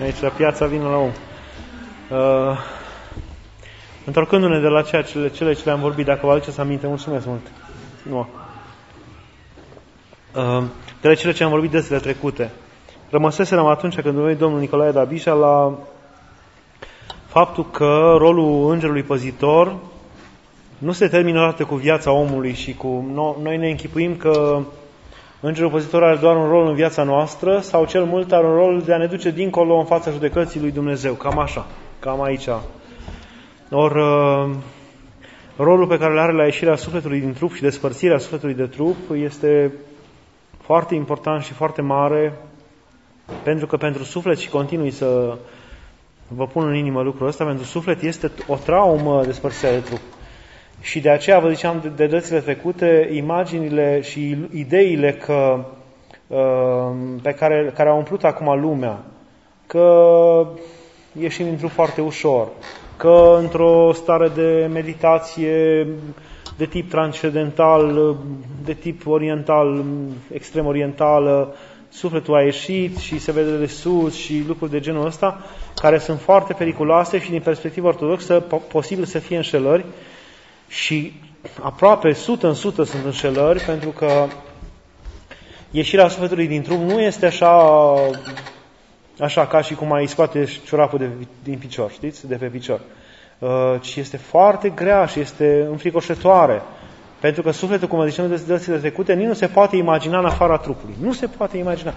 Aici la piața vine la om. Întorcându-ne de la cele ce le-am vorbit, dacă vă aduceți aminte, mulțumesc mult. Nu. De la cele ce am vorbit zilele trecute. Rămăseserăm atunci când a venit domnul Nicolae Dabisha la faptul că rolul îngerului păzitor nu se termină odată cu viața omului și cu... Noi ne închipuim că îngerul păzitor are doar un rol în viața noastră sau cel mult are un rol de a ne duce dincolo în fața judecății lui Dumnezeu. Cam așa, cam aici. Ori rolul pe care îl are la ieșirea sufletului din trup și despărțirea sufletului de trup este foarte important și foarte mare, pentru că pentru suflet, și continui să vă pun în inimă lucrul ăsta, pentru suflet este o traumă despărțirea de trup. Și de aceea vă ziceam de dățile trecute, imaginile și ideile care au umplut acum lumea, că ieșim din trup foarte ușor, că într-o stare de meditație de tip transcendental, de tip oriental, extrem orientală, sufletul a ieșit și se vede de sus și lucruri de genul ăsta, care sunt foarte periculoase și din perspectivă ortodoxă posibil să fie înșelări și aproape 100% sunt înșelări, pentru că ieșirea sufletului din trup nu este așa ca și cum ai scoate ciorapul din picior, știți? De pe picior. Ci este foarte grea și este înfricoșătoare. Pentru că sufletul, cum ziceam de dățile trecute, nici nu se poate imagina în afara trupului. Nu se poate imagina.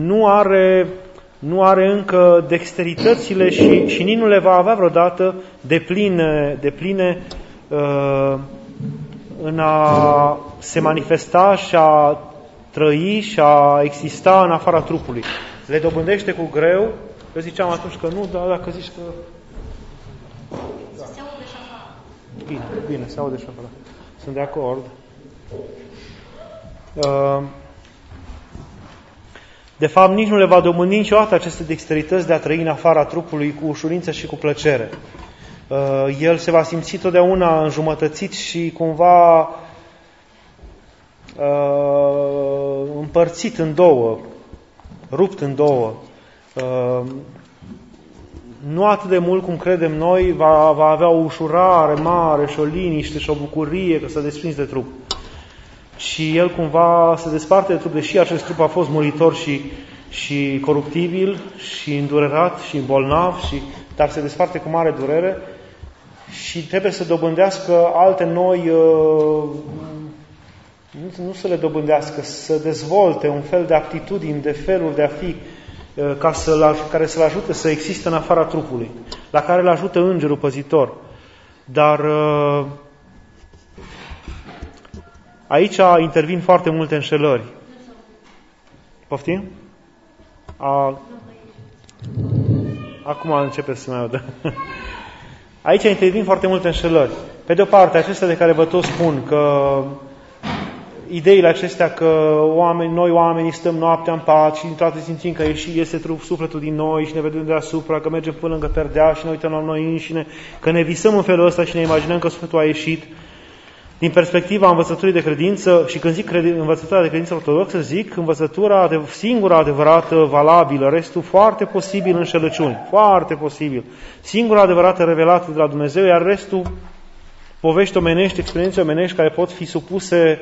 Nu are încă dexteritățile și nici nu le va avea vreodată de pline în a se manifesta și a trăi și a exista în afara trupului. Le dobândește cu greu. Eu ziceam atunci că nu, dar dacă zici că... Da. Se aude și afară. Bine, se aude și afară. Sunt de acord. De fapt, nici nu le va dobândi niciodată aceste dexterități de a trăi în afara trupului cu ușurință și cu plăcere. El se va simți totdeauna înjumătățit și cumva împărțit în două, rupt în două. Nu atât de mult cum credem noi, va avea o ușurare mare și o liniște și o bucurie că s-a desprins de trup. Și el cumva se desparte de trup, deși acest trup a fost muritor și coruptibil și îndurerat și bolnav, dar se desparte cu mare durere și trebuie să dobândească alte noi, nu să le dobândească, să dezvolte un fel de aptitudini, de feluri de a fi, care să-l ajute să existe în afara trupului, la care îl ajută îngerul păzitor. Dar aici intervin foarte multe înșelări. Poftim? Acum începe să mai audă. Aici intervin foarte multe înșelări. Pe de o parte, acestea de care vă tot spun, că ideile acestea că noi oamenii stăm noaptea în pat și dintr-o dată simțim că iese sufletul din noi și ne vedem deasupra, că mergem până lângă perdea și ne uităm la noi înșine, că ne visăm în felul ăsta și ne imaginăm că sufletul a ieșit. Din perspectiva învățăturii de credință, și când zic învățătura de credință ortodoxă, zic învățătura singura adevărată, valabilă, restul foarte posibil înșelăciuni, foarte posibil. Singura adevărată revelată de la Dumnezeu, iar restul povești omenești, experiențe omenești care pot fi supuse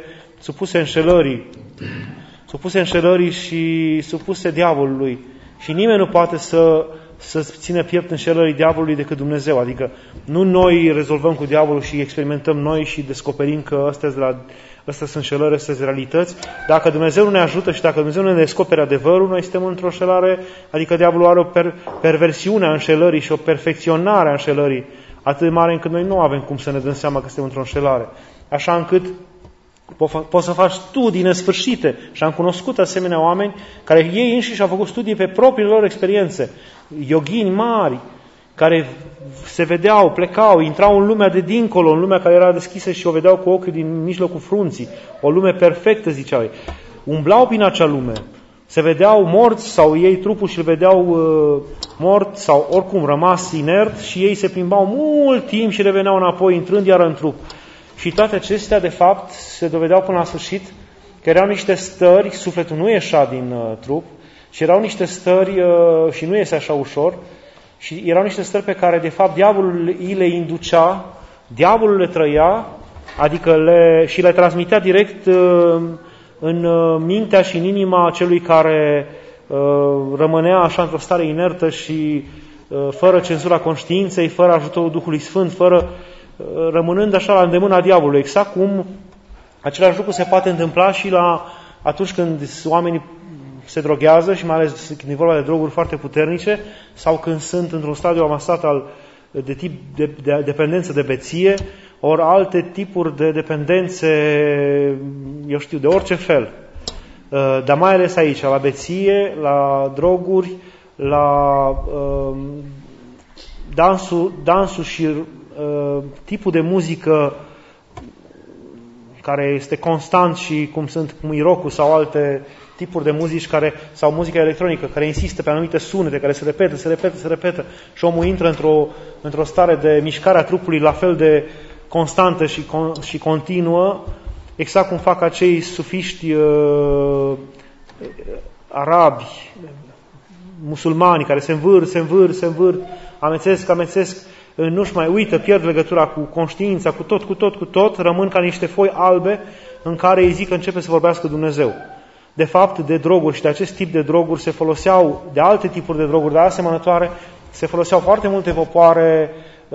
înșelării și supuse diavolului. Și nimeni nu poate să țină piept înșelării diavolului decât Dumnezeu. Adică nu noi rezolvăm cu diavolul și experimentăm noi și descoperim că astea sunt înșelări, astea sunt realități. Dacă Dumnezeu nu ne ajută și dacă Dumnezeu nu ne descopere adevărul, noi suntem într-o înșelare, adică diavolul are o perversiune a înșelării și o perfecționare a înșelării atât de mare încât noi nu avem cum să ne dăm seama că suntem într-o înșelare. Așa încât poți să faci studii nesfârșite și am cunoscut asemenea oameni care ei înșiși au făcut studii pe propriile lor experiențe. Yoghini mari care se vedeau, plecau, intrau în lumea de dincolo, în lumea care era deschisă și o vedeau cu ochiul din mijlocul frunții. O lume perfectă, ziceau ei. Umblau prin acea lume. Se vedeau morți sau ei trupul și îl vedeau mort sau oricum rămas inert și ei se plimbau mult timp și reveneau înapoi, intrând iar în trup. Și toate acestea, de fapt, se dovedeau până la sfârșit că erau niște stări, sufletul nu ieșea din trup, Și erau niște stări, și nu este așa ușor, și erau niște stări pe care, de fapt, diavolul îi le inducea, diavolul le trăia, adică și le transmitea direct în mintea și în inima celui care rămânea așa într-o stare inertă și fără cenzura conștiinței, fără ajutorul Duhului Sfânt, rămânând așa la îndemâna diavolului. Exact cum același lucru se poate întâmpla și atunci când oamenii se droghează, și mai ales când e vorba de droguri foarte puternice, sau când sunt într-un stadiu avansat de tip de dependență de beție, ori alte tipuri de dependențe, eu știu, de orice fel. Dar mai ales aici, la beție, la droguri, la dansul și tipul de muzică care este constant, și cum e rock-ul sau alte tipuri de muzici sau muzica electronică care insistă pe anumite sunete, care se repetă și omul intră într-o stare de mișcare a trupului la fel de constantă și continuă, exact cum fac acei sufiști arabi, musulmani, care se învârt, amețesc, nu-și mai uită, pierd legătura cu conștiința, cu tot, rămân ca niște foi albe în care îi zic că începe să vorbească Dumnezeu. De fapt, de droguri și de acest tip de droguri se foloseau, de alte tipuri de droguri, de asemănătoare, se foloseau foarte multe popoare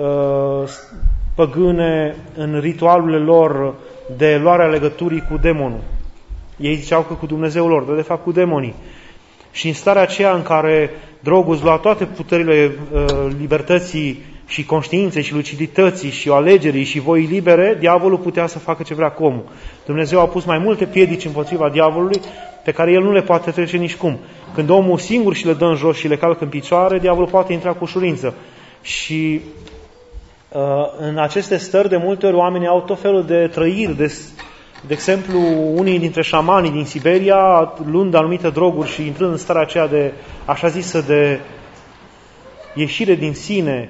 păgâne în ritualurile lor de luarea legăturii cu demonul. Ei ziceau că cu Dumnezeul lor, dar de fapt cu demonii. Și în starea aceea în care drogul îți lua toate puterile libertății și conștiinței și lucidității și alegerii și voii libere, diavolul putea să facă ce vrea cu omul. Dumnezeu a pus mai multe piedici împotriva diavolului pe care el nu le poate trece nicicum. Când omul singur și le dă în jos și le calcă în picioare, diavolul poate intra cu ușurință. Și în aceste stări, de multe ori, oamenii au tot felul de trăiri. De exemplu, unii dintre șamanii din Siberia, luând anumite droguri și intrând în starea aceea de, așa zisă, de ieșire din sine,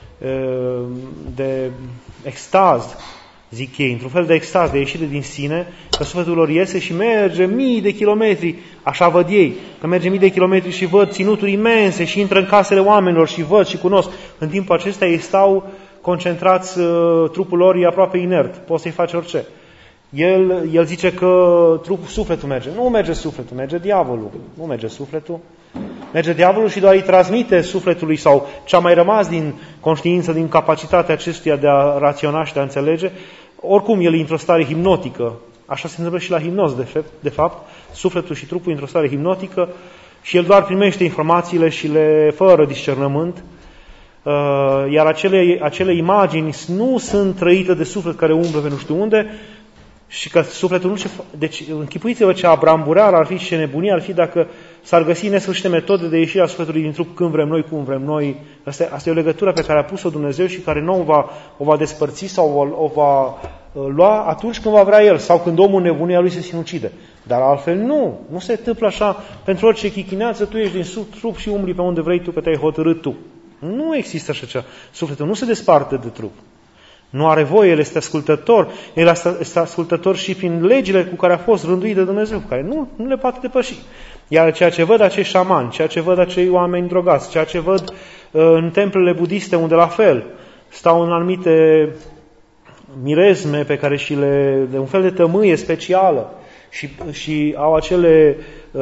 de extaz, zic ei, într-un fel de extaz, de ieșire din sine, că sufletul lor iese și merge mii de kilometri, așa văd ei, că merge mii de kilometri și văd ținuturi imense și intră în casele oamenilor și văd și cunosc. În timpul acesta ei stau concentrați, trupul lor e aproape inert, poți să-i faci orice. El zice că sufletul merge. Nu merge sufletul, merge diavolul. Nu merge sufletul. Merge diavolul și doar îi transmite sufletului sau ce-a mai rămas din conștiință, din capacitatea acestuia de a raționa și de a înțelege. Oricum, el e într-o stare hipnotică. Așa se întâmplă și la hipnoz, de fapt. Sufletul și trupul într-o stare hipnotică și el doar primește informațiile și le fără discernământ. Iar acele imagini nu sunt trăite de suflet care umblă pe nu știu unde, și că sufletul nu se... Deci, închipuiți-vă ce abrambureală ar fi și ce nebunie ar fi dacă s-ar găsi nesfârșite metode de ieșire a sufletului din trup când vrem noi, cum vrem noi. Asta e o legătură pe care a pus-o Dumnezeu și care nu o va despărți sau o va lua atunci când va vrea El sau când omul nebunia lui se sinucide. Dar altfel nu se întâmplă așa. Pentru orice chichineață tu ești din trup și umbli pe unde vrei tu, că te-ai hotărât tu. Nu există așa ceva. Sufletul nu se desparte de trup. Nu are voie, el este ascultător. El este ascultător și prin legile cu care a fost rânduit de Dumnezeu, cu care nu le poate depăși. Iar ceea ce văd acei șamani, ceea ce văd acei oameni drogați, ceea ce văd în templele budiste, unde la fel stau în anumite mirezme pe care de un fel de tămâie specială și au acele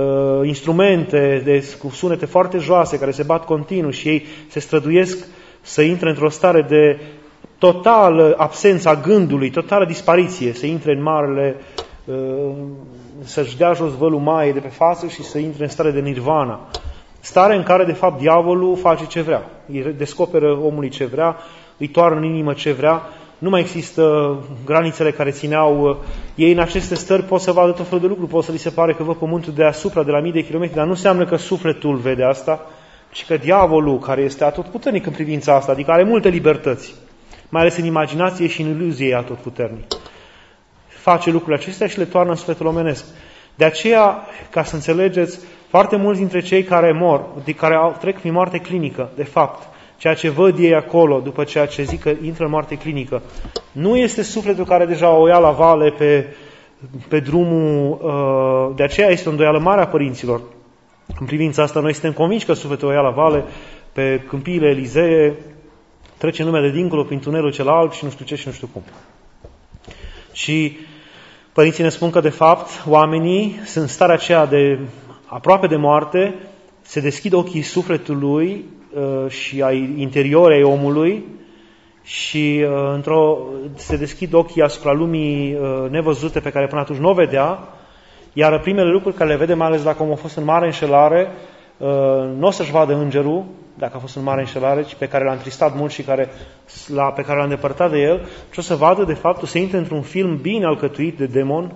instrumente cu sunete foarte joase care se bat continuu și ei se străduiesc să intre într-o stare de totală absența gândului, totală dispariție, să intre în marele, să-și dea jos vălul maiei de pe față și să intre în stare de nirvana. Stare în care, de fapt, diavolul face ce vrea. Îi descoperă omului ce vrea, îi toarnă în inimă ce vrea. Nu mai există granițele care țineau. Ei în aceste stări pot să vadă tot felul de lucruri, pot să li se pare că văd pământul deasupra, de la mii de kilometri, dar nu înseamnă că sufletul vede asta, ci că diavolul, care este atotputernic în privința asta, adică are multe libertăți, mai ales în imaginație și în iluzie atotputernic, face lucrurile acestea și le toarnă în sufletul omenesc. De aceea, ca să înțelegeți, foarte mulți dintre cei care mor, care trec prin moarte clinică, de fapt, ceea ce văd ei acolo, după ceea ce zic că intră în moarte clinică, nu este sufletul care deja o ia la vale pe drumul, de aceea este o îndoială mare a părinților. În privința asta, noi suntem convinși că sufletul o ia la vale pe câmpiile Elizee, trece lumea de dincolo prin tunelul cel alb și nu știu ce și nu știu cum. Și părinții ne spun că, de fapt, oamenii sunt în starea aceea de aproape de moarte, se deschid ochii sufletului și ai interiori ai omului și se deschid ochii asupra lumii nevăzute pe care până atunci nu o vedea, iar primele lucruri care le vede, mai ales dacă omul a fost în mare înșelare, nu o să-și vadă îngerul, dacă a fost în mare înșelare, ci pe care l-a întristat mult și pe care l-a îndepărtat de el, și o să vadă, de fapt, o să intre într-un film bine alcătuit de demon,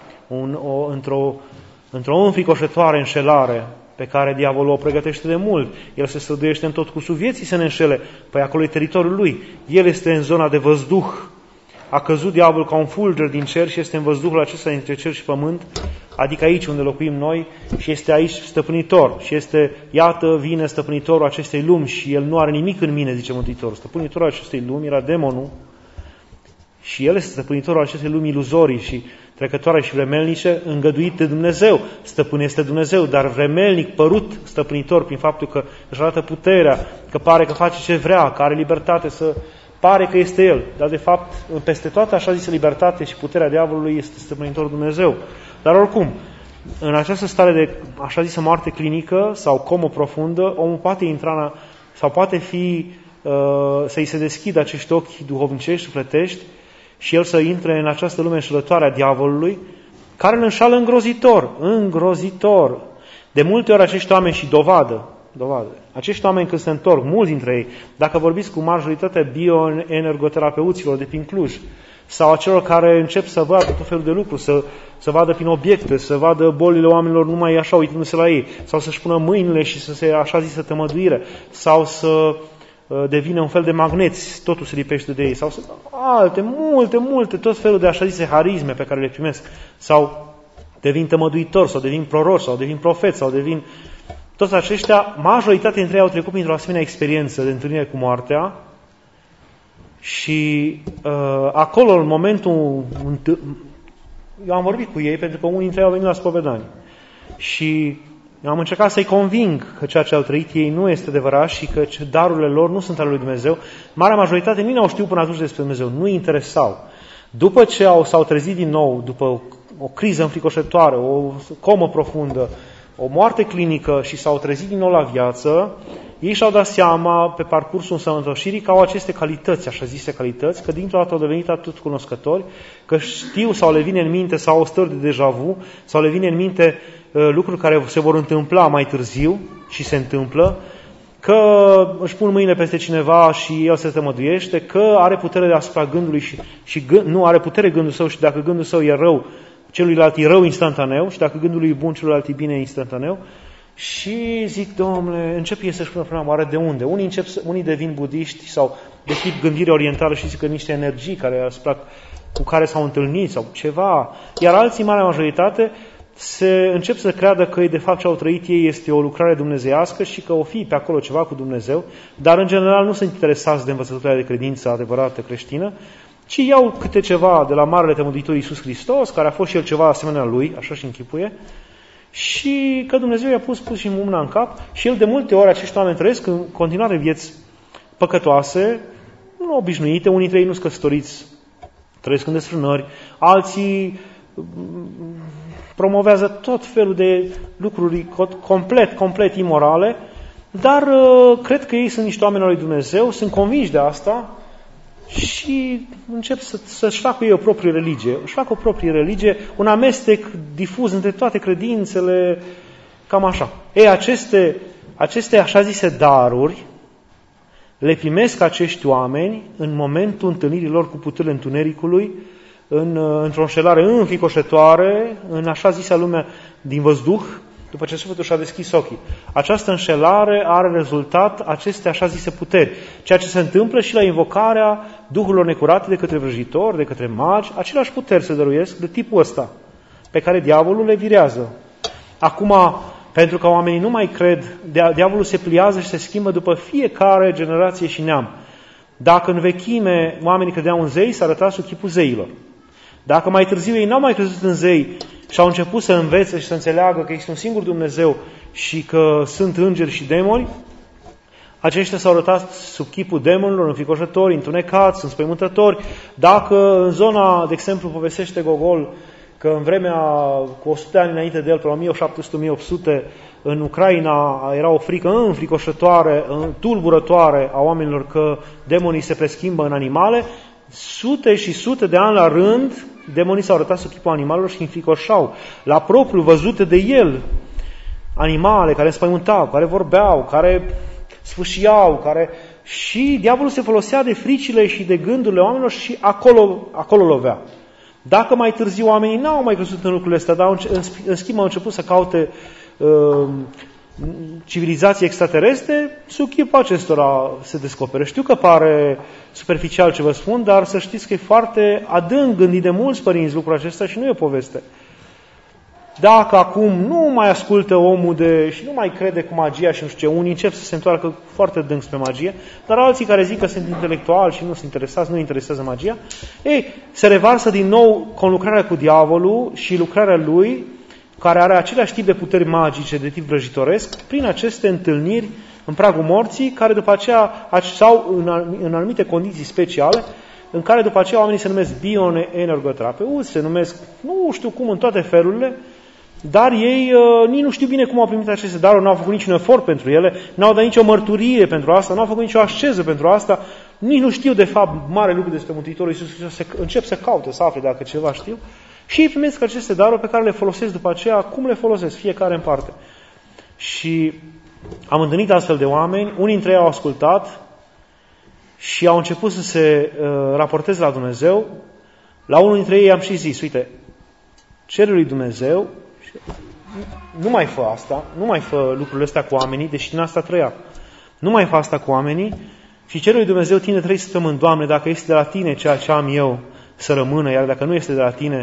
într-o înfricoșătoare înșelare pe care diavolul o pregătește de mult. El se străduiește în tot cursul vieții să ne înșele. Păi acolo e teritoriul lui. El este în zona de văzduh. A căzut diavolul ca un fulger din cer și este în văzduhul acesta dintre cer și pământ, adică aici unde locuim noi, și este aici stăpânitor. Și este, iată, vine stăpânitorul acestei lumi și el nu are nimic în mine, zice Mântuitorul. Stăpânitorul acestei lumi era demonul și el este stăpânitorul acestei lumi iluzorii și trecătoare și vremelnice, îngăduit de Dumnezeu. Stăpân este Dumnezeu, dar vremelnic, părut stăpânitor prin faptul că își arată puterea, că pare că face ce vrea, că are libertate să pare că este el. Dar de fapt, peste toată așa zisă libertate și puterea diavolului este stăpânitorul Dumnezeu. Dar oricum, în această stare de așa zisă moarte clinică sau comă profundă, omul poate intra sau poate fi să-i se deschidă acești ochi duhovnicești, sufletești, și el să intre în această lume înșelătoare a diavolului, care îl înșală îngrozitor. De multe ori acești oameni și dovadă, acești oameni când se întorc, mulți dintre ei, dacă vorbiți cu majoritatea bioenergoterapeuților de prin Cluj, sau a celor care încep să vadă tot felul de lucruri, să vadă prin obiecte, să vadă bolile oamenilor numai așa, uitându-se la ei, sau să-și pună mâinile și să se așa zisă tămăduire, sau să devine un fel de magneți, totul se lipește de ei, sau alte, multe, tot felul de așa zise harisme pe care le primesc, sau devin tămăduitori, sau devin proroci, sau devin profeți, sau devin... Toți aceștia, majoritatea dintre ei au trecut printr-o asemenea experiență de întâlnire cu moartea și acolo, în momentul... Eu am vorbit cu ei pentru că unii dintre ei au venit la spovedanie și am încercat să-i conving că ceea ce au trăit ei nu este adevărat și că darurile lor nu sunt ale lui Dumnezeu. Marea majoritate nici n-au știut până atunci despre Dumnezeu, nu-i interesau. După ce s-au trezit din nou, după o criză înfricoșătoare, o comă profundă, o moarte clinică și s-au trezit din nou la viață, ei și-au dat seama pe parcursul însănătoșirii că au aceste calități, așa zise calități, că dintr-o dată au devenit atât cunoscători, că știu sau le vine în minte sau au stări de deja vu, sau le vine în minte lucruri care se vor întâmpla mai târziu și se întâmplă, că își pun mâinile peste cineva și el se tămăduiește, că are putere asupra gândului și nu are putere gândul său și dacă gândul său e rău, celuilalt e rău instantaneu și dacă gândul e bun, celuilalt e bine instantaneu. Și zic, Domnule, încep ei să-și pună problema, oare de unde? Unii devin budiști sau de tip gândire orientală și zic că niște energii cu care s-au întâlnit sau ceva, iar alții, marea majoritate, încep să creadă că de fapt ce au trăit ei este o lucrare dumnezeiască și că o fi pe acolo ceva cu Dumnezeu, dar în general nu sunt interesați de învățătura de credință adevărată creștină, ci iau câte ceva de la Marele Temăduitor Iisus Hristos, care a fost și el ceva asemenea lui, așa și închipuie, și că Dumnezeu i-a pus și mâna în cap și el de multe ori acești oameni trăiesc în continuare vieți păcătoase, nu obișnuite, unii dintre ei nu-s căsătoriți, trăiesc în desfrânări, alții promovează tot felul de lucruri complet imorale, dar cred că ei sunt niște oameni al lui Dumnezeu, sunt convinși de asta și încep să-și facă ei o proprie religie. Își fac o proprie religie, un amestec difuz între toate credințele, cam așa. Ei, aceste așa zise daruri le primesc acești oameni în momentul întâlnirii lor cu puterile întunericului, într-o înșelare înfricoșătoare, în așa zisea lume din văzduh, după ce sufletul și-a deschis ochii. Această înșelare are rezultat aceste așa zise puteri. Ceea ce se întâmplă și la invocarea duhurilor necurate de către vrăjitori, de către magi, aceleași puteri se dăruiesc de tipul ăsta, pe care diavolul le virează. Acum, pentru că oamenii nu mai cred, diavolul se pliază și se schimbă după fiecare generație și neam. Dacă în vechime oamenii credeau în zei, s-a arătat sub chipul zeilor. Dacă mai târziu ei n-au mai crezut în zei și au început să învețe și să înțeleagă că există un singur Dumnezeu și că sunt îngeri și demoni, aceștia s-au arătat sub chipul demonilor, înfricoșători, întunecați, înspăimântători. Dacă în zona, de exemplu, povestește Gogol că în vremea cu 100 de ani înainte de el, pe 1700-1800, în Ucraina era o frică înfricoșătoare, tulburătoare a oamenilor că demonii se preschimbă în animale, sute și sute de ani la rând, demonii s-au arătat sub chipul animalelor și înfricoșau. La propriu, văzute de el, animale care înspăimântau, care vorbeau, care sfâșiau, care... Și diavolul se folosea de fricile și de gândurile oamenilor și acolo lovea. Dacă mai târziu oamenii n-au mai crezut în lucrurile astea, dar în schimb au început să caute civilizații extraterestre, sub chipul acestora se descoperă. Știu că pare superficial ce vă spun, dar să știți că e foarte adânc gândit de mulți părinți lucrul acesta și nu e o poveste. Dacă acum nu mai ascultă omul și nu mai crede cu magia și nu știu ce, unii încep să se întoarcă foarte adânc spre magie, dar alții care zic că sunt intelectuali și nu sunt interesați, nu interesează magia, se revarsă din nou conlucrarea cu diavolul și lucrarea lui, care are același tip de puteri magice de tip vrăjitoresc, prin aceste întâlniri în pragul morții, care după aceea, sau în anumite condiții speciale, în care după aceea oamenii se numesc bioenergoterapeuți, se numesc, nu știu cum, în toate felurile, dar ei nici nu știu bine cum au primit aceste daruri, nu au făcut niciun efort pentru ele, n-au dat nicio mărturie pentru asta, nu au făcut nicio asceză pentru asta, nici nu știu de fapt mare lucru despre Mântuitorul Iisus Hristos, încep să caute, să afle dacă ceva știu, și ei primesc aceste daruri pe care le folosesc după aceea, cum le folosesc, fiecare în parte. Și am întâlnit astfel de oameni, unii dintre ei au ascultat și au început să se raporteze la Dumnezeu. La unul dintre ei am și zis, uite, cere lui Dumnezeu, nu mai fă asta, nu mai fă lucrurile astea cu oamenii, deși din asta trăia. Nu mai fă asta cu oamenii și cere lui Dumnezeu tine 3 săptămâni, Doamne, dacă este de la tine ceea ce am eu, să rămână, iar dacă nu este de la tine,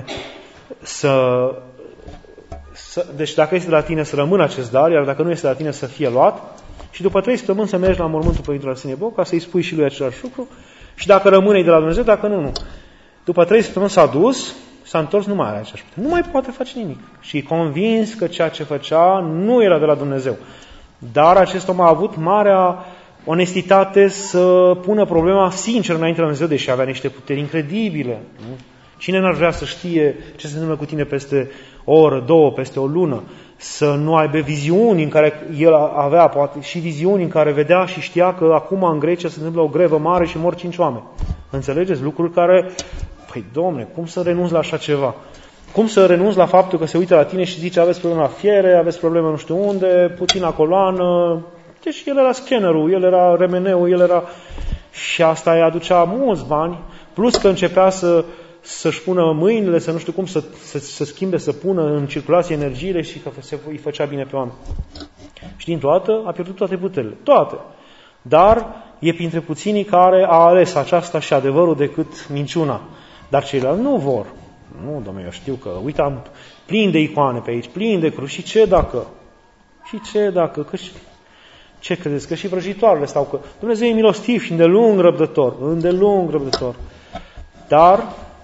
deci dacă este de la tine să rămână acest dar, iar dacă nu este de la tine să fie luat, și după 3 săptămâni să mergi la mormântul Părintelui Arsenie Boc, ca să-i spui și lui același lucru, și dacă rămâne de la Dumnezeu, dacă nu, nu. După 3 săptămâni s-a dus, s-a întors, nu mai are aceeași putere. Nu mai poate face nimic. Și e convins că ceea ce făcea nu era de la Dumnezeu. Dar acest om a avut marea onestitate să pună problema sincer înainte de Dumnezeu, deși avea niște puteri incredibile. Nu? Cine n-ar vrea să știe ce se întâmplă cu tine peste o oră, 2, peste o lună? Să nu aibă viziuni în care el avea, poate și viziuni în care vedea și știa că acum în Grecia se întâmplă o grevă mare și mor 5 oameni. Înțelegeți? Lucruri care... Păi, Dom'le, cum să renunți la așa ceva? Cum să renunți la faptul că se uită la tine și zice aveți probleme la fiere, aveți probleme nu știu unde, puțină coloană... Deci el era scannerul, el era remeneul, el era... Și asta îi aducea mulți bani, plus că începea să-și pună mâinile, să nu știu cum, să schimbe, să pună în circulație energiile și că îi făcea bine pe oameni. Și dintr-o dată a pierdut toate puterile. Toate. Dar e printre puținii care a ales aceasta și adevărul decât minciuna. Dar ceilalți nu vor. Nu, Doamne, eu știu că, uite, am plin de icoane pe aici, plin de cruci. Și ce dacă? Și ce dacă? Că ce credeți? Că și vrăjitoarele stau că Dumnezeu e milostiv și îndelung răbdător. Îndelung răbdător. Dar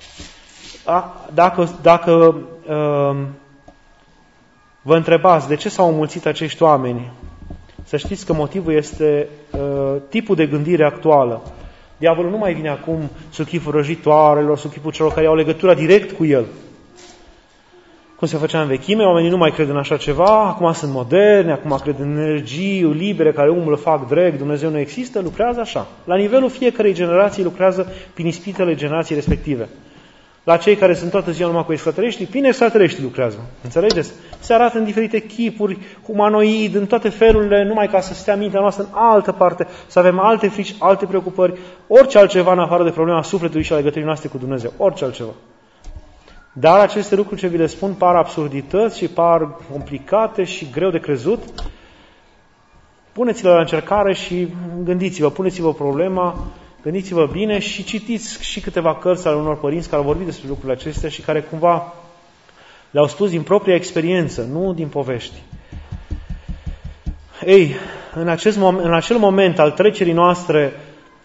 dacă vă întrebați de ce s-au înmulțit acești oameni, să știți că motivul este tipul de gândire actuală. Diavolul nu mai vine acum sub chipul răjitoarelor, sub chipul celor care au legătura direct cu el. Cum se făcea în vechime, oamenii nu mai cred în așa ceva, acum sunt moderni, acum cred în energii libere care umblă, fac drag, Dumnezeu nu există, lucrează așa. La nivelul fiecarei generații lucrează prin ispitele generației respective. La cei care sunt toată ziua numai cu extraterestri, prin extraterestri lucrează. Înțelegeți? Se arată în diferite chipuri, humanoid, în toate felurile, numai ca să stea mintea noastră în altă parte, să avem alte frici, alte preocupări, orice altceva în afară de problema sufletului și a legăturii noastre cu Dumnezeu. Orice altceva. Dar aceste lucruri ce vi le spun par absurdități și par complicate și greu de crezut. Puneți-le la încercare și gândiți-vă, puneți-vă problema, gândiți-vă bine și citiți și câteva cărți ale unor părinți care au vorbit despre lucrurile acestea și care cumva le-au spus din propria experiență, nu din povești. Ei, în acel moment al trecerii noastre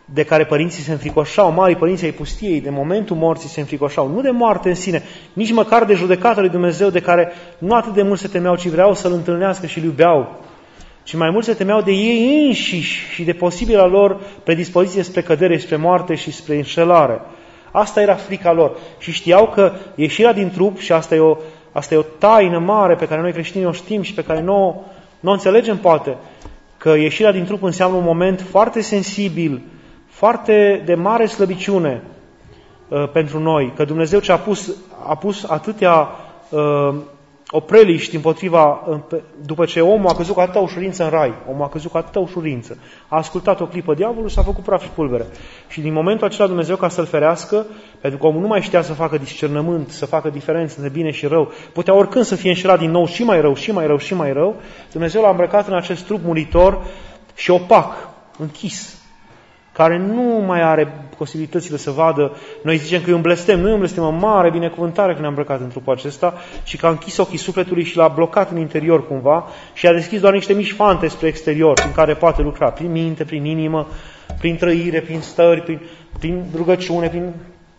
de care părinții se înfricoșau, marii părinți ai pustiei, de momentul morții se înfricoșau, nu de moarte în sine, nici măcar de judecata lui Dumnezeu, de care nu atât de mult se temeau, ci vreau să-L întâlnească și îl iubeau, ci mai mult se temeau de ei înșiși și de posibila lor predispoziție spre cădere, spre moarte și spre înșelare. Asta era frica lor. Și știau că ieșirea din trup, și asta e o taină mare pe care noi creștinii o știm și pe care nu o înțelegem poate, că ieșirea din trup înseamnă un moment foarte sensibil, foarte de mare slăbiciune pentru noi, că Dumnezeu a pus atâtea opreliști împotriva, după ce omul a căzut cu atâta ușurință în rai, omul a căzut cu atâta ușurință, a ascultat o clipă diavolul și s-a făcut praf și pulbere. Și din momentul acela Dumnezeu, ca să-l ferească, pentru că omul nu mai știa să facă discernământ, să facă diferență între bine și rău, putea oricând să fie înșelat din nou și mai rău, și mai rău, și mai rău, Dumnezeu l-a îmbrăcat în acest trup muritor și opac, închis, care nu mai are posibilitățile să vadă. Noi zicem că e un blestem, nu e un blestem, o mare binecuvântare că ne-a îmbrăcat în trupul acesta, ci că a închis ochii sufletului și l-a blocat în interior cumva și a deschis doar niște mici fante spre exterior, în care poate lucra prin minte, prin inimă, prin trăire, prin stări, prin rugăciune,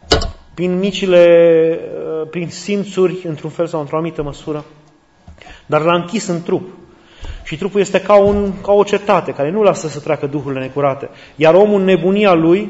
prin simțuri, într-un fel sau într-o anumită măsură. Dar l-a închis în trup. Și trupul este ca o cetate care nu lasă să treacă duhurile necurate. Iar omul, în nebunia lui,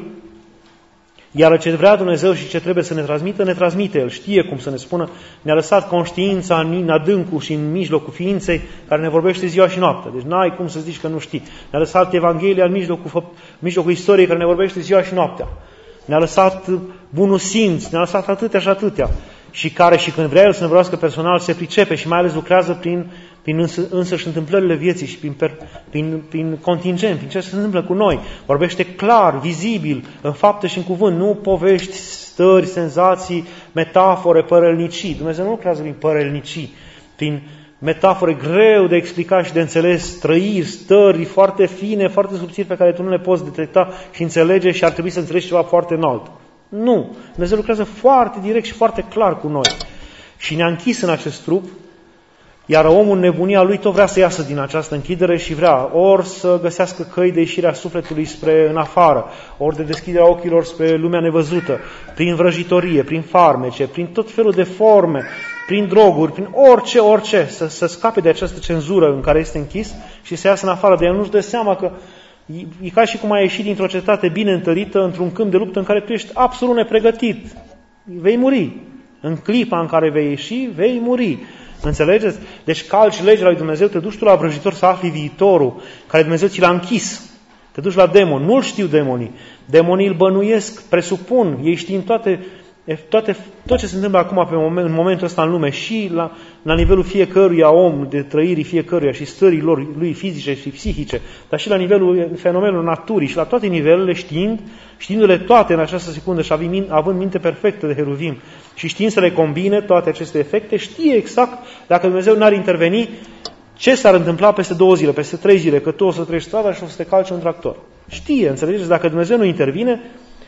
iar ce vrea Dumnezeu și ce trebuie să ne transmită, ne transmite. El știe cum să ne spună. Ne-a lăsat conștiința în adâncul și în mijlocul ființei care ne vorbește ziua și noaptea. Deci n-ai cum să zici că nu știi. Ne-a lăsat Evanghelia în mijlocul istoriei care ne vorbește ziua și noaptea. Ne-a lăsat bunul simț, ne-a lăsat atâtea și atâtea. Și care și când vrea El să ne vorbească personal se pricepe și mai ales lucrează prin însăși întâmplările vieții și prin contingent, prin ce se întâmplă cu noi. Vorbește clar, vizibil, în fapte și în cuvânt, nu povești, stări, senzații, metafore, părălnicii. Dumnezeu nu lucrează prin părălnicii, prin metafore greu de explicat și de înțeles, trăiri, stări foarte fine, foarte subțiri pe care tu nu le poți detecta și înțelege și ar trebui să înțelegi ceva foarte înalt. Nu. Dumnezeu lucrează foarte direct și foarte clar cu noi. Și ne-a închis în acest trup, iar omul în nebunia lui tot vrea să iasă din această închidere și vrea ori să găsească căi de ieșire a sufletului spre în afară, ori de deschiderea ochilor spre lumea nevăzută, prin vrăjitorie, prin farmece, prin tot felul de forme, prin droguri, prin orice, să scape de această cenzură în care este închis și să iasă în afară. De el nu-și dă seama că e ca și cum ai ieșit dintr-o cetate bine întărită într-un câmp de luptă în care tu ești absolut nepregătit. Vei muri. În clipa în care vei ieși, vei muri. Înțelegeți? Deci calci legea lui Dumnezeu, te duci tu la vrăjitor să afli viitorul, care Dumnezeu ți l-a închis. Te duci la demon. Nu-l știu demonii. Demonii îl bănuiesc, presupun. Ei știu tot ce se întâmplă acum în momentul ăsta în lume și la nivelul fiecăruia om, de trăirii fiecăruia și stărilor lui fizice și psihice, dar și la nivelul fenomenelor naturii și la toate nivelele știindu-le toate în această secundă și având minte perfectă de heruvim și știind să le combine toate aceste efecte, știe exact, dacă Dumnezeu n-ar interveni, ce s-ar întâmpla peste 2 zile, peste 3 zile, că tu o să treci strada și o să te calci un tractor. Știe, înțelegeți? Dacă Dumnezeu nu intervine,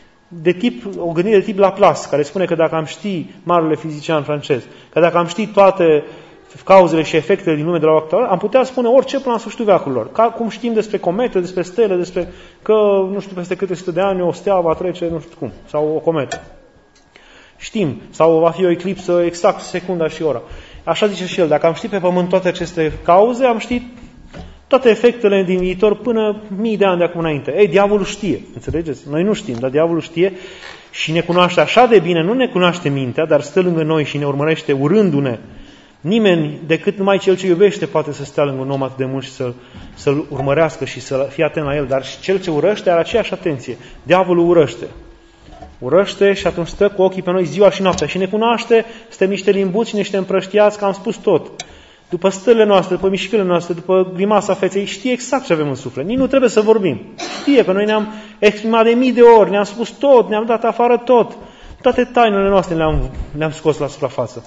o gândire de tip Laplace, care spune că dacă am ști, marele fizician francez, că dacă am ști toate cauzele și efectele din lume de la actuală, am putea spune orice până la sfârșitul veacurilor. Cum știm despre comete, despre stele, despre că, nu știu, peste câte sute de ani o stea va trece, nu știu cum, sau o cometă. Știm, sau va fi o eclipsă exact secunda și ora. Așa zice și el, dacă am ști pe pământ toate aceste cauze, am ști toate efectele din viitor până mii de ani de acum înainte. Ei, diavolul știe, înțelegeți? Noi nu știm, dar diavolul știe și ne cunoaște așa de bine, nu ne cunoaște mintea, dar stă lângă noi și ne urmărește urându-ne. Nimeni decât numai cel ce iubește poate să stea lângă un om atât de mult și să-l urmărească și să fie atent la el, dar și cel ce urăște are aceeași atenție. Diavolul urăște. Urăște și atunci stă cu ochii pe noi ziua și noaptea și ne cunoaște, suntem niște limbuți, niște împrăștiați, că am spus tot. După stările noastre, după mișcările noastre, după grimasa feței, știe exact ce avem în suflet. Nici nu trebuie să vorbim. Știe că noi ne-am exprimat de mii de ori, ne-am spus tot, ne-am dat afară tot. Toate tainele noastre le-am scos la suprafață.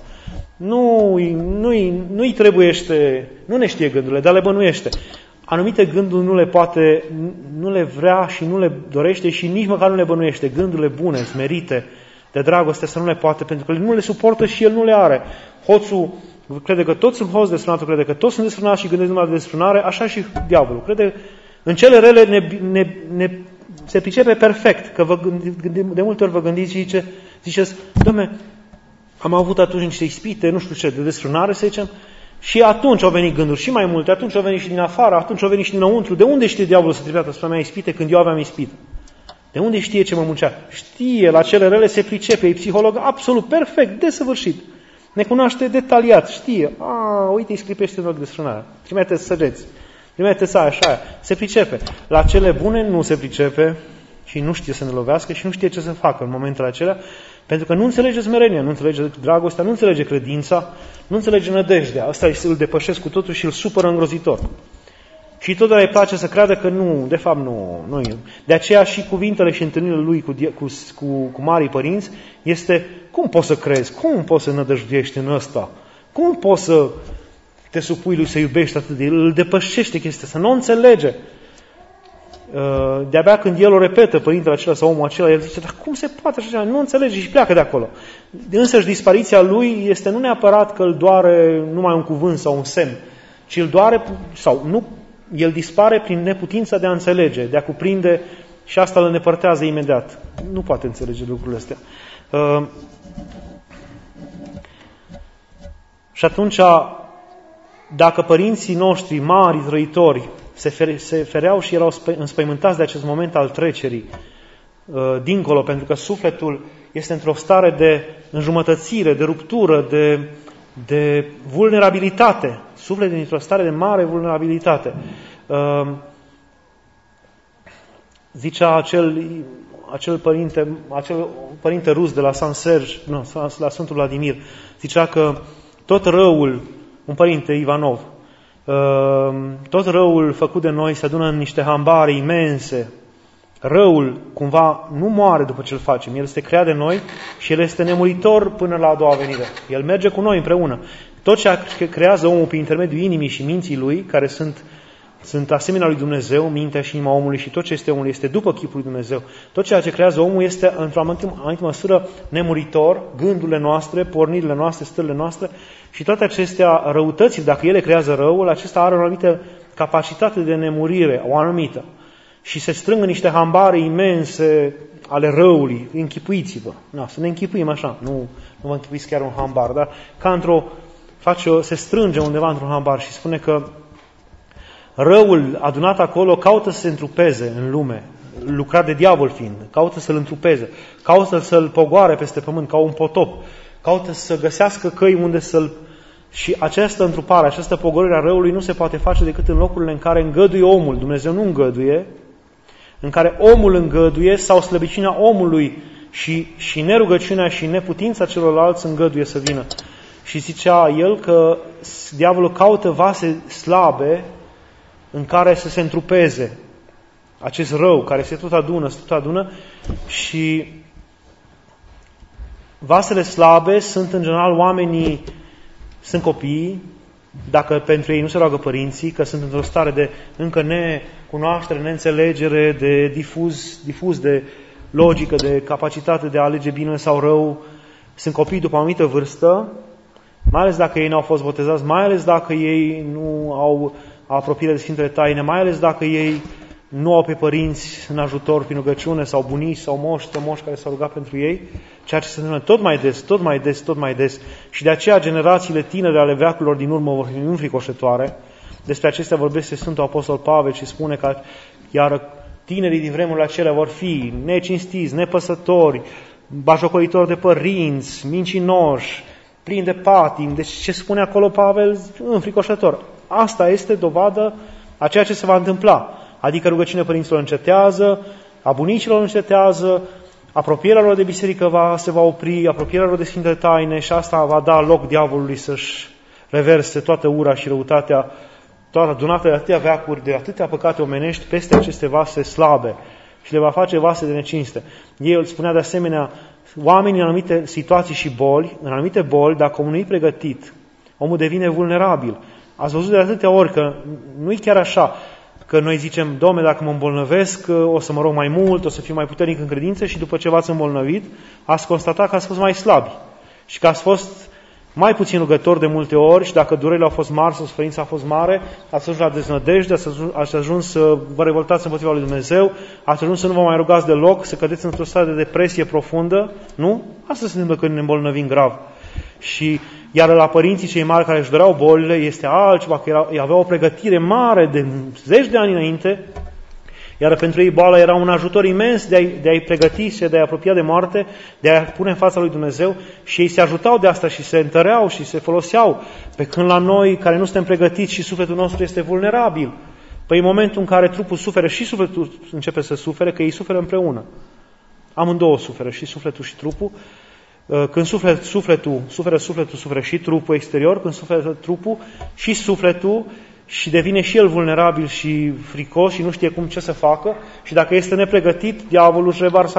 Nu-i trebuiește, nu ne știe gândurile, dar le bănuiește. Anumite gânduri nu le vrea și nu le dorește și nici măcar nu le bănuiește. Gândurile bune, smerite, de dragoste să nu le poate, pentru că nu le suportă și el nu le are. Hoțul crede că toți sunt hoți, desfrânatul crede că toți sunt desfrânați și gândesc numai de desfrânare, așa și diavolul. Crede în cele rele se pricepe perfect, că de multe ori vă gândiți și ziceți, Doamne, am avut atunci niște ispite, nu știu ce, de desfrânare, să zicem, și atunci au venit gânduri și mai multe, atunci au venit și din afară, atunci au venit și dinăuntru. De unde știe diavolul să trimeată asupra mea ispite când eu aveam ispită? De unde știe ce mă muncea? Știe, la cele rele se pricepe, e psiholog absolut perfect, desăvârșit. Ne cunoaște detaliat, știe. Uite, îi scripește în loc de strânare. Trimite săgeți. Trimite să așa. Se pricepe. La cele bune nu se pricepe și nu știe să ne lovească și nu știe ce să facă în momentele acelea, pentru că nu înțelege smerenia, nu înțelege dragostea, nu înțelege credința, nu înțelege nădejdea. Asta îl depășesc cu totul și îl supără îngrozitor. Și totdeauna îi place să creadă că nu, de fapt nu e. De aceea și cuvintele și întâlnirile lui cu marii părinți este: cum poți să crezi? Cum poți să nădăjduiești în ăsta? Cum poți să te supui lui, să iubești atât de el? Îl depășește chestia asta, nu înțelege. De-abia când el o repetă, părintele acela sau omul acela, el zice: dar cum se poate așa? Nu înțelege și pleacă de acolo. Însăși dispariția lui este nu neapărat că îl doare numai un cuvânt sau un semn, ci îl doare, sau nu, el dispare prin neputința de a înțelege, de a cuprinde, și asta îl îndepărtează imediat. Nu poate înțelege lucrurile astea. Și atunci, dacă părinții noștri mari, trăitori, se fereau și erau înspăimântați de acest moment al trecerii dincolo, pentru că sufletul este într-o stare de înjumătățire, de ruptură, de vulnerabilitate. Sufletul într-o stare de mare vulnerabilitate. Zicea acel părinte rus de la la Sfântul Vladimir, zicea că tot răul, un părinte Ivanov, tot răul făcut de noi se adună în niște hambare imense. Răul cumva nu moare după ce îl facem. El este creat de noi și el este nemuritor până la a doua venire. El merge cu noi împreună. Tot ce creează omul prin intermediul inimii și minții lui, care sunt asemenea lui Dumnezeu, mintea și inima omului, și tot ce este omul este după chipul lui Dumnezeu. Tot ceea ce creează omul este într-o anumită măsură nemuritor, gândurile noastre, pornirile noastre, stările noastre, și toate acestea răutăți, dacă ele creează răul, acesta are o anumită capacitate de nemurire, o anumită. Și se strâng în niște hambare imense ale răului. Închipuiți-vă. Să ne închipuim așa. Nu vă închipuiți chiar un hambar, dar ca se strânge undeva într-un hambar și spune că răul adunat acolo caută să se întrupeze în lume, lucrat de diavol fiind, caută să-l întrupeze, caută să-l pogoare peste pământ ca un potop, caută să găsească căi unde să-l... Și această întrupare, această pogorire a răului nu se poate face decât în locurile în care îngăduie omul. Dumnezeu nu îngăduie, în care omul îngăduie, sau slăbiciunea omului și nerugăciunea și neputința celorlalți îngăduie să vină. Și zicea el că diavolul caută vase slabe în care să se întrupeze acest rău, care se tot adună, și vasele slabe sunt în general oamenii, sunt copiii, dacă pentru ei nu se roagă părinții, că sunt într-o stare de încă necunoaștere, neînțelegere, de difuz de logică, de capacitate de a alege bine sau rău. Sunt copii după o anumită vârstă, mai ales dacă ei nu au fost botezați, mai ales dacă ei nu au apropiere de Sfintele Taine, mai ales dacă ei nu au pe părinți în ajutor prin rugăciune, sau bunici, sau moși care s-au rugat pentru ei, ceea ce se întâmplă tot mai des. Și de aceea generațiile tinere ale veacurilor din urmă vor fi înfricoșătoare. Despre acestea vorbește Sfântul Apostol Pavel și spune că iar tinerii din vremurile acelea vor fi necinstiți, nepăsători, bașocoritori de părinți, mincinoși, plini de patim. Deci ce spune acolo Pavel? Înfricoșător. Asta este dovadă a ceea ce se va întâmpla. Adică rugăciunea părinților încetează, a bunicilor încetează, apropierea lor de biserică se va opri, apropierea lor de Sfintele Taine, și asta va da loc diavolului să-și reverse toată ura și răutatea, toată adunată de atâtea veacuri, de atâtea păcate omenești peste aceste vase slabe și le va face vase de necinste. El îl spunea de asemenea, oamenii în anumite situații și boli, în anumite boli, dacă omul nu e pregătit, omul devine vulnerabil. Ați văzut de atâtea ori că nu e chiar așa, că noi zicem, Doamne, dacă mă îmbolnăvesc, o să mă rog mai mult, o să fiu mai puternic în credință, și după ce v-ați îmbolnăvit, ați constatat că ați fost mai slabi și că ați fost mai puțin rugător de multe ori și dacă durerile au fost mari sau suferința a fost mare, ați ajuns la deznădejde, ați ajuns să vă revoltați împotriva lui Dumnezeu, ați ajuns să nu vă mai rugați deloc, să cădeți într-o stare de depresie profundă, nu? Asta se întâmplă când ne îmbolnăvim grav. Și iar la părinții cei mari care își doreau bolile, este altceva, că ei aveau o pregătire mare de zeci de ani înainte, iar pentru ei boala era un ajutor imens de a-i pregăti și de a-i apropia de moarte, de a-i pune în fața lui Dumnezeu și ei se ajutau de asta și se întăreau și se foloseau. Pe când la noi, care nu suntem pregătiți și sufletul nostru este vulnerabil, păi în momentul în care trupul suferă și sufletul începe să sufere, că ei suferă împreună. Amândouă suferă, și sufletul și trupul. Când sufletul, suferă și trupul exterior, când suferă trupul și sufletul, și devine și el vulnerabil și fricos și nu știe ce să facă și dacă este nepregătit, diavolul își revarsă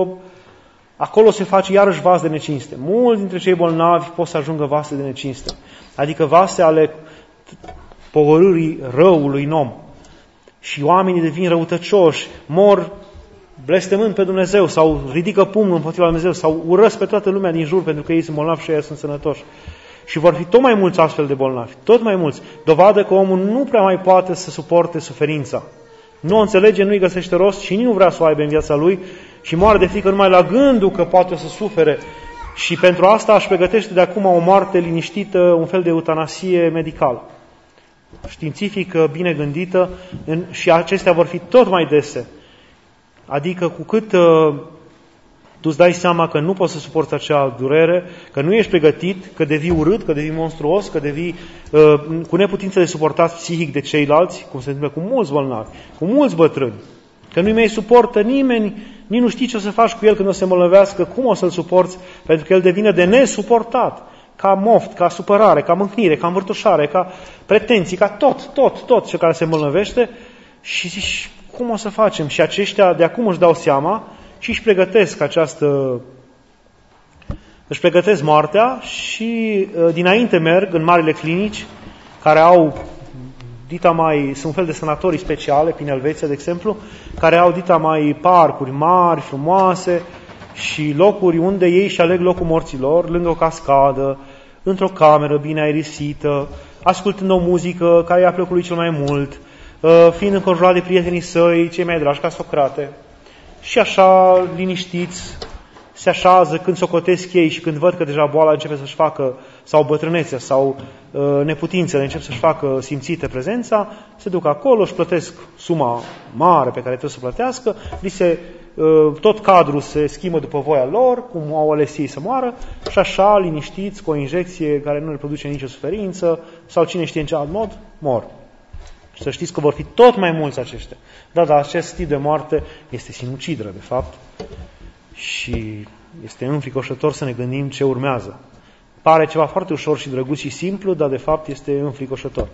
acolo se face iarăși vas de necinste. Mulți dintre cei bolnavi pot să ajungă vase de necinste, adică vase ale pogorârii răului în om. Și oamenii devin răutăcioși, mor blestemând pe Dumnezeu sau ridică pumnul împotriva lui Dumnezeu sau urăsc pe toată lumea din jur pentru că ei sunt bolnavi și ei sunt sănătoși. Și vor fi tot mai mulți astfel de bolnavi, tot mai mulți. Dovadă că omul nu prea mai poate să suporte suferința. Nu o înțelege, nu-i găsește rost și nu vrea să o aibă în viața lui și moare de frică numai la gândul că poate să sufere. Și pentru asta își pregătește de acum o moarte liniștită, un fel de eutanasie medicală. Științifică, bine gândită și acestea vor fi tot mai dese. Adică cu cât tu îți dai seama că nu poți să suporți acea durere, că nu ești pregătit, că devii urât, că devii monstruos, că devii cu neputință de suportat psihic de ceilalți, cum se întâmplă cu mulți bolnavi, cu mulți bătrâni, că nu-i mai suportă nimeni, nici nu știi ce o să faci cu el când o să se îmbolnăvească, cum o să-l suporți, pentru că el devine de nesuportat, ca moft, ca supărare, ca mâhnire, ca învârtușare, ca pretenții, ca tot ce care se îmbolnăvește și zici, cum o să facem? Și aceștia de acum își dau seama și își pregătesc moartea și dinainte merg în marile clinici care au sunt un fel de sanatorii speciale, prin Elveția, de exemplu, care au parcuri mari, frumoase și locuri unde ei își aleg locul morților, lângă o cascadă, într-o cameră bine aerisită, ascultând o muzică care i-a plăcut lui cel mai mult, fiind înconjurat de prietenii săi, cei mai dragi, ca Socrate. Și așa, liniștiți, se așează când socotesc ei și când văd că deja boala începe să-și facă, sau bătrânețea, sau neputințele încep să-și facă simțite prezența, se duc acolo, își plătesc suma mare pe care trebuie să plătească, tot cadrul se schimbă după voia lor, cum au ales ei să moară, și așa, liniștiți, cu o injecție care nu le produce nicio suferință, sau cine știe în ce alt mod, mor. Și să știți că vor fi tot mai mulți aceștia. Dar acest tip de moarte este sinucidere, de fapt, și este înfricoșător să ne gândim ce urmează. Pare ceva foarte ușor și drăguț și simplu, dar de fapt este înfricoșător.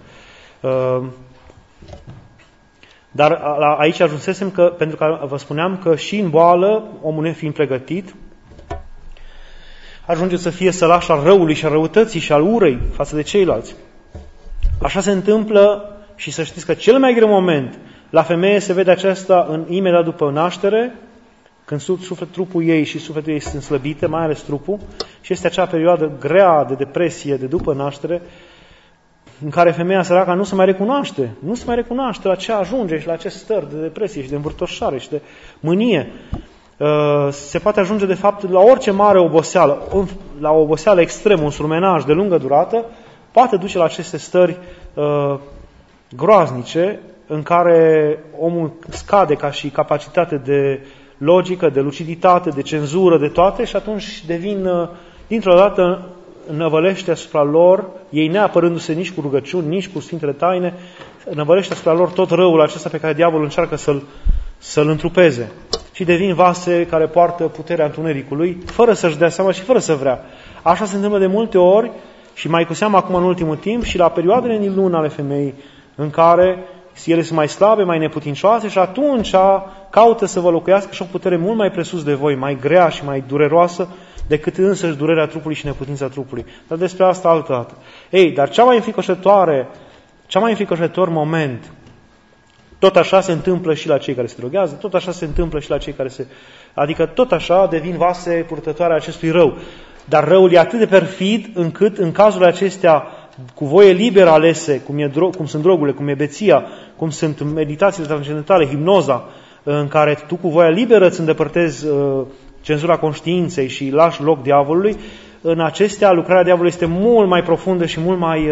Dar aici ajunsesem pentru că vă spuneam că și în boală, omul nefiind pregătit, ajunge să fie sălaș al răului și al răutății și al urei față de ceilalți. Așa se întâmplă și să știți că cel mai greu moment la femeie se vede aceasta imediat după naștere, când trupul ei și sufletul ei sunt slăbite, mai ales trupul, și este acea perioadă grea de depresie de după naștere, în care femeia săracă nu se mai recunoaște la ce ajunge și la ce stări de depresie și de învârtoșare și de mânie. Se poate ajunge de fapt la orice mare oboseală, la o oboseală extremă, un surmenaj de lungă durată, poate duce la aceste stări groaznice în care omul scade ca și capacitate de logică, de luciditate, de cenzură, de toate și atunci devin, dintr-o dată, năvălește asupra lor, ei neapărându-se nici cu rugăciuni, nici cu Sfintele Taine, năvălește asupra lor tot răul acesta pe care diavolul încearcă să-l întrupeze. Și devin vase care poartă puterea întunericului, fără să-și dea seama și fără să vrea. Așa se întâmplă de multe ori și mai cu seamă acum în ultimul timp și la perioadele din lună ale femeii în care ele sunt mai slabe, mai neputincioase și atunci caută să vă locuiască și o putere mult mai presus de voi, mai grea și mai dureroasă decât însăși durerea trupului și neputința trupului. Dar despre asta altă dată. Dar cea mai înfricoșător moment, tot așa se întâmplă și la cei care se droghează, tot așa se întâmplă și la cei care adică tot așa devin vase purtătoare a acestui rău. Dar răul e atât de perfid încât în cazul acestea, cu voie liberă alese, cum sunt drogurile, cum e beția, cum sunt meditațiile transcendentale, hipnoza, în care tu cu voia liberă îți îndepărtezi cenzura conștiinței și lași loc diavolului, în acestea lucrarea diavolului este mult mai profundă și mult mai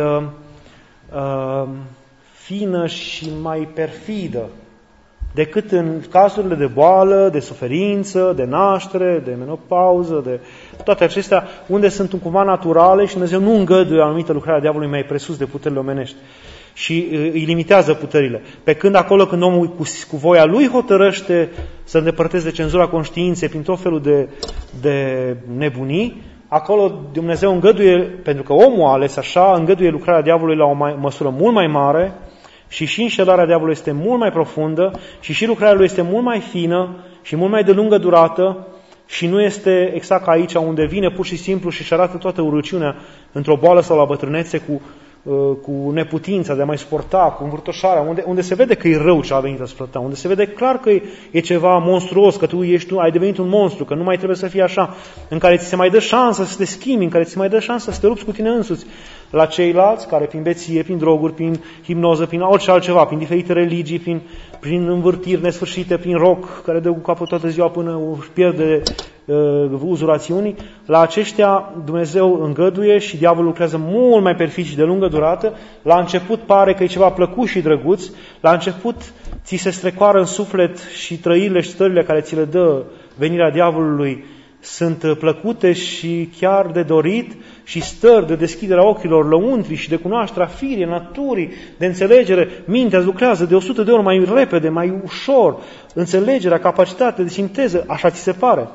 fină și mai perfidă decât în cazurile de boală, de suferință, de naștere, de menopauză, de toate acestea, unde sunt cumva naturale și Dumnezeu nu îngăduie anumită lucrare a diavolului mai presus de puterile omenești și îi limitează puterile. Pe când acolo când omul cu voia lui hotărăște să îndepărteze de cenzura conștiinței prin tot felul de nebunii, acolo Dumnezeu îngăduie, pentru că omul a ales așa, îngăduie lucrarea diavolului la o măsură mult mai mare și înșelarea diavolului este mult mai profundă și lucrarea lui este mult mai fină și mult mai de lungă durată și nu este exact ca aici unde vine pur și simplu și își arată toată urăciunea într-o boală sau la bătrânețe cu neputința de a mai suporta, cu învârtoșarea, unde se vede că e rău ce a venit asupra ta, unde se vede clar că e ceva monstruos, că tu ai devenit un monstru, că nu mai trebuie să fie așa, în care ți se mai dă șansă să te schimbi, în care ți se mai dă șansă să te lupți cu tine însuți. La ceilalți care prin beție, prin droguri, prin hipnoză, prin orice altceva, prin diferite religii, prin învârtiri nesfârșite, prin rock, care dă cu capul toată ziua până își pierde uzul rațiunii, la aceștia Dumnezeu îngăduie și diavolul lucrează mult mai perfid și de lungă durată. La început pare că e ceva plăcut și drăguț, la început ți se strecoară în suflet și trăirile și stările care ți le dă venirea diavolului sunt plăcute și chiar de dorit și stări de deschiderea ochilor, lăuntri și de cunoașterea firii, naturii, de înțelegere. Mintea lucrează de 100 de ori mai repede, mai ușor, înțelegerea, capacitatea de sinteză, așa ți se pare.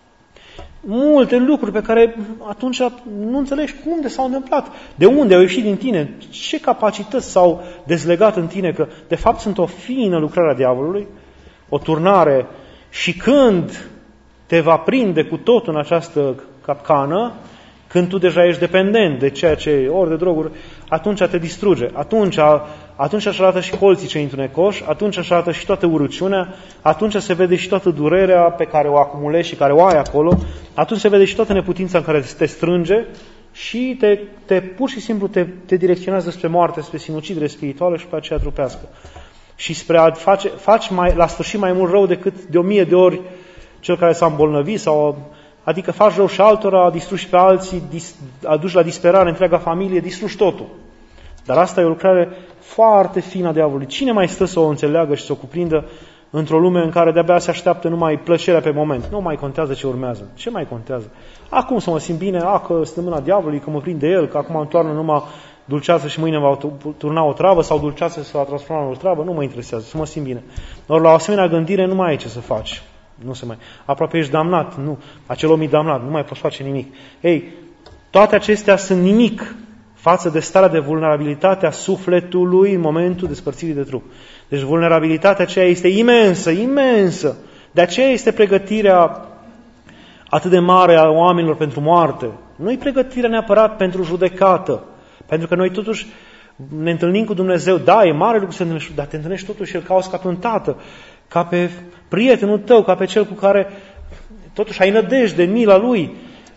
Multe lucruri pe care atunci nu înțelegi cum de s-au întâmplat, de unde au ieșit din tine, ce capacități s-au dezlegat în tine, că de fapt sunt o fină lucrare a diavolului, o turnare, și când te va prinde cu tot în această capcană, când tu deja ești dependent de ceea ce ori de droguri, atunci te distruge. Atunci își arată și colții cei întunecoși, atunci își arată și toată urăciunea, atunci se vede și toată durerea pe care o acumulezi și care o ai acolo, atunci se vede și toată neputința în care te strânge și pur și simplu te direcționează spre moarte, spre sinucidere spirituală și pe aceea trupească. Și spre a faci la sfârșit mai mult rău decât de 1000 de ori cel care s-a îmbolnăvit, adică faci rău și altora, distrugi pe alții, aduci la disperare întreaga familie, distrugi totul. Dar asta e o lucrare foarte fină a diavolului. Cine mai stă să o înțeleagă și să o cuprindă într-o lume în care de-abia se așteaptă numai plăcerea pe moment? Nu mai contează ce urmează. Ce mai contează? Acum să mă simt bine, că stă mâna diavolului, că mă prinde el, că acum îmi toarnă numai dulceață și mâine va turna o travă, sau dulceață se va transforma în o travă, nu mă interesează, să mă simt bine. Ori la o asemenea gândire nu mai ai ce să faci. Nu se mai. Aproape ești damnat, nu. Acel om e damnat, nu mai poți face nimic. Ei, toate acestea sunt nimic față de starea de vulnerabilitate a sufletului în momentul despărțirii de trup. Deci vulnerabilitatea aceea este imensă, imensă. De aceea este pregătirea atât de mare a oamenilor pentru moarte. Nu e pregătirea neapărat pentru judecată. Pentru că noi totuși ne întâlnim cu Dumnezeu. Da, e mare lucru să ne întâlnești, dar te întâlnești totuși El ca pe un tată, ca pe prietenul tău, ca pe cel cu care totuși ai nădejde, mila Lui.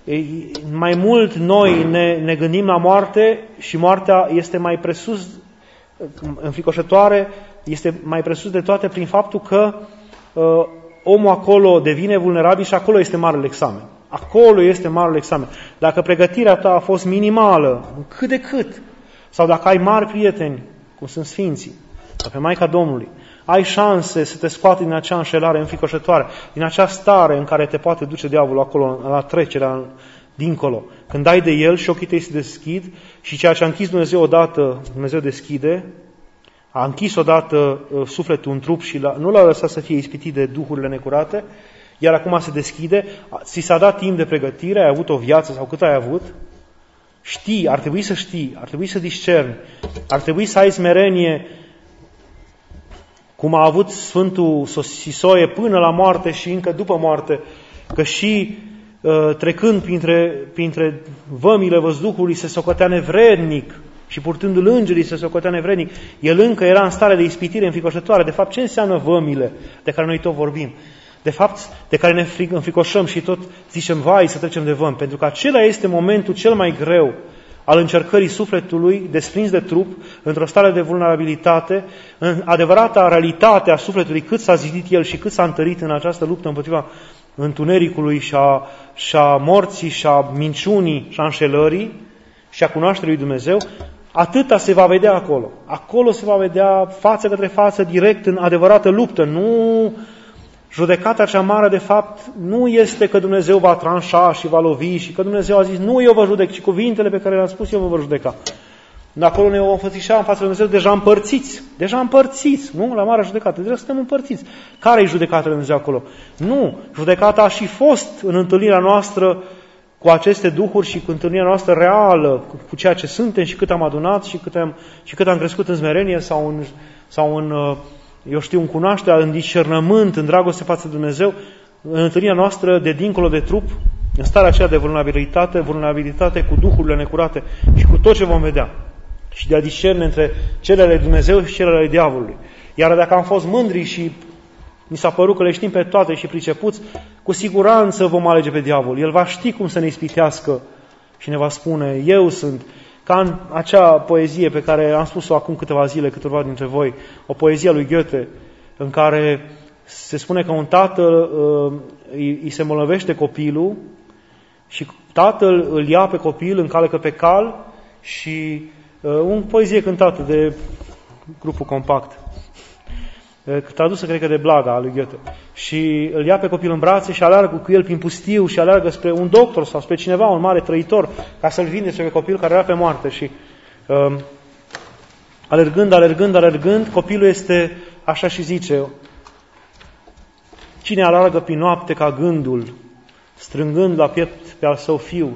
Mai mult noi ne gândim la moarte și moartea este mai presus, înfricoșătoare, este mai presus de toate prin faptul că omul acolo devine vulnerabil și acolo este marele examen. Acolo este marele examen. Dacă pregătirea ta a fost minimală, cât de cât, sau dacă ai mari prieteni, cum sunt Sfinții, sau pe Maica Domnului, ai șanse să te scoate din acea înșelare înfricoșătoare, din acea stare în care te poate duce diavolul acolo, la trecerea dincolo. Când ai de el și ochii tăi se deschid și ceea ce a închis Dumnezeu odată, Dumnezeu deschide, a închis odată sufletul în trup și nu l-a lăsat să fie ispitit de duhurile necurate, iar acum se deschide, ți s-a dat timp de pregătire, ai avut o viață sau cât ai avut, știi, ar trebui să știi, ar trebui să discerni, ar trebui să ai smerenie, cum a avut Sfântul Sisoie până la moarte și încă după moarte, că și trecând printre vămile văzduhului se socotea nevrednic și purtându-l îngerii se socotea nevrednic, el încă era în stare de ispitire înfricoșătoare. De fapt, ce înseamnă vămile de care noi tot vorbim? de fapt, de care ne înfricoșăm și tot zicem, vai, să trecem de vămi, pentru că acela este momentul cel mai greu al încercării sufletului, desprins de trup, într-o stare de vulnerabilitate, în adevărata realitate a sufletului, cât s-a zidit el și cât s-a întărit în această luptă împotriva întunericului și a morții și a minciunii și a înșelării și a cunoașterii lui Dumnezeu, atâta se va vedea acolo. Acolo se va vedea față către față, direct, în adevărată luptă. Nu, judecata cea mare, de fapt, nu este că Dumnezeu va tranșa și va lovi și că Dumnezeu a zis, nu eu vă judec, ci cuvintele pe care le-am spus eu vă vor judeca. Acolo ne vom înfățișa în fața lui Dumnezeu deja împărțiți, nu? La marea judecată, deja suntem împărțiți. Care e judecata lui Dumnezeu acolo? Nu, judecata a și fost în întâlnirea noastră cu aceste duhuri și cu întâlnirea noastră reală, cu ceea ce suntem și cât am adunat și cât am crescut în smerenie sau în în cunoaștere, în discernământ, în dragoste față de Dumnezeu, în întâlnirea noastră de dincolo de trup, în starea aceea de vulnerabilitate cu duhurile necurate și cu tot ce vom vedea. Și de a discerne între cele ale Dumnezeu și cele ale diavolului. Iar dacă am fost mândri și mi s-a părut că le știm pe toate și pricepuți, cu siguranță vom alege pe diavol. El va ști cum să ne ispitească și ne va spune, eu sunt, ca în acea poezie pe care am spus-o acum câteva zile, câteva dintre voi, o poezie a lui Goethe, în care se spune că un tată îi se îmbolnăvește copilul și tatăl îl ia pe copil, încalecă pe cal și o poezie cântată de grupul Compact, tradusă, cred că, de Blaga, a lui Goethe. Și îl ia pe copil în brațe și aleargă cu el prin pustiu și aleargă spre un doctor sau spre cineva, un mare trăitor, ca să-l vindece pe copil care era pe moarte. Și alergând, copilul este, așa și zice, cine aleargă prin noapte ca gândul, strângând la piept pe al său fiu,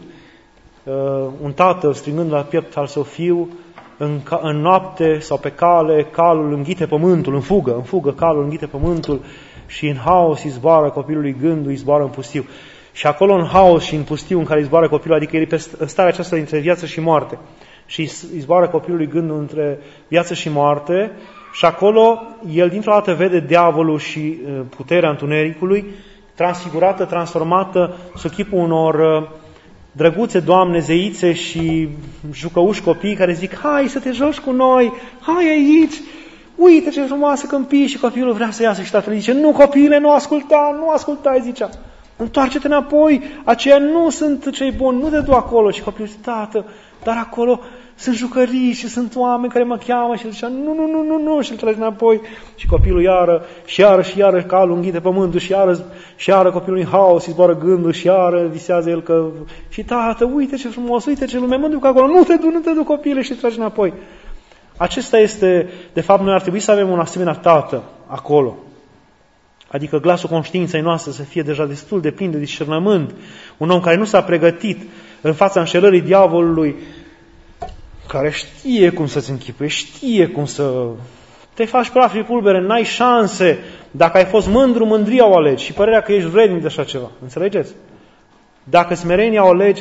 un tată strângând la piept al său fiu, în noapte sau pe cale, calul înghite pământul, în fugă, calul înghite pământul și în haos izboară copilului gândul, izboară în pustiu. Și acolo în haos și în pustiu în care izboară copilul, adică el e pe starea aceasta dintre viață și moarte. Și izboară copilului gândul între viață și moarte și acolo el dintr-o dată vede diavolul și puterea întunericului transfigurată, transformată sub chipul unor drăguțe doamne, zeițe și jucăuși copii care zic, hai să te joci cu noi, hai aici, uite ce frumoasă câmpie, și copilul vrea să iasă și tatăl zice, nu copile, nu ascultai, zicea, întoarce-te înapoi, aceia nu sunt cei buni, nu te du acolo. Și copilul zice, tată, dar acolo sunt jucării și sunt oameni care mă cheamă. Și el zicea, nu, și îl trage înapoi. Și copilul iară, calul înghite pământul și iară copilul în haos, îi zboară gândul și iară visează el că, și tată, uite ce frumos, uite ce lume, mă duc acolo, nu te du copile, și îl trage înapoi. Acesta este, de fapt, noi ar trebui să avem un asemenea tată acolo. Adică glasul conștiinței noastre să fie deja destul de plin de discernământ. Un om care nu s-a pregătit în fața înșelării diavolului, care știe cum să-ți închipuie, știe cum să te faci praf și pulbere, n-ai șanse. Dacă ai fost mândru, mândria o alegi și părerea că ești vrednic de așa ceva. Înțelegeți? Dacă smerenia o alegi,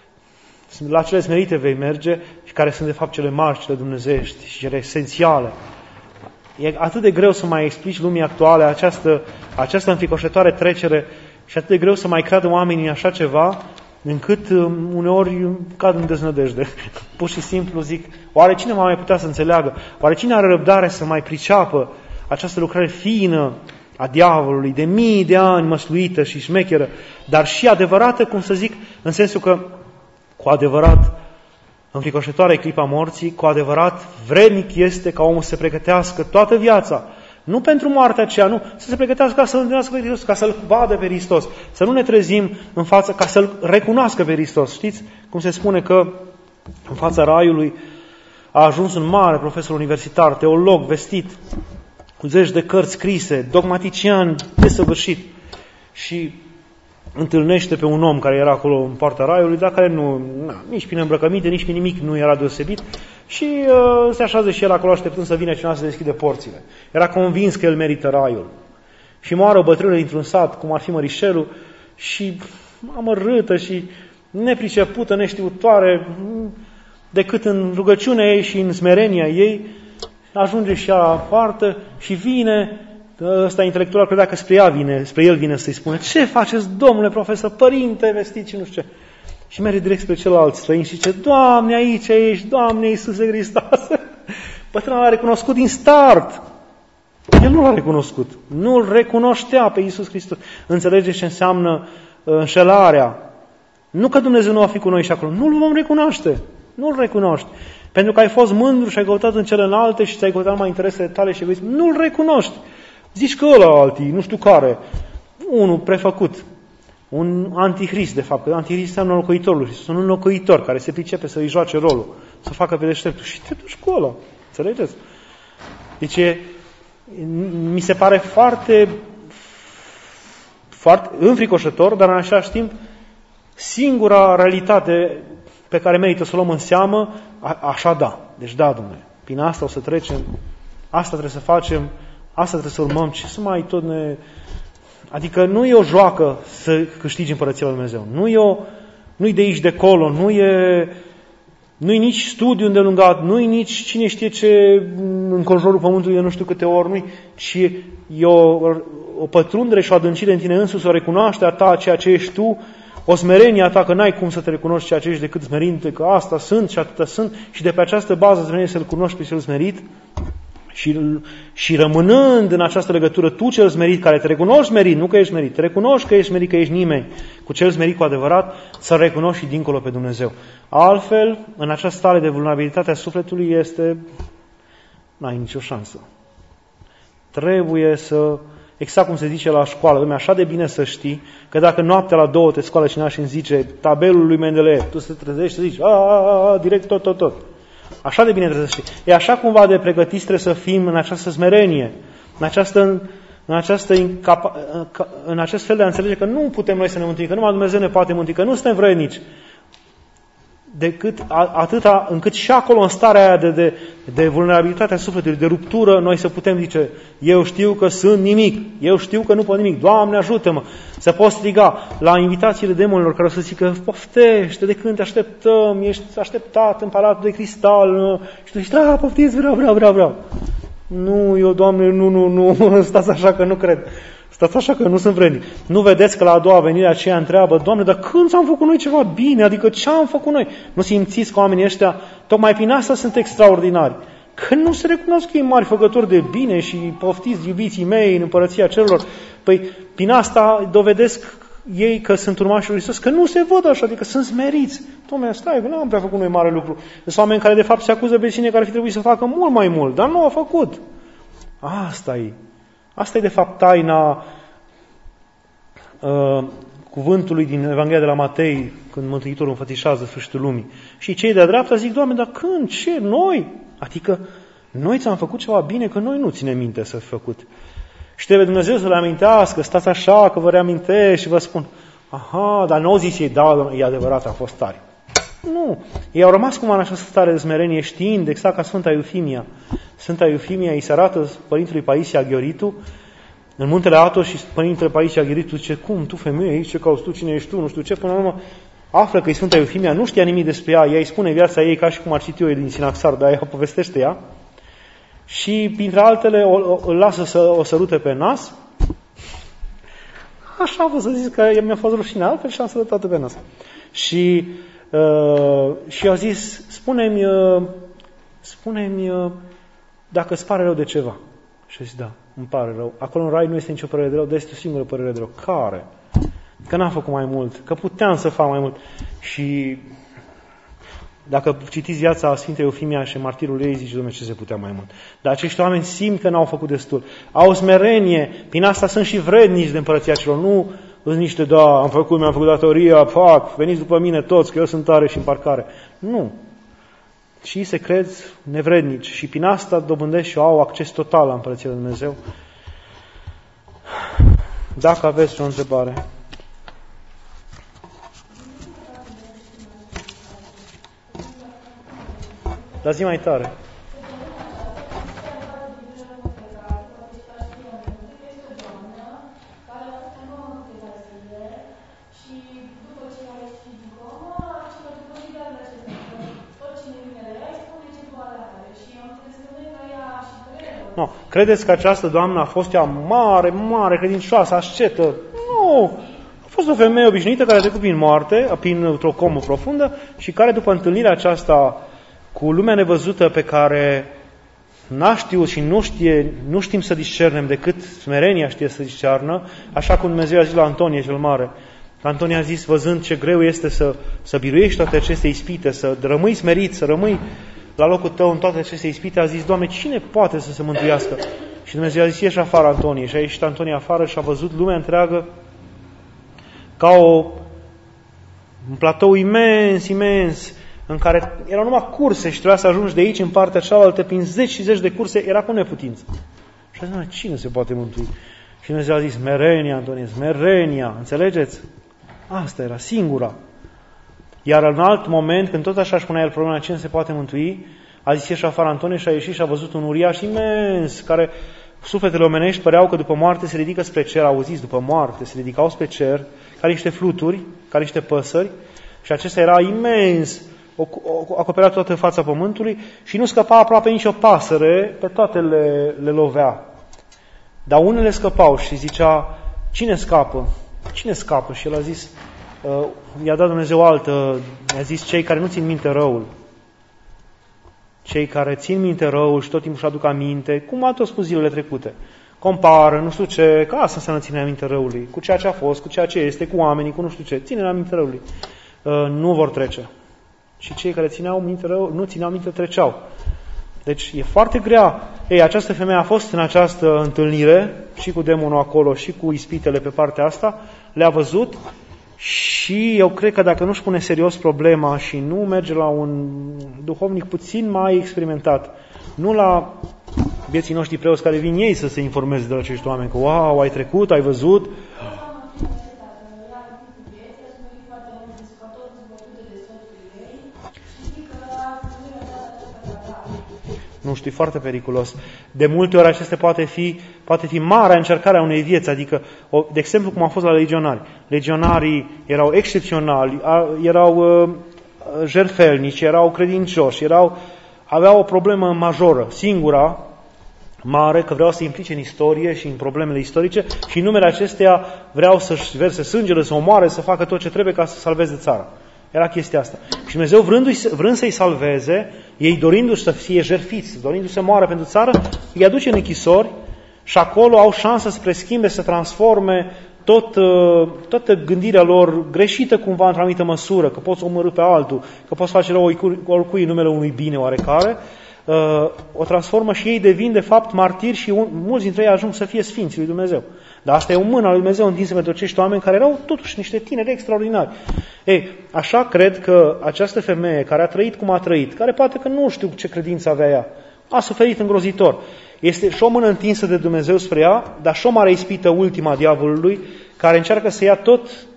la cele smerite vei merge și care sunt de fapt cele mari, cele dumnezeiești și cele esențiale. E atât de greu să mai explici lumii actuale această înfricoșătoare trecere și atât de greu să mai creadă oamenii în așa ceva, încât uneori cad în deznădejde. Pur și simplu zic, oare cine mai putea să înțeleagă? Oare cine are răbdare să mai priceapă această lucrare fină a diavolului, de mii de ani măsluită și șmecheră, dar și adevărată, cum să zic, în sensul că cu adevărat înfricoșătoare clipa morții, cu adevărat vrednic este ca omul să se pregătească toată viața, nu pentru moartea aceea, nu, să se pregătească ca să-L întâlnească pe Hristos, ca să-L vadă pe Hristos, să nu ne trezim în față, ca să-L recunoască pe Hristos. Știți cum se spune că în fața raiului a ajuns un mare profesor universitar, teolog, vestit, cu zeci de cărți scrise, dogmatician desăvârșit, și întâlnește pe un om care era acolo în poarta raiului, dar care nici prin îmbrăcăminte, nici prin nimic nu era deosebit, și se așează și el acolo așteptând să vină cineva să deschide porțile. Era convins că el merită raiul. Și moară o bătrână dintr-un sat, cum ar fi Mărișelul, și amărâtă și nepricepută, neștiutoare, decât în rugăciunea ei și în smerenia ei, ajunge și ea la poartă și vine Ăsta intelectual credea că spre el vine să-i spune: ce faceți, domnule profesor, părinte vestit și nu știu ce. Și merge direct spre celălalt străin și zice: Doamne, aici ești, Doamne Iisuse Hristoase. Bătrânul l-a recunoscut din start. El nu l-a recunoscut. Nu-L recunoștea pe Iisus Hristos. Înțelegeți ce înseamnă înșelarea? Nu că Dumnezeu nu va fi cu noi și acolo. Nu-L vom recunoaște. Nu-L recunoști. Pentru că ai fost mândru și ai căutat în cele înalte și ți-ai căutat numai interesele tale și egoism. Nu-L recunoști. Zici că ăla alții, nu știu care. Unul prefăcut. Un antichrist, de fapt. Că antichrist înseamnă înlocuitorul Hristos. Un înlocuitor care se pricepe să îi joace rolul. Să facă pe deșteptul. Și te duci cu ăla. Înțelegeți? Deci mi se pare foarte înfricoșător, dar în același timp singura realitate pe care merită să o luăm în seamă, așa da. Deci da, Dumnezeu. Prin asta o să trecem, asta trebuie să facem, asta trebuie să urmăm, ce să mai tot ne... Adică nu e o joacă să câștigi Împărăția lui Dumnezeu. Nu-i de aici de acolo, nu-i nici studiu îndelungat, nu-i nici cine știe ce înconjurul pământului de nu știu câte ori, ci e o pătrundere și o adâncire în tine însuți, o recunoaște a ta ceea ce ești tu, o smerenie a ta, că n-ai cum să te recunoști ceea ce ești decât smerinte, că asta sunt și atâta sunt, și de pe această bază îți vine să-L cunoști pe cel smerit și rămânând în această legătură, tu cel smerit, care te recunoști smerit, nu că ești smerit, te recunoști că ești smerit, că ești nimeni, cu cel smerit cu adevărat, să recunoști și dincolo pe Dumnezeu. Altfel, în această stare de vulnerabilitate a sufletului n-ai nicio șansă. Trebuie să, exact cum se zice la școală, e așa de bine să știi că dacă noaptea la 2 te scoală cineva și îmi zice tabelul lui Mendeleev, tu să te trezești și zici direct tot. Așa de bine trebuie să știi. E așa cumva de pregătiți trebuie să fim în această smerenie, în acest fel de a înțelege că nu putem noi să ne mântuim, că numai Dumnezeu ne poate mântui, că nu suntem vrednici. Decât atâta încât și acolo, în starea aia de vulnerabilitate a sufletului, de ruptură, noi să putem zice: eu știu că sunt nimic, eu știu că nu pot nimic, Doamne ajută-mă, să pot striga la invitațiile demonilor care o să zică: poftește, de când te așteptăm, ești așteptat în palatul de cristal, și tu zici: da, poftiți, vreau. Nu, eu, Doamne, nu, stați așa că nu cred. Stați așa că nu sunt vrednic. Nu vedeți că la a doua venire aceea întreabă: Doamne, dar când ți-am făcut noi ceva bine? Adică ce am făcut noi? Nu simțiți că oamenii ăștia, tocmai prin asta sunt extraordinari. Că nu se recunosc ei mari făcători de bine și poftiți iubiții mei în împărăția celor. Păi, prin asta dovedesc ei că sunt urmașii lui Iisus, că nu se văd așa, adică sunt smeriți. Doamne, stai, că nu am prea făcut noi mare lucru. Sunt oameni care de fapt se acuză pe cine care ar fi trebuit să facă mult mai mult, dar nu au făcut. Asta e de fapt taina cuvântului din Evanghelia de la Matei, când Mântuitorul înfățișează sfârșitul lumii. Și cei de-a dreapta zic: Doamne, dar când? Ce? Noi? Adică noi ți-am făcut ceva bine, că noi nu ținem minte să fi făcut. Și trebuie Dumnezeu să le amintească: stați așa că vă reamintesc și vă spun. Aha, dar nu au zis ei: da, e adevărat, am fost tari. Nu, ei au rămas cumva în această stare de smerenie, știind, exact ca Sfânta Eufimia. Sfânta Eufimia îi se arată Părintelui Paisie Aghioritu în muntele Athos și Părintele Paisie Aghioritu zice: cum, tu femeie aici, ce cauți tu, cine ești tu, nu știu ce, până la urmă află că e Sfânta Eufimia, nu știa nimic despre ea, ea îi spune viața ei ca și cum ar citi eu din Sinaxar, dar ea povestește ea. Și, printre altele, îl lasă să o sărute pe nas. Așa vă să zic că mi-a fost rușine, altfel și am sărutat pe nas. Și au zis: spune-mi dacă îți pare rău de ceva. Și a zis: da, îmi pare rău. Acolo în rai nu este nicio părere de rău, dar este o singură părere de rău. Care? Că n-am făcut mai mult, că puteam să fac mai mult. Și dacă citiți viața Sfintei Eufimia și martirul ei, zice: Doamne, ce se putea mai mult. Dar acești oameni simt că n-au făcut destul. Au smerenie, prin asta sunt și vrednici de împărăția celor. Nu sunt niște: da, mi-am făcut datoria, veniți după mine toți, că eu sunt tare și în parcare. Nu. Și ei se cred nevrednici și prin asta dobândesc și au acces total la împărăția lui Dumnezeu. Dacă aveți o întrebare. Dar zi mai tare. No. Credeți că această doamnă a fost ea mare, mare, credincioasă, ascetă? Nu! A fost o femeie obișnuită care a trecut prin moarte, printr-o comă profundă și care după întâlnirea aceasta cu lumea nevăzută pe care n-a știut și nu știm să discernem decât smerenia știe să discearnă, așa cum Dumnezeu a zis la Antonie cel Mare. Antonie a zis, văzând ce greu este să biruiești toate aceste ispite, să rămâi smerit, să rămâi la locul tău în toate aceste ispite, a zis, Doamne, cine poate să se mântuiască? Și Dumnezeu a zis, ieși afară, Antonie. Și a ieșit Antonie afară și a văzut lumea întreagă ca un platou imens, imens, în care erau numai curse și trebuia să ajungi de aici în partea cealaltă, prin zeci și zeci de curse, era cu neputință. Și a zis, cine se poate mântui? Și Dumnezeu a zis, smerenia, Antonie, smerenia, înțelegeți? Asta era singura. Iar în alt moment, când tot așa își punea el problema cine se poate mântui, a zis ieși afară Antonie și a ieșit și a văzut un uriaș imens, care sufletele omenești păreau că după moarte se ridică spre cer, auziți, după moarte se ridicau spre cer, ca niște fluturi, ca niște păsări, și acesta era imens, acoperea toată fața pământului și nu scăpa aproape nicio pasăre, pe toate le lovea. Dar unele scăpau și zicea, cine scapă? Cine scapă? Și el a zis, i-a dat Dumnezeu altă, i-a zis, cei care nu țin minte răul. Cei care țin minte răul și tot timpul își aduc aminte, cum a tot spus zilele trecute. Compară, nu știu ce, că asta înseamnă ținerea minte răului, cu ceea ce a fost, cu ceea ce este, cu oamenii, cu nu știu ce, ținerea minte răului. Nu vor trece. Și cei care țineau minte rău, nu țineau minte, treceau. Deci e foarte grea. Ei, această femeie a fost în această întâlnire, și cu demonul acolo, și cu ispitele pe partea asta, le-a văzut și eu cred că dacă nu-și pune serios problema și nu merge la un duhovnic puțin mai experimentat, nu la vieții noștri preoți care vin ei să se informeze de la acești oameni, că wow, ai trecut, ai văzut. Nu știu, e foarte periculos. De multe ori acestea poate fi marea încercare a unei vieți, adică, de exemplu, cum a fost la legionari. Legionarii erau excepționali, erau jertfelnici, erau credincioși, aveau o problemă majoră, singura, mare, că vreau să se implice în istorie și în problemele istorice și în numele acestea vreau să-și verse sângele, să omoare, să facă tot ce trebuie ca să salveze țara. Era chestia asta. Și Dumnezeu vrând să-i salveze, ei dorindu-și să fie jertfiți, dorindu-și să moară pentru țară, îi aduce în închisori și acolo au șansă să preschimbe, să transforme toată gândirea lor greșită cumva într-o anumită măsură, că poți omorî pe altul, că poți face rău oricui în numele unui bine oarecare, o transformă și ei devin de fapt martiri și mulți dintre ei ajung să fie sfinții lui Dumnezeu. Dar asta e o mână a lui Dumnezeu întinsă pentru acești oameni care erau totuși niște tineri extraordinari. Ei, așa cred că această femeie care a trăit cum a trăit, care poate că nu știu ce credință avea ea, a suferit îngrozitor. Este și o mână întinsă de Dumnezeu spre ea, dar și o mare ispită ultima diavolului, care încearcă să ia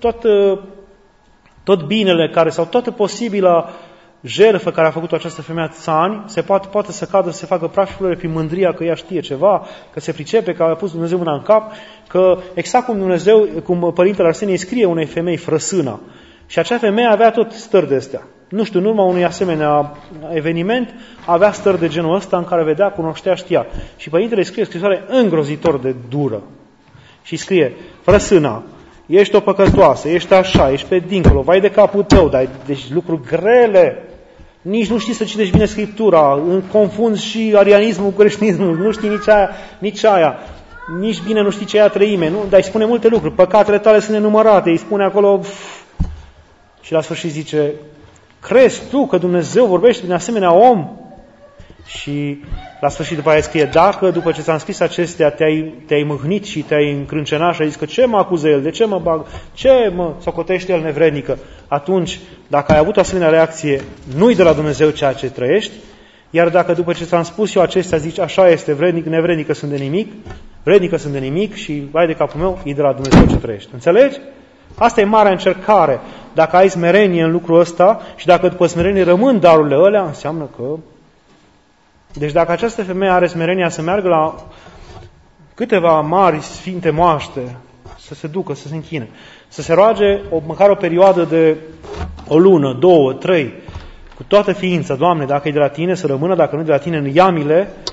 tot binele care, sau toată posibilă jertfă care a făcut această femeie atâția ani, poate să cadă, să se facă praf și flore prin mândria că ea știe ceva, că se pricepe, că a pus Dumnezeu mâna în cap, că exact cum Părintele Arsenie scrie unei femei frăsâna. Și acea femeie avea tot stări de astea. Nu știu, în urma unui asemenea eveniment, avea stări de genul ăsta în care vedea, cunoștea, știa. Și Părintele scrie o scrisoare îngrozitor de dură. Și scrie, frăsâna, ești o păcătoasă, ești așa, ești pe dincolo, vai de capul tău, dar deci lucruri grele. Nici nu știi să citești bine Scriptura, confunzi și arianismul cu creștinismul, nu știi nici aia. Nici bine nu știi ce e a treime, nu? Dar îi spune multe lucruri, păcatele tale sunt nenumărate, îi spune acolo și la sfârșit zice, crezi tu că Dumnezeu vorbește prin asemenea om? Și la sfârșit după aia scrie, dacă după ce ți-am scris acestea te-ai mâhnit și te-ai încrâncenat și ai zis că ce mă acuză el, de ce mă bag, ce mă socotește el nevrednică, atunci atunci, dacă ai avut o asemenea reacție, nu-i de la Dumnezeu ceea ce trăiești, iar dacă după ce ți-am spus eu acestea zici, așa este, vrednic, nevrednică sunt de nimic, vrednică sunt de nimic și vai de capul meu, e de la Dumnezeu ce trăiești. Înțelegi? Asta e marea încercare. Dacă ai smerenie în lucrul ăsta și dacă după smerenie rămân darurile alea, înseamnă că... Deci dacă această femeie are smerenia să meargă la câteva mari sfinte moaște, să se ducă, să se închine, să se roage măcar o perioadă de o lună, 2, 3, cu toată ființa, Doamne, dacă e de la Tine, să rămână, dacă nu e de la Tine, în iamile,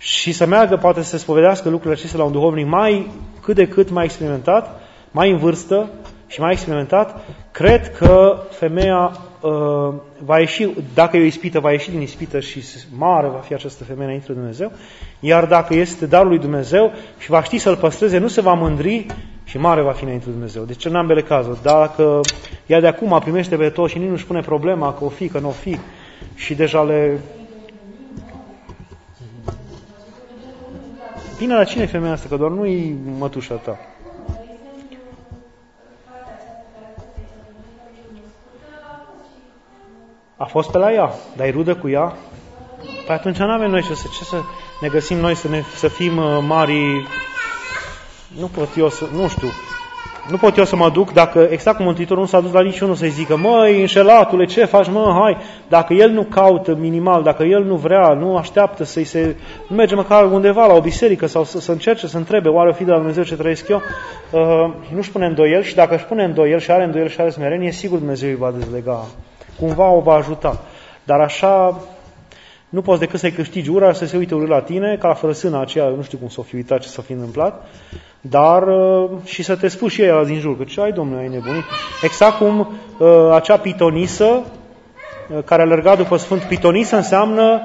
și să meargă, poate să se spovedească lucrurile acestea la un duhovnic cât de cât mai experimentat, mai în vârstă și mai experimentat, cred că femeia va ieși, dacă e o ispită, va ieși din ispită și mare va fi această femeie înainte de Dumnezeu, iar dacă este darul lui Dumnezeu și va ști să-l păstreze, nu se va mândri și mare va fi înainte de Dumnezeu. Deci în ambele cazuri. Dacă ea de acum primește pe toți și nici nu-și pune problema că o fi, că nu o fi și deja le... Bine, la cine e femeia asta? Că doar nu-i mătușa ta. A fost pe la ea, dar e rudă cu ea? Păi atunci nu avem noi ce să ne găsim noi să fim mari. Nu pot eu să mă duc dacă exact cum Mântuitorul nu s-a dus la niciunul să-i zică: măi, înșelatule, ce faci, hai, dacă el nu caută minimal, dacă el nu vrea, nu așteaptă nu merge măcar undeva la o biserică sau să încerce să întrebe, oare o fi de la Dumnezeu ce trăiesc eu, nu-și pune îndoiel și dacă își pune îndoiel și are îndoiel și are smerenie, sigur Dumnezeu îi va dezlega. Cumva o va ajuta. Dar așa nu poți decât să-i câștigi ura, să se uite urât la tine, ca la fărăsâna aceea, nu știu cum s-o fi uitat, ce s-o fi întâmplat, dar și să te spui și ei din jur, că ce ai, domnule, ai nebunit? Exact cum acea pitonisă care alerga după Sfânt. Pitonisă înseamnă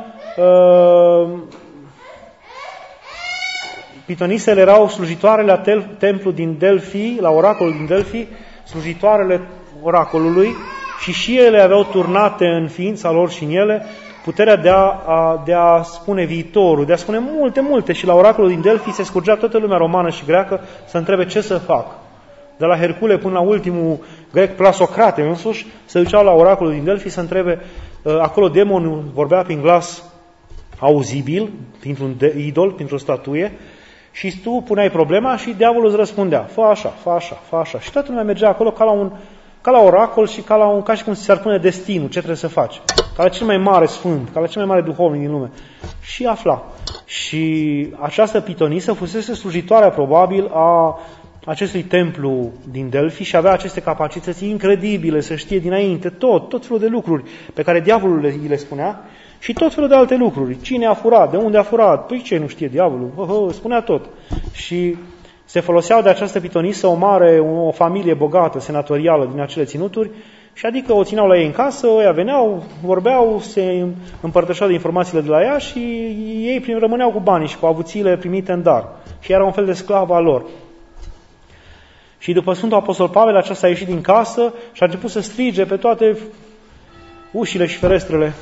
pitonisele erau slujitoarele la templu din Delphi, la oracolul din Delphi, slujitoarele oracolului, și ele aveau turnate în ființa lor și în ele puterea de a spune viitorul, de a spune multe. Și la oracolul din Delphi se scurgea toată lumea romană și greacă să întrebe ce să fac. De la Hercule până la ultimul grec, Plasocrate însuși, se duceau la oracolul din Delphi să întrebe. Acolo demonul vorbea prin glas auzibil, printr-un idol, printr-o statuie, și tu puneai problema și diavolul îți răspundea: fă așa. Și toată lumea mergea acolo ca la oracol și ca și cum ți s-ar pune destinul, ce trebuie să faci. Ca la cel mai mare sfânt, ca la cel mai mare duhovnic din lume. Și afla. Și această pitonisă fusese slujitoarea probabil a acestui templu din Delphi și avea aceste capacități incredibile să știe dinainte tot felul de lucruri pe care diavolul îi le spunea și tot felul de alte lucruri. Cine a furat, de unde a furat, păi ce nu știe diavolul, spunea tot. Și se foloseau de această pitonisă o familie bogată, senatorială din acele ținuturi, și adică o țineau la ei în casă, ăia veneau, vorbeau, se împărtășeau de informațiile de la ea și ei rămâneau cu banii și cu avuțiile primite în dar. Și era un fel de sclav al lor. Și după Sfântul Apostol Pavel, aceasta a ieșit din casă și a început să strige pe toate ușile și ferestrele: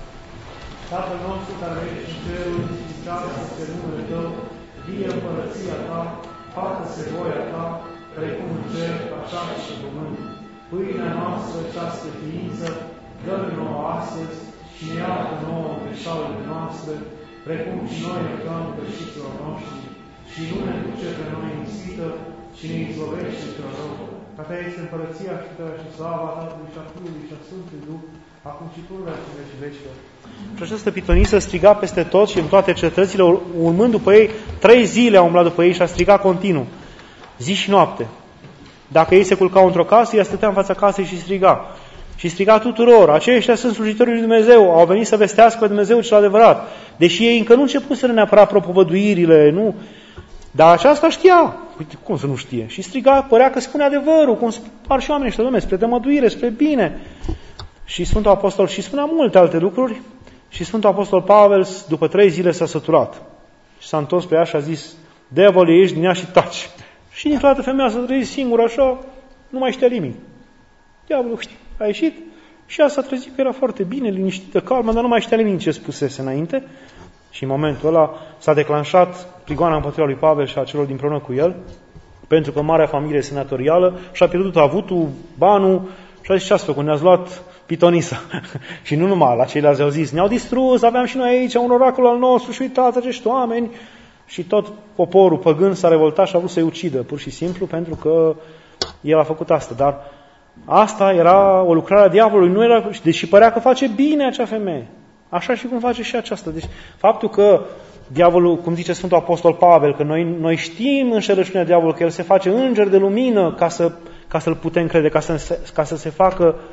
Tatăl nostru care ești în cerul, sfințească-se numele Tău, vie împărăția Ta, facă-se voia Ta, precum în cer, așa și în pământ. Pâinea noastră, cea de ființă, dă-ne nouă astăzi și ne iartă nouă greșalele noastre, precum și noi iertăm greșiților noștri, și nu ne duce pe noi în ispită, ci ne izbăvește cel rău. Ca Ta este împărăția și puterea și slava Tatălui și a Fiului și a Sfântului Duh, acum și pururea și veci vecilor. Și această pitonisă striga peste tot și în toate cetățile, urmând după ei, 3 zile a umblat după ei și a strigat continuu, zi și noapte. Dacă ei se culcau într-o casă, ea stătea în fața casei și striga. Și striga tuturor: aceștia sunt slujitorii lui Dumnezeu, au venit să vestească pe Dumnezeu cel adevărat. Deși ei încă nu începuseră neapărat propovăduirile, nu? Dar aceasta știa. Uite, cum să nu știe? Și striga, părea că spune adevărul, cum spar și oamenii ăștia, Doamne, spre tămăduire, spre bine. Și Sfântul Apostol și spunea multe alte lucruri și Sfântul Apostol Pavel, după 3 zile, s-a săturat. Și s-a întors pe ea și a zis: Devole, ieși din ea și taci. Și dintr-o dată femeia s-a trezit singură așa, nu mai știa nimic. Diavolul a ieșit și ea s-a trezit că era foarte bine, liniștită, calmă, dar nu mai știa nimic ce spusese înainte. Și în momentul ăla s-a declanșat prigoana împotriva lui Pavel și a celor dinpreună cu el, pentru că marea familie senatorială și-a pierdut avutul, banul, și a zis: ce-ați făcut? Ne-ați luat pitonisa. Și nu numai, la ceilalți au zis: ne-au distrus, aveam și noi aici un oracol al nostru și uitați acești oameni. Și tot poporul păgân s-a revoltat și a vrut să-i ucidă, pur și simplu, pentru că el a făcut asta. Dar asta era o lucrare a diavolului, nu era, deși părea că face bine acea femeie. Așa și cum face și aceasta. Deci faptul că diavolul, cum zice Sfântul Apostol Pavel, că noi știm înșelăciunea diavolului, că el se face înger de lumină ca să-l putem crede, ca să se facă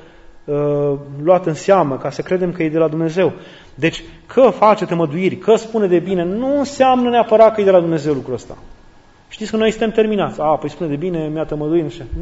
luat în seamă, ca să credem că e de la Dumnezeu. Deci, că face tămăduiri, că spune de bine, nu înseamnă neapărat că e de la Dumnezeu lucrul ăsta. Știți că noi suntem terminați. Păi spune de bine, mi-a tămăduit, nu știu.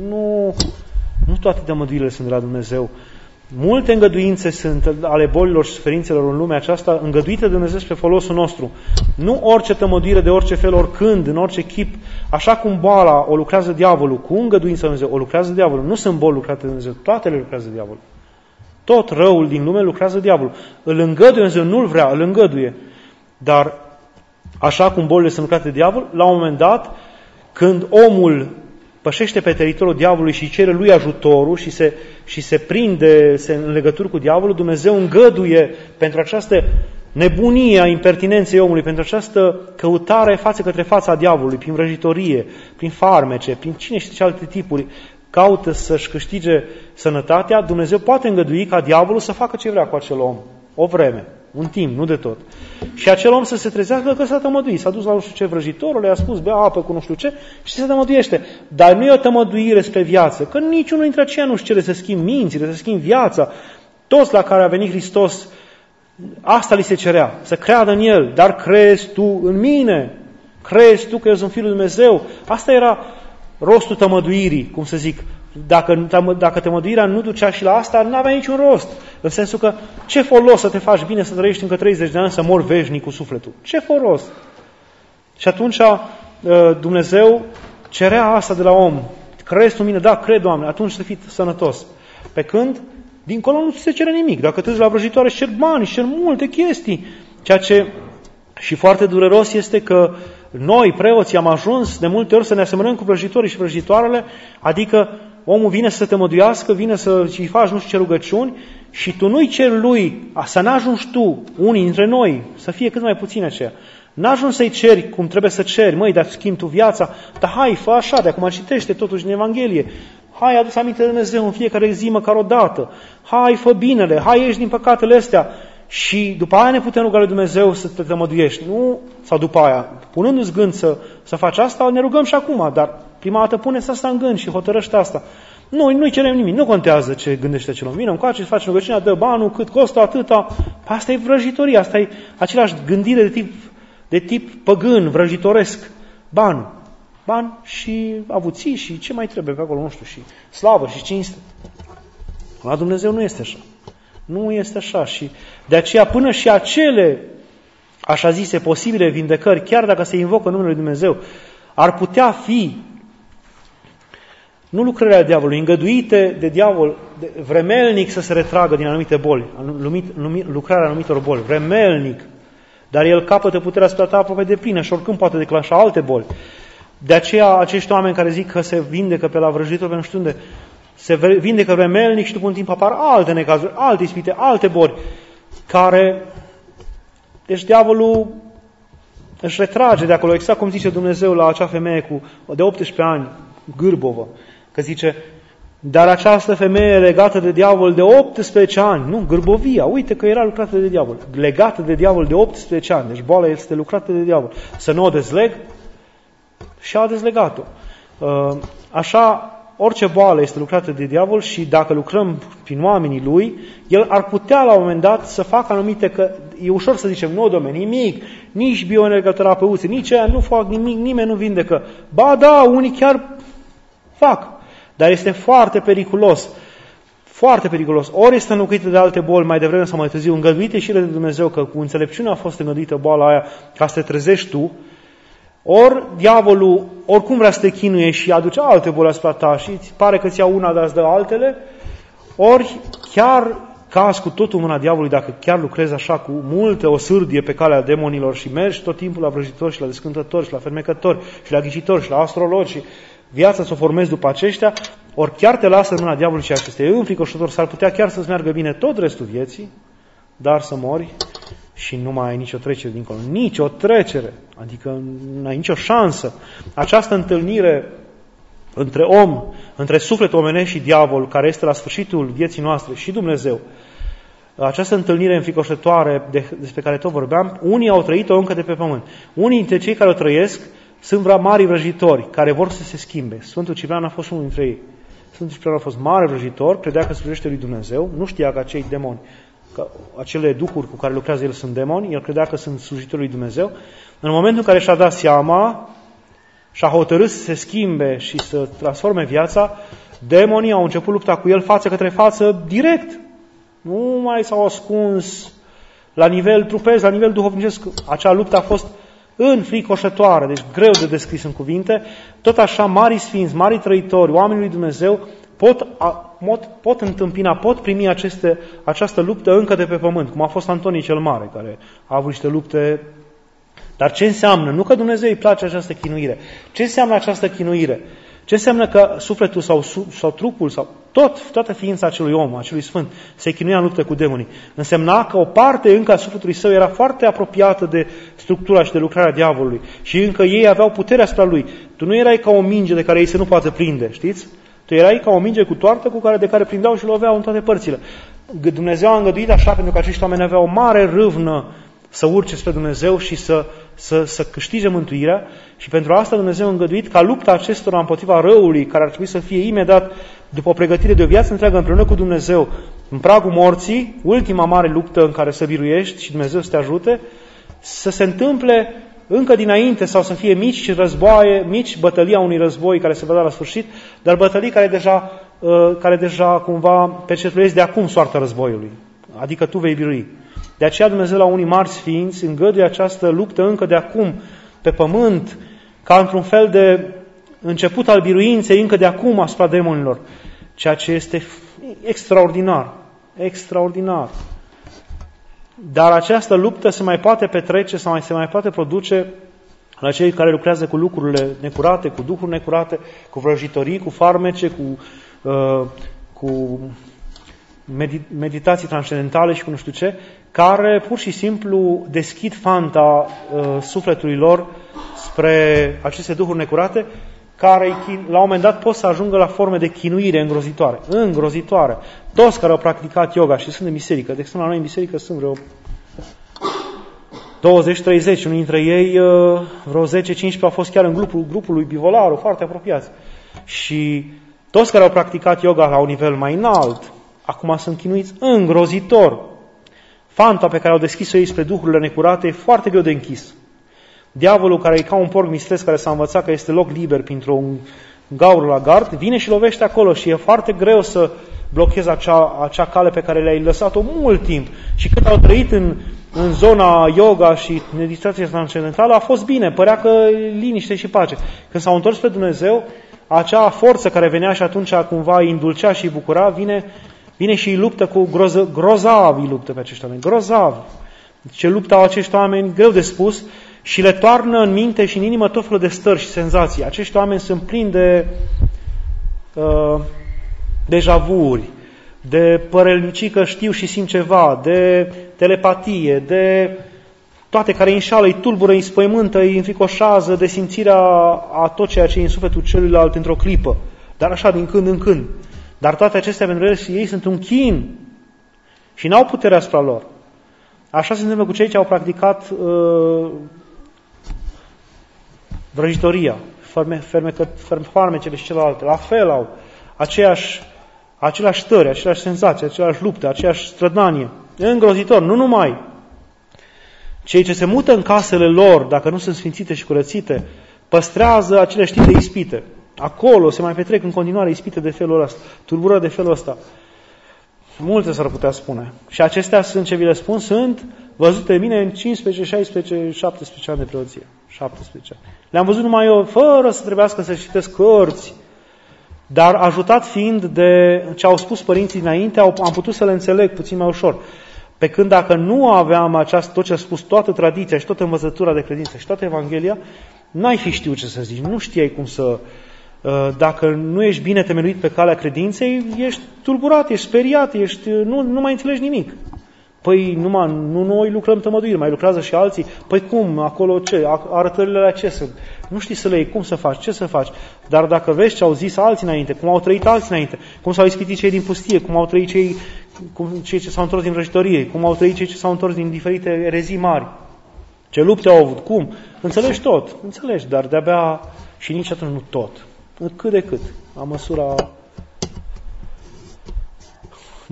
Nu toate tămăduirile sunt de la Dumnezeu. Multe îngăduințe sunt ale bolilor și suferințelor în lumea aceasta, îngăduite de Dumnezeu spre folosul nostru. Nu orice tămăduire de orice fel, oricând, în orice chip, așa cum boala o lucrează diavolul, cu îngăduința de Dumnezeu, o lucrează diavolul. Nu sunt boli lucrate de Dumnezeu, toate le lucrează diavolul. Tot răul din lume lucrează diavolul. Îl îngăduie Dumnezeu, nu-l vrea, îl îngăduie. Dar, așa cum bolile sunt lucrate de diavol, la un moment dat, când omul pășește pe teritoriul diavolului și cere lui ajutorul și se prinde în legătură cu diavolul, Dumnezeu îngăduie pentru această nebunie a impertinenței omului, pentru această căutare față către fața diavolului, prin vrăjitorie, prin farmece, prin cine știe ce alte tipuri, caută să-și câștige sănătatea, Dumnezeu poate îngădui ca diavolul să facă ce vrea cu acel om, o vreme, un timp, nu de tot. Și acel om să se trezească că s-a tămăduit, s-a dus la nu știu ce vrăjitor, le-a spus, bea apă cu nu știu ce, și se tămăduiește. Dar nu e o tămăduire spre viață, că niciunul dintre aceia nu-și cere să schimb mințile, să schimb viața. Toți la care a venit Hristos, asta li se cerea, să creadă în El, dar crezi tu în mine, crezi tu că eu sunt Fiul lui Dumnezeu. Asta era rostul tămăduirii, cum să zic. Dacă tămăduirea nu ducea și la asta, nu avea niciun rost. În sensul că ce folos să te faci bine, să trăiești încă 30 de ani, să mori veșnic cu sufletul? Ce folos? Și atunci Dumnezeu cerea asta de la om. Crezi tu în mine? Da, cred, Doamne, atunci să fii sănătos. Pe când, dincolo nu ți se cere nimic. Dacă te duci la vrăjitoare, își cer bani, își cer multe chestii. Ceea ce și foarte dureros este că noi, preoții, am ajuns de multe ori să ne asemănăm cu vrăjitorii și vrăjitoarele, adică omul vine să te tămăduiască, vine să-i faci nu știu ce rugăciuni și tu nu-i ceri lui, să n-ajungi tu, unii dintre noi, să fie cât mai puțin aceea. N-ajungi să-i ceri cum trebuie să ceri, măi, dar schimbi tu viața, dar hai, fă așa, de acum citește totuși în Evanghelie, hai, adu-ți aminte de Dumnezeu în fiecare zi, măcar o dată, hai, fă binele, hai, ieși din păcatele astea. Și după aia ne putem ruga lui Dumnezeu să te tămăduiești. Nu? Sau după aia, punându-ți gând să faci asta, ne rugăm și acum, dar prima dată puneți asta în gând și hotărăște asta. Nu-i cerem nimic, nu contează ce gândește acel om. Vine încoace, faci rugăciunea, dă banul, cât costă, atâta. Asta e vrăjitorie, asta e același gândire de tip păgân, vrăjitoresc. Bani și avuții și ce mai trebuie pe acolo, nu știu, și slavă și cinste. La Dumnezeu nu este așa. Nu este așa și de aceea până și acele, așa zise, posibile vindecări, chiar dacă se invocă numele lui Dumnezeu, ar putea fi nu lucrările diavolului, îngăduite de diavol, vremelnic să se retragă din anumite boli, lucrarea anumitor boli, vremelnic, dar el capătă puterea să plăta aproape de plină și oricând poate declanșa alte boli. De aceea acești oameni care zic că se vindecă pe la vrăjitor, pe nu știu unde, se vindecă vremelnic și după un timp apar alte necazuri, alte ispite, alte boli, care, deci diavolul își retrage de acolo, exact cum zice Dumnezeu la acea femeie de 18 ani, gârbovă, că zice, dar această femeie legată de diavol de 18 ani, nu, gârbovia, uite că era lucrată de diavol, legată de diavol de 18 ani, deci boala este lucrată de diavol, să nu o dezleg și a dezlegat-o. Așa, orice boală este lucrată de diavol și dacă lucrăm prin oamenii lui, el ar putea la un moment dat să facă anumite, că e ușor să zicem, nu, dom'le, nimic, nici bioenergoterapeuții, nici aia nu fac nimic, nimeni nu vindecă. Ba da, unii chiar fac, dar este foarte periculos. Foarte periculos. Ori este înlocuită de alte boli mai devreme sau mai târziu, îngăduite și de Dumnezeu, că cu înțelepciune a fost îngăduită boala aia ca să te trezești tu, ori diavolul oricum vrea să te chinuie și aduce alte boli asupra ta și îți pare că ți ia una, dar îți dă altele, ori chiar cazi cu totul în mâna diavolului dacă chiar lucrezi așa cu multe o sârdie pe calea demonilor și mergi tot timpul la vrăjitori și la descântători și la fermecători și la ghicitori și la astrologi și viața să o formezi după aceștia, ori chiar te lasă în mâna diavolului și acesta e înfricoșător, s-ar putea chiar să-ți meargă bine tot restul vieții, dar să mori și nu mai ai nicio trecere dincolo. Nicio trecere. Adică nu ai nicio șansă. Această întâlnire între om, între sufletul omenesc și diavol, care este la sfârșitul vieții noastre și Dumnezeu, această întâlnire înfricoșătoare despre care tot vorbeam, unii au trăit-o încă de pe pământ. Unii dintre cei care o trăiesc sunt mari vrăjitori, care vor să se schimbe. Sfântul Ciprian a fost unul dintre ei. Sfântul Ciprian a fost mare vrăjitor, credea că slujește lui Dumnezeu, nu știa că acei demoni, că acele duhuri cu care lucrează el sunt demoni, el credea că sunt slujitori lui Dumnezeu. În momentul în care și-a dat seama și-a hotărât să se schimbe și să transforme viața, demonii au început lupta cu el față către față direct. Nu mai s-au ascuns la nivel trupesc, la nivel duhovnicesc. Acea luptă a fost înfricoșătoare, deci greu de descris în cuvinte. Tot așa, mari sfinți, mari trăitori, oamenii lui Dumnezeu pot întâmpina, pot primi această luptă încă de pe pământ, cum a fost Antonie cel Mare, care a avut niște lupte. Dar ce înseamnă? Nu că Dumnezeu îi place această chinuire. Ce înseamnă această chinuire? Ce înseamnă că sufletul sau trupul sau toată ființa acelui om, acelui sfânt, se chinuia în luptă cu demonii? Însemna că o parte încă a sufletului său era foarte apropiată de structura și de lucrarea diavolului și încă ei aveau puterea asupra lui. Tu nu erai ca o minge de care ei se nu poate prinde, știți? Tu erai ca o minge cu toartă de care prindeau și loveau în toate părțile. Dumnezeu a îngăduit așa pentru că acești oameni aveau o mare râvnă să urce spre Dumnezeu și să câștige mântuirea și pentru asta Dumnezeu a îngăduit ca lupta acestora împotriva răului, care ar trebui să fie imediat după o pregătire de o viață întreagă împreună cu Dumnezeu, în pragul morții, ultima mare luptă în care să biruiești și Dumnezeu să te ajute, să se întâmple încă dinainte sau să fie mici războaie, mici bătălia unui război care se va da la sfârșit, dar bătălii care deja cumva percetuiesc de acum soarta războiului, adică tu vei birui. De aceea Dumnezeu la unii mari sfinți îngăduie această luptă încă de acum pe pământ, ca într-un fel de început al biruinței încă de acum asupra demonilor, ceea ce este extraordinar, extraordinar. Dar această luptă se mai poate petrece sau se mai poate produce la cei care lucrează cu lucrurile necurate, cu duhuri necurate, cu vrăjitorii, cu farmece, cu meditații transcendentale și cu nu știu ce, care pur și simplu deschid fanta sufletului lor spre aceste duhuri necurate, care la un moment dat pot să ajungă la forme de chinuire îngrozitoare. Îngrozitoare. Toți care au practicat yoga și sunt în biserică, de exemplu la noi în biserică sunt vreo 20-30, unii dintre ei vreo 10-15 au fost chiar în grupul lui Bivolaru, foarte apropiați. Și toți care au practicat yoga la un nivel mai înalt, acum sunt chinuiți îngrozitor. Fanta pe care au deschis-o ei spre duhurile necurate e foarte greu de închis. Diavolul, care e ca un porc mistresc care s-a învățat că este loc liber printr-un gaură la gard, vine și lovește acolo și e foarte greu să blocheze acea cale pe care le-ai lăsat-o mult timp. Și când au trăit în zona yoga și meditație transcendentală, a fost bine, părea că liniște și pace. Când s-au întors pe Dumnezeu, acea forță care venea și atunci cumva îi îndulcea și îi bucura, vine și îi luptă cu grozav, îi luptă pe acești oameni, grozav. Ce luptă au acești oameni, greu de spus, și le toarnă în minte și în inimă tot felul de stări și senzații. Acești oameni sunt plini de deja vu-uri, de părelnicii că știu și simt ceva, de telepatie, de toate care îi înșală, îi tulbură, îi spăimântă, îi înfricoșează de simțirea a tot ceea ce e în sufletul celuilalt într-o clipă, dar așa din când în când. Dar toate acestea pentru ei sunt un chin și n-au puterea asupra lor. Așa se întâmplă cu cei ce au practicat vrăjitoria, farmecele și celelalte. La fel au aceleași stări, aceleași senzații, aceleași lupte, aceeași strădanie. Îngrozitor, nu numai. Cei ce se mută în casele lor, dacă nu sunt sfințite și curățite, păstrează aceleași tip de ispite. Acolo se mai petrec în continuare ispite de felul ăsta, tulburări de felul ăsta. Multe s-ar putea spune. Și acestea sunt, ce vi le spun, sunt văzute de mine în 15, 16, 17 ani de preoție. 17 ani. Le-am văzut numai eu, fără să trebuiască să citesc cărți, dar ajutat fiind de ce au spus părinții dinainte, am putut să le înțeleg puțin mai ușor. Pe când dacă nu aveam tot ce a spus, toată tradiția și toată învățătura de credință și toată Evanghelia, n-ai fi știut ce să zici, nu știai cum să... Dacă nu ești bine temeluit pe calea credinței, ești tulburat, ești speriat, nu mai înțelegi nimic. Păi nu noi lucrăm tămăduiri, mai lucrează și alții. Păi cum? Acolo ce? Arătările alea ce sunt? Nu știi să le iei, cum să faci, ce să faci? Dar dacă vezi ce au zis alții înainte, cum au trăit alții înainte, cum s-au ispitit cei din pustie, cum au trăit cei ce s-au întors din vrăjitorie, cum au trăit cei ce s-au întors din diferite erezii mari, ce lupte au avut, cum? Înțelegi tot, înțelegi, dar de-abia și nici atunci nu tot. Cât de cât, la măsura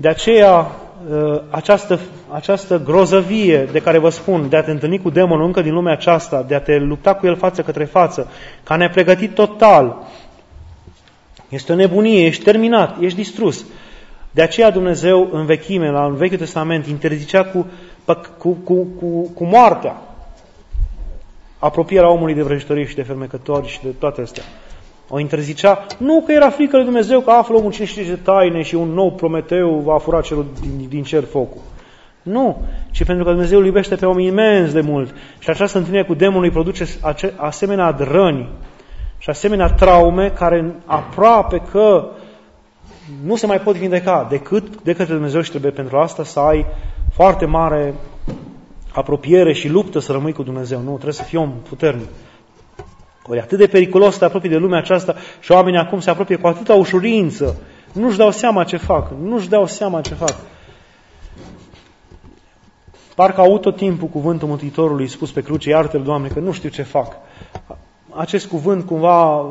De aceea, această grozăvie de care vă spun, de a te întâlni cu demonul încă din lumea aceasta, de a te lupta cu el față către față, că ne-a pregătit total, este o nebunie, ești terminat, ești distrus. De aceea Dumnezeu în vechime, în Vechiul Testament, interzicea cu moartea apropierea omului de vrăjitorie și de fermecători și de toate astea. O interzicea, nu că era frică lui Dumnezeu, că află omul cine știe ce taine și un nou Prometeu va fura cerul din cer focul. Nu, ci pentru că Dumnezeu îl iubește pe om imens de mult. Și această întâlnire cu demonul îi produce asemenea răni și asemenea traume care aproape că nu se mai pot vindeca decât de către Dumnezeu, și trebuie pentru asta să ai foarte mare apropiere și luptă să rămâi cu Dumnezeu. Nu, trebuie să fii om puternic. Ori atât de periculos să te apropii de lumea aceasta și oamenii acum se apropie cu atâta ușurință. Nu-și dau seama ce fac. Parcă aud tot timpul cuvântul Mântuitorului spus pe cruce, iartă-l, Doamne, că nu știu ce fac. Acest cuvânt cumva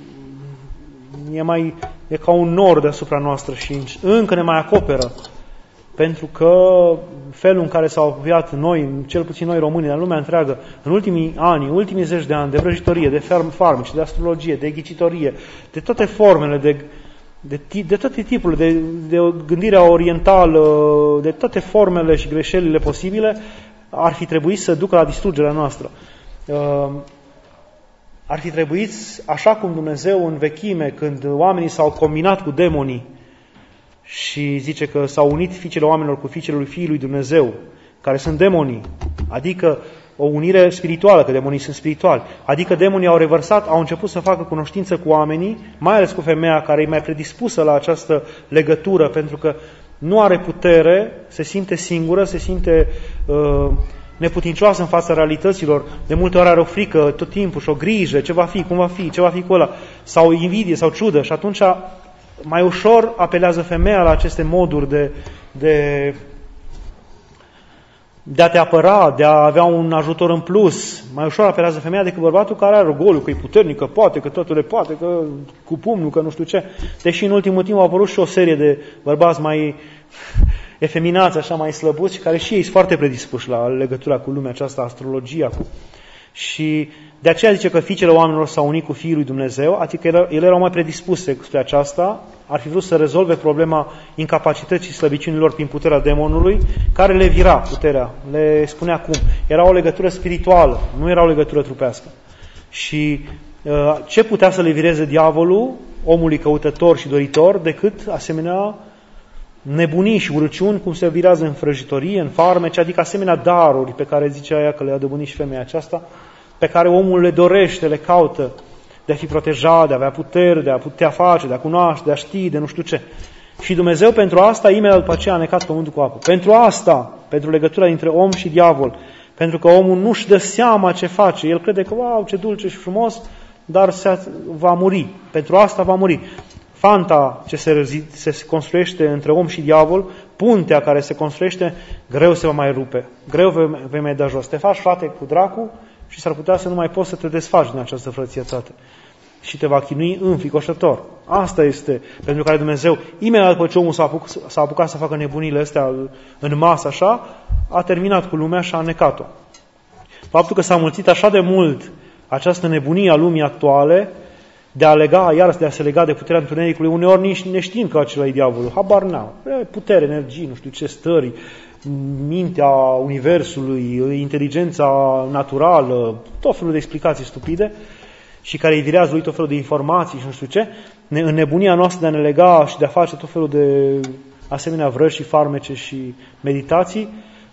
e ca un nor deasupra noastră și încă ne mai acoperă. Pentru că felul în care s-au apropiat noi, cel puțin noi românii, în lumea întreagă, în ultimii ani, ultimii 10 de ani, de vrăjitorie, de farmeci, de astrologie, de ghicitorie, de toate formele, de toate tipurile, de gândirea orientală, de toate formele și greșelile posibile, ar fi trebuit să ducă la distrugerea noastră. Ar fi trebuit, așa cum Dumnezeu în vechime, când oamenii s-au combinat cu demonii, și zice că s-au unit fiicele oamenilor cu fiicele lui Fiului Dumnezeu, care sunt demonii, adică o unire spirituală, că demonii sunt spirituali, adică demonii au început să facă cunoștință cu oamenii, mai ales cu femeia care e mai predispusă la această legătură, pentru că nu are putere, se simte singură, se simte neputincioasă în fața realităților, de multe ori are o frică tot timpul și o grijă, ce va fi, cum va fi, ce va fi cu ăla, sau invidie, sau ciudă, și atunci mai ușor apelează femeia la aceste moduri de a te apăra, de a avea un ajutor în plus. Mai ușor apelează femeia decât bărbatul care are orgoliu, că e puternic, că poate, că totul le poate, că cu pumnul, că nu știu ce. Deși în ultimul timp au apărut și o serie de bărbați mai efeminați, așa, mai slăbuți, care și ei sunt foarte predispuși la legătura cu lumea aceasta, astrologia. Și de aceea zice că fiicele oamenilor s-au unit cu Fiul lui Dumnezeu, adică ele erau mai predispuse spre aceasta, ar fi vrut să rezolve problema incapacității și slăbiciunilor prin puterea demonului, care le vira puterea, le spunea cum. Era o legătură spirituală, nu era o legătură trupească. Și ce putea să le vireze diavolul, omului căutător și doritor, decât asemenea nebunii și urăciuni, cum se virează în vrăjitorie, în farmece, adică asemenea daruri pe care zicea ea că le-a dobândit și femeia aceasta, pe care omul le dorește, le caută, de a fi protejat, de a avea putere, de a putea face, de a cunoaște, de a ști, de nu știu ce. Și Dumnezeu pentru asta, imediat după aceea a necat pământul cu apă. Pentru asta, pentru legătura dintre om și diavol, pentru că omul nu-și dă seama ce face, el crede că, wow, ce dulce și frumos, dar va muri. Pentru asta va muri. Fanta ce se construiește între om și diavol, puntea care se construiește, greu se va mai rupe, greu vei mai da jos. Te faci frate cu dracu și s-ar putea să nu mai poți să te desfaci din această frățiețată. Și te va chinui înfricoșător. Asta este pentru care Dumnezeu, imediat după ce omul s-a apucat să facă nebunile astea în masă așa, a terminat cu lumea și a necat-o. Faptul că s-a mulțit așa de mult această nebunie a lumii actuale, de a se lega de puterea întunericului, uneori nici neștiind că acela e diavolul. Habar n-au. Putere, energie, nu știu ce stări, mintea universului, inteligența naturală, tot felul de explicații stupide și care îi virează lui tot felul de informații și nu știu ce, în nebunia noastră de a ne lega și de a face tot felul de asemenea vrăji și farmece și meditații,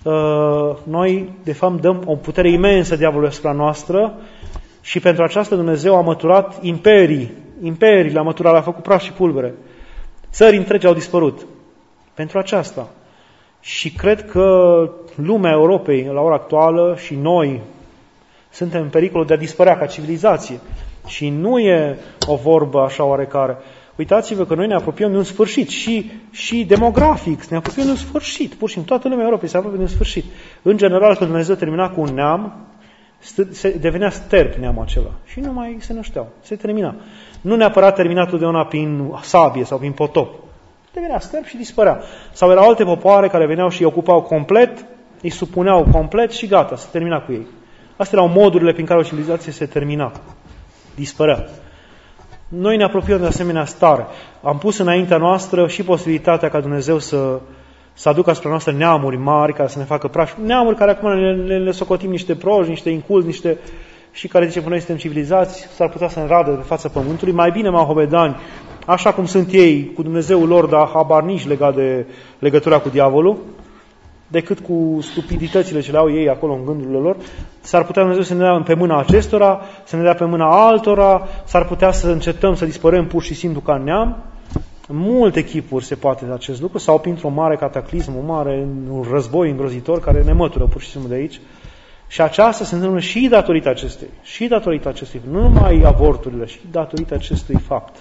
noi, de fapt, dăm o putere imensă diavolului asupra noastră. Și pentru aceasta Dumnezeu a măturat imperii le-a măturat, le-a făcut praf și pulbere. Țări întregi au dispărut. Pentru aceasta. Și cred că lumea Europei, la ora actuală, și noi, suntem în pericolul de a dispărea ca civilizație. Și nu e o vorbă așa oarecare. Uitați-vă că noi ne apropiem de un sfârșit și demografic, ne apropiem de un sfârșit. Pur și simplu, toată lumea Europei se apropie de un sfârșit. În general, când Dumnezeu termina cu un neam, devenea sterp neamul acela și nu mai se nășteau. Se termina. Nu neapărat terminat totdeauna prin sabie sau prin potop. devenea sterp și dispărea. Sau erau alte popoare care veneau și îi ocupau complet, îi supuneau complet și gata, se termina cu ei. Astea erau modurile prin care o civilizație se termina, dispărea. Noi ne apropiem de asemenea stare. Am pus înaintea noastră și posibilitatea ca Dumnezeu să aducă asupra noastră neamuri mari care să ne facă praf. Neamuri care acum le socotim niște proști, niște inculți, și care zice că noi suntem civilizați, s-ar putea să ne radă de fața pământului. Mai bine mahomedani, așa cum sunt ei, cu Dumnezeul lor, dar habar nici legat de legătura cu diavolul, decât cu stupiditățile ce le au ei acolo în gândurile lor. S-ar putea Dumnezeu să ne dea pe mâna acestora, să ne dea pe mâna altora, s-ar putea să încetăm să dispărăm pur și simplu ca neam. În multe chipuri se poate acest lucru, sau printr-un mare cataclism, un război îngrozitor care ne mătură pur și simplu de aici. Și aceasta se întâmplă și datorită acestui, nu numai avorturile, și datorită acestui fapt.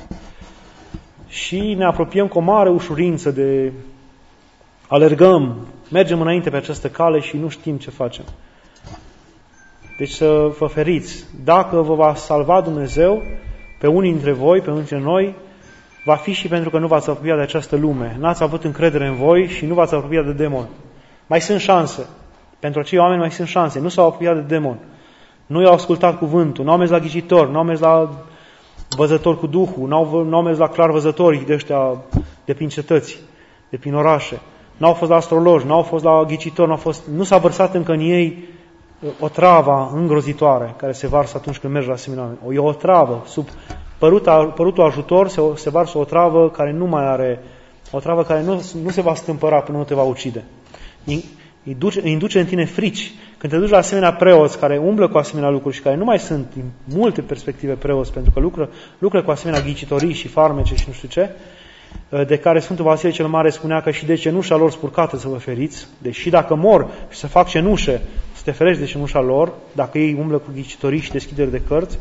Și ne apropiem cu o mare ușurință de alergăm, mergem înainte pe această cale și nu știm ce facem. Deci să vă feriți. Dacă vă va salva Dumnezeu pe unii dintre voi, pe unii dintre noi, va fi și pentru că nu v-ați apropiat de această lume. N-ați avut încredere în voi și nu v-ați apropiat de demon. Mai sunt șanse. Pentru acei oameni mai sunt șanse. Nu s-au apropiat de demon. Nu i-au ascultat cuvântul. Nu au mers la ghicitori. Nu au mers la văzători cu Duhul. Nu au mers la clarvăzători de ăștia de prin cetăți, de prin orașe. Nu au fost la astrologi. Nu au fost la ghicitori. Nu s-a vărsat încă în ei o travă îngrozitoare care se varsă atunci când mergi la seminar. E o travă. Sub părutul ajutor se varsă o travă care nu mai are, o travă care nu se va stâmpăra până nu te va ucide. Induce în tine frici. Când te duci la asemenea preoți care umblă cu asemenea lucruri și care nu mai sunt din multe perspective preoți, pentru că lucră cu asemenea ghicitorii și farmece și nu știu ce, de care Sfântul Vasile cel Mare spunea că și de cenușa lor spurcată să vă feriți, deși dacă mor și se fac cenușe, să te ferești de cenușa lor, dacă ei umblă cu ghicitorii și deschideri de cărți.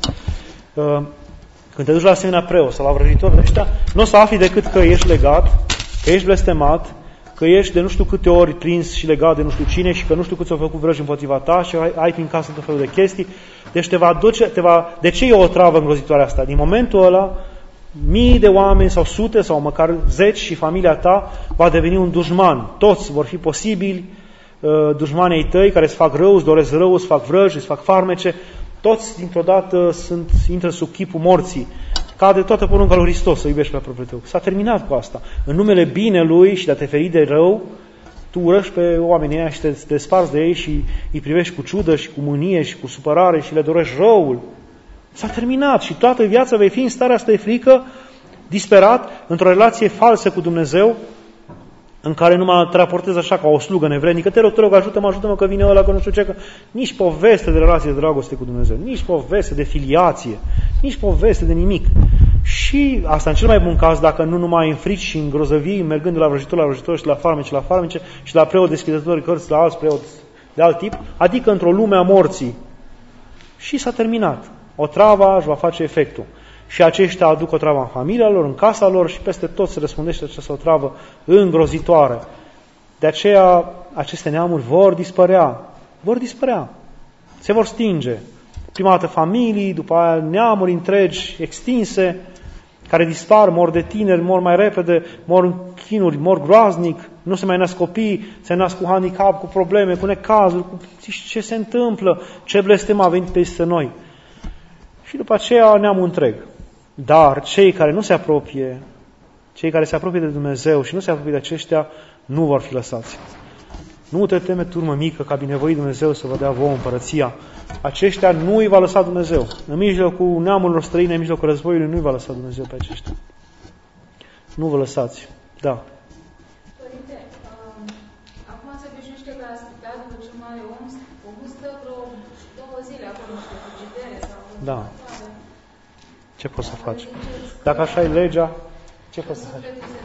Când te duci la asemenea preot sau la vrăjitori de ăștia, nu o să afli decât că ești legat, că ești blestemat, că ești de nu știu câte ori prins și legat de nu știu cine și că nu știu cât ți-au făcut vrăji împotriva ta și ai prin casă tot felul de chestii. Deci de ce e o travă îngrozitoare asta? Din momentul ăla, mii de oameni sau sute sau măcar zeci și familia ta va deveni un dușman. Toți vor fi posibili dușmanii ai tăi care îți fac rău, îți doresc rău, îți fac vrăji, îți fac farmece. Toți dintr-o dată intră sub chipul morții. Cade toată porunca lui Hristos să iubești pe apropiul tău. S-a terminat cu asta. În numele binelui și de a te feri de rău, tu urăști pe oamenii ăia și te desparți de ei și îi privești cu ciudă și cu mânie și cu supărare și le dorești răul. S-a terminat și toată viața vei fi în starea asta de frică, disperat, într-o relație falsă cu Dumnezeu, în care numai te raportezi așa ca o slugă nevrednică, te rog, ajută-mă că vine ăla, că nu știu ce, că nici poveste de relație de dragoste cu Dumnezeu, nici poveste de filiație, nici poveste de nimic. Și asta în cel mai bun caz, dacă nu numai în frici și în grozăvii, mergând de la vrăjitor la vrăjitor și la farmece și la preot deschidători cărți la alți preoți de alt tip, adică într-o lume a morții. Și s-a terminat. O travă își va face efectul. Și aceștia aduc o travă în familia lor, în casa lor și peste tot se răspundește această travă îngrozitoare. De aceea, aceste neamuri vor dispărea. Se vor stinge. Prima dată familii, după aia neamuri întregi, extinse, care dispar, mor de tineri, mor mai repede, mor în chinuri, mor groaznic, nu se mai nasc copii, se nasc cu handicap, cu probleme, cu necazuri, ce se întâmplă, ce blestem a venit peste noi. Și după aceea neamul întreg. Dar cei care nu se apropie, cei care se apropie de Dumnezeu și nu se apropie de aceștia, nu vor fi lăsați. Nu te teme, turmă mică, ca binevoit Dumnezeu să vă dea vouă împărăția. Aceștia nu îi va lăsa Dumnezeu. În mijlocul neamurilor străine, în mijlocul războiului, nu îi va lăsa Dumnezeu pe aceștia. Nu vă lăsați. Da. Părinte, acum se obișnuiește la spital, după ce mai omul stă vreo 2 zile acolo, niște frigidere sau... Da. Ce poți să faci? Dacă așa e legea, ce poți să faci?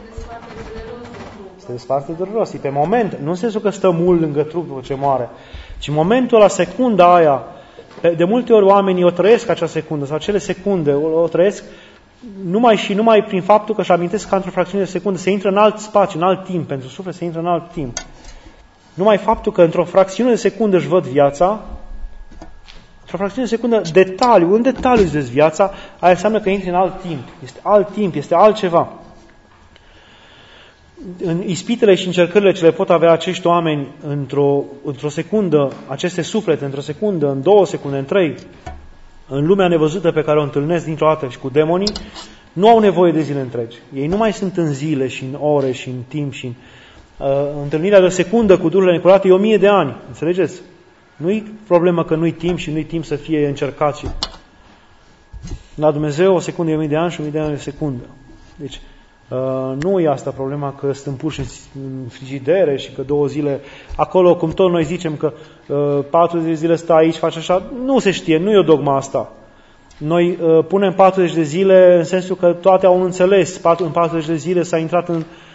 Se desparte dureros. E pe moment. Nu în sensul că stă mult lângă trup după ce moare, ci momentul ăla, secunda aia, de multe ori oamenii o trăiesc acea secundă sau acele secunde, o trăiesc numai prin faptul că își amintesc ca într-o fracțiune de secundă se intră în alt spațiu, în alt timp, pentru suflet se intră în alt timp. Numai faptul că într-o fracțiune de secundă își văd viața, într-o fracțiune de secundă, un detaliu îți vezi viața, aia înseamnă că intri în alt timp. Este alt timp, este altceva. în ispitele și încercările ce le pot avea acești oameni într-o secundă, aceste suflete, într-o secundă, în 2 secunde, în 3, în lumea nevăzută pe care o întâlnesc dintr-o dată și cu demonii, nu au nevoie de zile întregi. Ei nu mai sunt în zile și în ore și în timp și în... întâlnirea de o secundă cu duhurile necurate e 1000 de ani. Înțelegeți? Nu-i problemă că nu-i timp și nu-i timp să fie încercat. Și... La Dumnezeu o secundă e 1000 de ani și 1000 de ani e o secundă. Deci nu e asta problema că sunt puși în frigidere și că 2 zile acolo, cum tot noi zicem că 40 de zile stă aici, face așa, nu se știe, nu e o dogma asta. Noi punem 40 de zile în sensul că toate au înțeles. În 40 de zile s-a intrat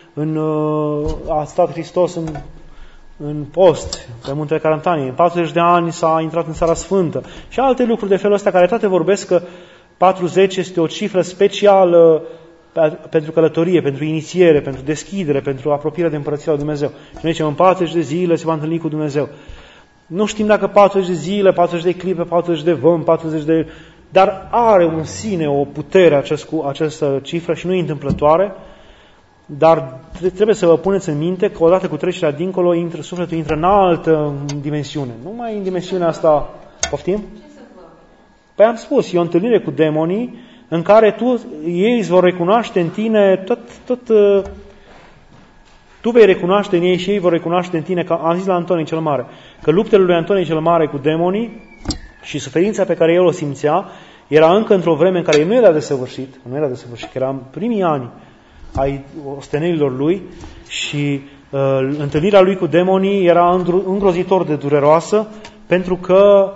a stat Hristos în post, pe muntele Carantaniei. În 40 de ani s-a intrat în Țara Sfântă. Și alte lucruri de felul ăsta care toate vorbesc că 40 este o cifră specială pentru călătorie, pentru inițiere, pentru deschidere, pentru apropierea de Împărăția lui Dumnezeu. Și noi zicem, în 40 de zile se va întâlni cu Dumnezeu. Nu știm dacă 40 de zile, 40 de clipe, 40 de vămi, 40 de... Dar are în sine o putere această cifră și nu e întâmplătoare, dar trebuie să vă puneți în minte că odată cu trecerea dincolo, sufletul intră în altă dimensiune. Nu mai în dimensiunea asta... Poftim? Păi am spus, e o întâlnire cu demonii în care ei îți vor recunoaște în tine tu vei recunoaște în ei și ei vor recunoaște în tine, că am zis la Antonie cel Mare, că luptele lui Antonie cel Mare cu demonii și suferința pe care el o simțea era încă într-o vreme în care el nu era desăvârșit, că era în primii ani ai ostenelilor lui și întâlnirea lui cu demonii era îngrozitor de dureroasă, pentru că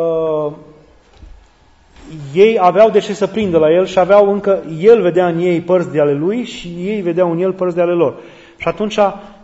ei aveau de ce să prindă la el și el vedea în ei părți de ale lui și ei vedeau în el părți de ale lor. Și atunci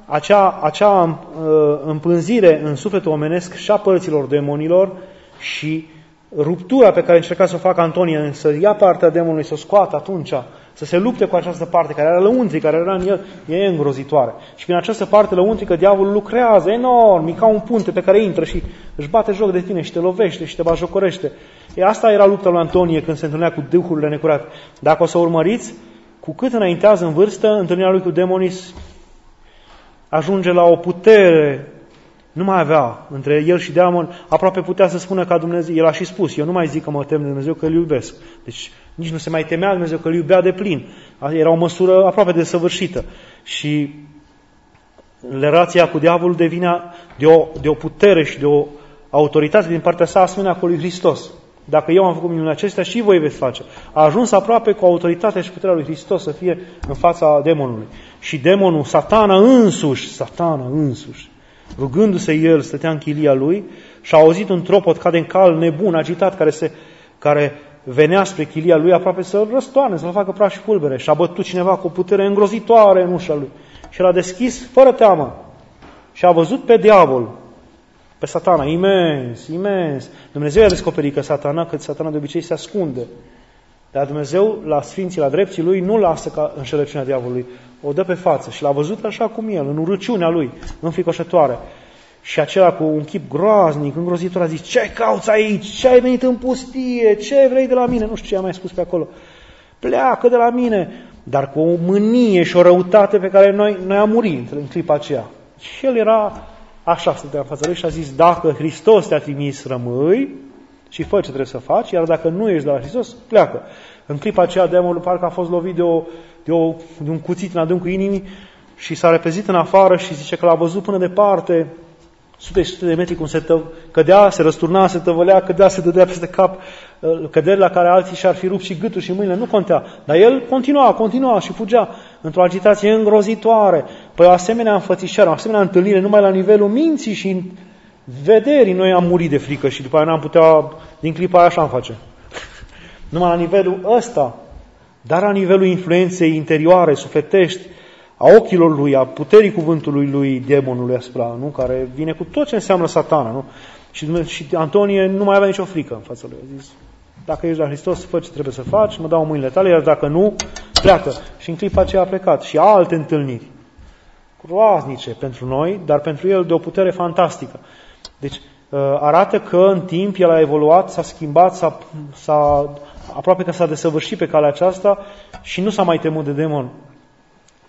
acea împânzire în sufletul omenesc și a părților demonilor și ruptura pe care încerca să o facă Antonie, să ia partea demonului, să o scoată atunci, să se lupte cu această parte care era lăuntrică, care era în el, e îngrozitoare. Și prin această parte lăuntrică diavolul lucrează enorm, e ca un punte pe care intră și își bate joc de tine și te lovește și te bajocorește. Asta era lupta lui Antonie când se întâlnea cu duhurile necurate. Dacă o să urmăriți, cu cât înaintează în vârstă, întâlnirea lui cu demonii ajunge la o putere. Nu mai avea între el și demon, aproape putea să spună ca Dumnezeu. El a și spus, eu nu mai zic că mă tem de Dumnezeu, că îl iubesc. Deci nici nu se mai temea Dumnezeu, că îl iubea de plin. Era o măsură aproape desăvârșită. Și relația cu diavolul devine de o putere și de o autoritate din partea sa asemenea cu lui Hristos. Dacă eu am făcut minunile acestea, și voi veți face. A ajuns aproape cu autoritatea și puterea lui Hristos să fie în fața demonului. Și demonul, satana însuși, rugându-se el, stătea în chilia lui și a auzit un tropot ca de cal nebun, agitat, care venea spre chilia lui aproape să-l răstoarne, să-l facă praf și pulbere. Și a bătut cineva cu o putere îngrozitoare în ușa lui. Și l-a deschis fără teamă. Și a văzut pe diavol, pe satana, imens. Dumnezeu i-a descoperit că satana de obicei se ascunde. Dar Dumnezeu, la sfinții, la drepții lui, nu lasă ca înșelăciunea diavolului. O dă pe față și l-a văzut așa cum el, în urăciunea lui, înfricoșătoare. Și acela cu un chip groaznic, îngrozitor, a zis, ce cauți aici? Ce ai venit în pustie? Ce vrei de la mine? Nu știu ce a mai spus pe acolo. Pleacă de la mine. Dar cu o mânie și o răutate pe care noi am murit în clipa aceea. Și el era așa, stătea în fața lui și a zis, dacă Hristos te-a trimis, rămâi și fă ce trebuie să faci, iar dacă nu ești de la Hristos, pleacă. În clipa aceea, demonul parcă a fost lovit de un cuțit în adâncul inimii și s-a repezit în afară și zice că l-a văzut până departe, sute și sute de metri, cum cădea, se răsturna, se tăvălea, cădea, se dădea peste cap, căderi la care alții și-ar fi rupt și gâtul și mâinile, nu contea. Dar el continua și fugea într-o agitație îngrozitoare. Păi o asemenea înfățișare, o asemenea întâlnire, numai la nivelul minții și vederii, noi am murit de frică și după aia n-am putea, din clipa aia așa am face. Numai la nivelul ăsta, dar la nivelul influenței interioare, sufletești, a ochilor lui, a puterii cuvântului lui demonului asupra, nu? Care vine cu tot ce înseamnă satana, nu? Și Antonie nu mai avea nicio frică în fața lui. A zis, dacă ești la Hristos, fă ce trebuie să faci, mă dau mâinile tale, iar dacă nu, pleacă. Și în clipa aceea a plecat. Și alte întâlniri groaznice pentru noi, dar pentru el de o putere fantastică. Deci arată că în timp el a evoluat, s-a schimbat, aproape că s-a desăvârșit pe calea aceasta și nu s-a mai temut de demon.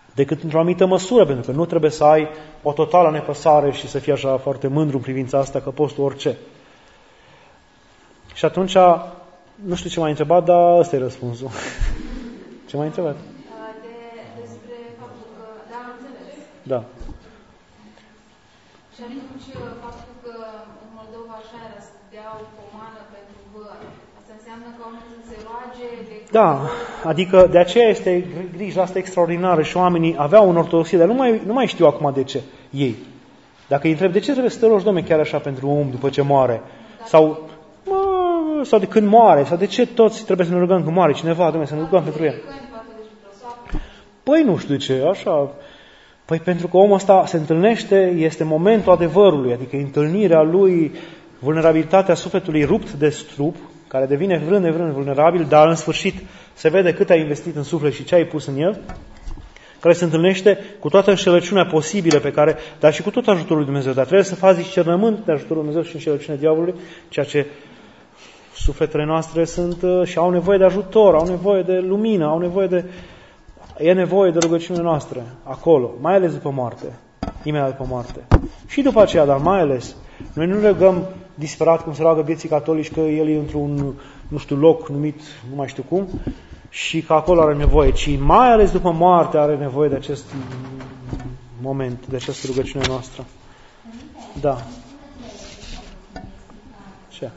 decât într-o anumită măsură, pentru că nu trebuie să ai o totală nepăsare și să fii așa foarte mândru în privința asta, că poți tu orice. Și atunci, nu știu ce m-ai întrebat, dar ăsta e răspunsul. Ce m-ai întrebat? Despre faptul că, da, am înțeles. Da. Și atunci, faptul că în Moldova așa era să dea o pomană pentru văr, asta înseamnă că oamenii să se roage de... Da, adică de aceea este grija asta extraordinară și oamenii aveau în ortodoxie, dar nu mai știu acum de ce ei. Dacă îi întreb, de ce trebuie să te rogi, Doamne, chiar așa pentru om după ce moare? Sau de când moare? Sau de ce toți trebuie să ne rugăm când moare cineva, Doamne, să ne rugăm pentru el? Păi nu știu de ce, așa... Păi pentru că omul ăsta se întâlnește, este momentul adevărului, adică întâlnirea lui, vulnerabilitatea sufletului rupt de strup, care devine vrând de vrând vulnerabil, dar în sfârșit se vede cât ai investit în suflet și ce ai pus în el, care se întâlnește cu toată înșelăciunea posibilă pe care, dar și cu tot ajutorul lui Dumnezeu. Dar trebuie să faci discernământ de ajutorul lui Dumnezeu și înșelăciunea diavolului, ceea ce sufletele noastre sunt și au nevoie de ajutor, au nevoie de lumină, e nevoie de rugăciunea noastră acolo, mai ales după moarte, imediat după moarte. Și după aceea, dar mai ales, noi nu rugăm disperat cum se roagă vieții catolici că el e într-un, nu știu, loc numit, nu mai știu cum, și că acolo are nevoie, ci mai ales după moarte are nevoie de acest moment, de această rugăciune noastră. Da. Ce?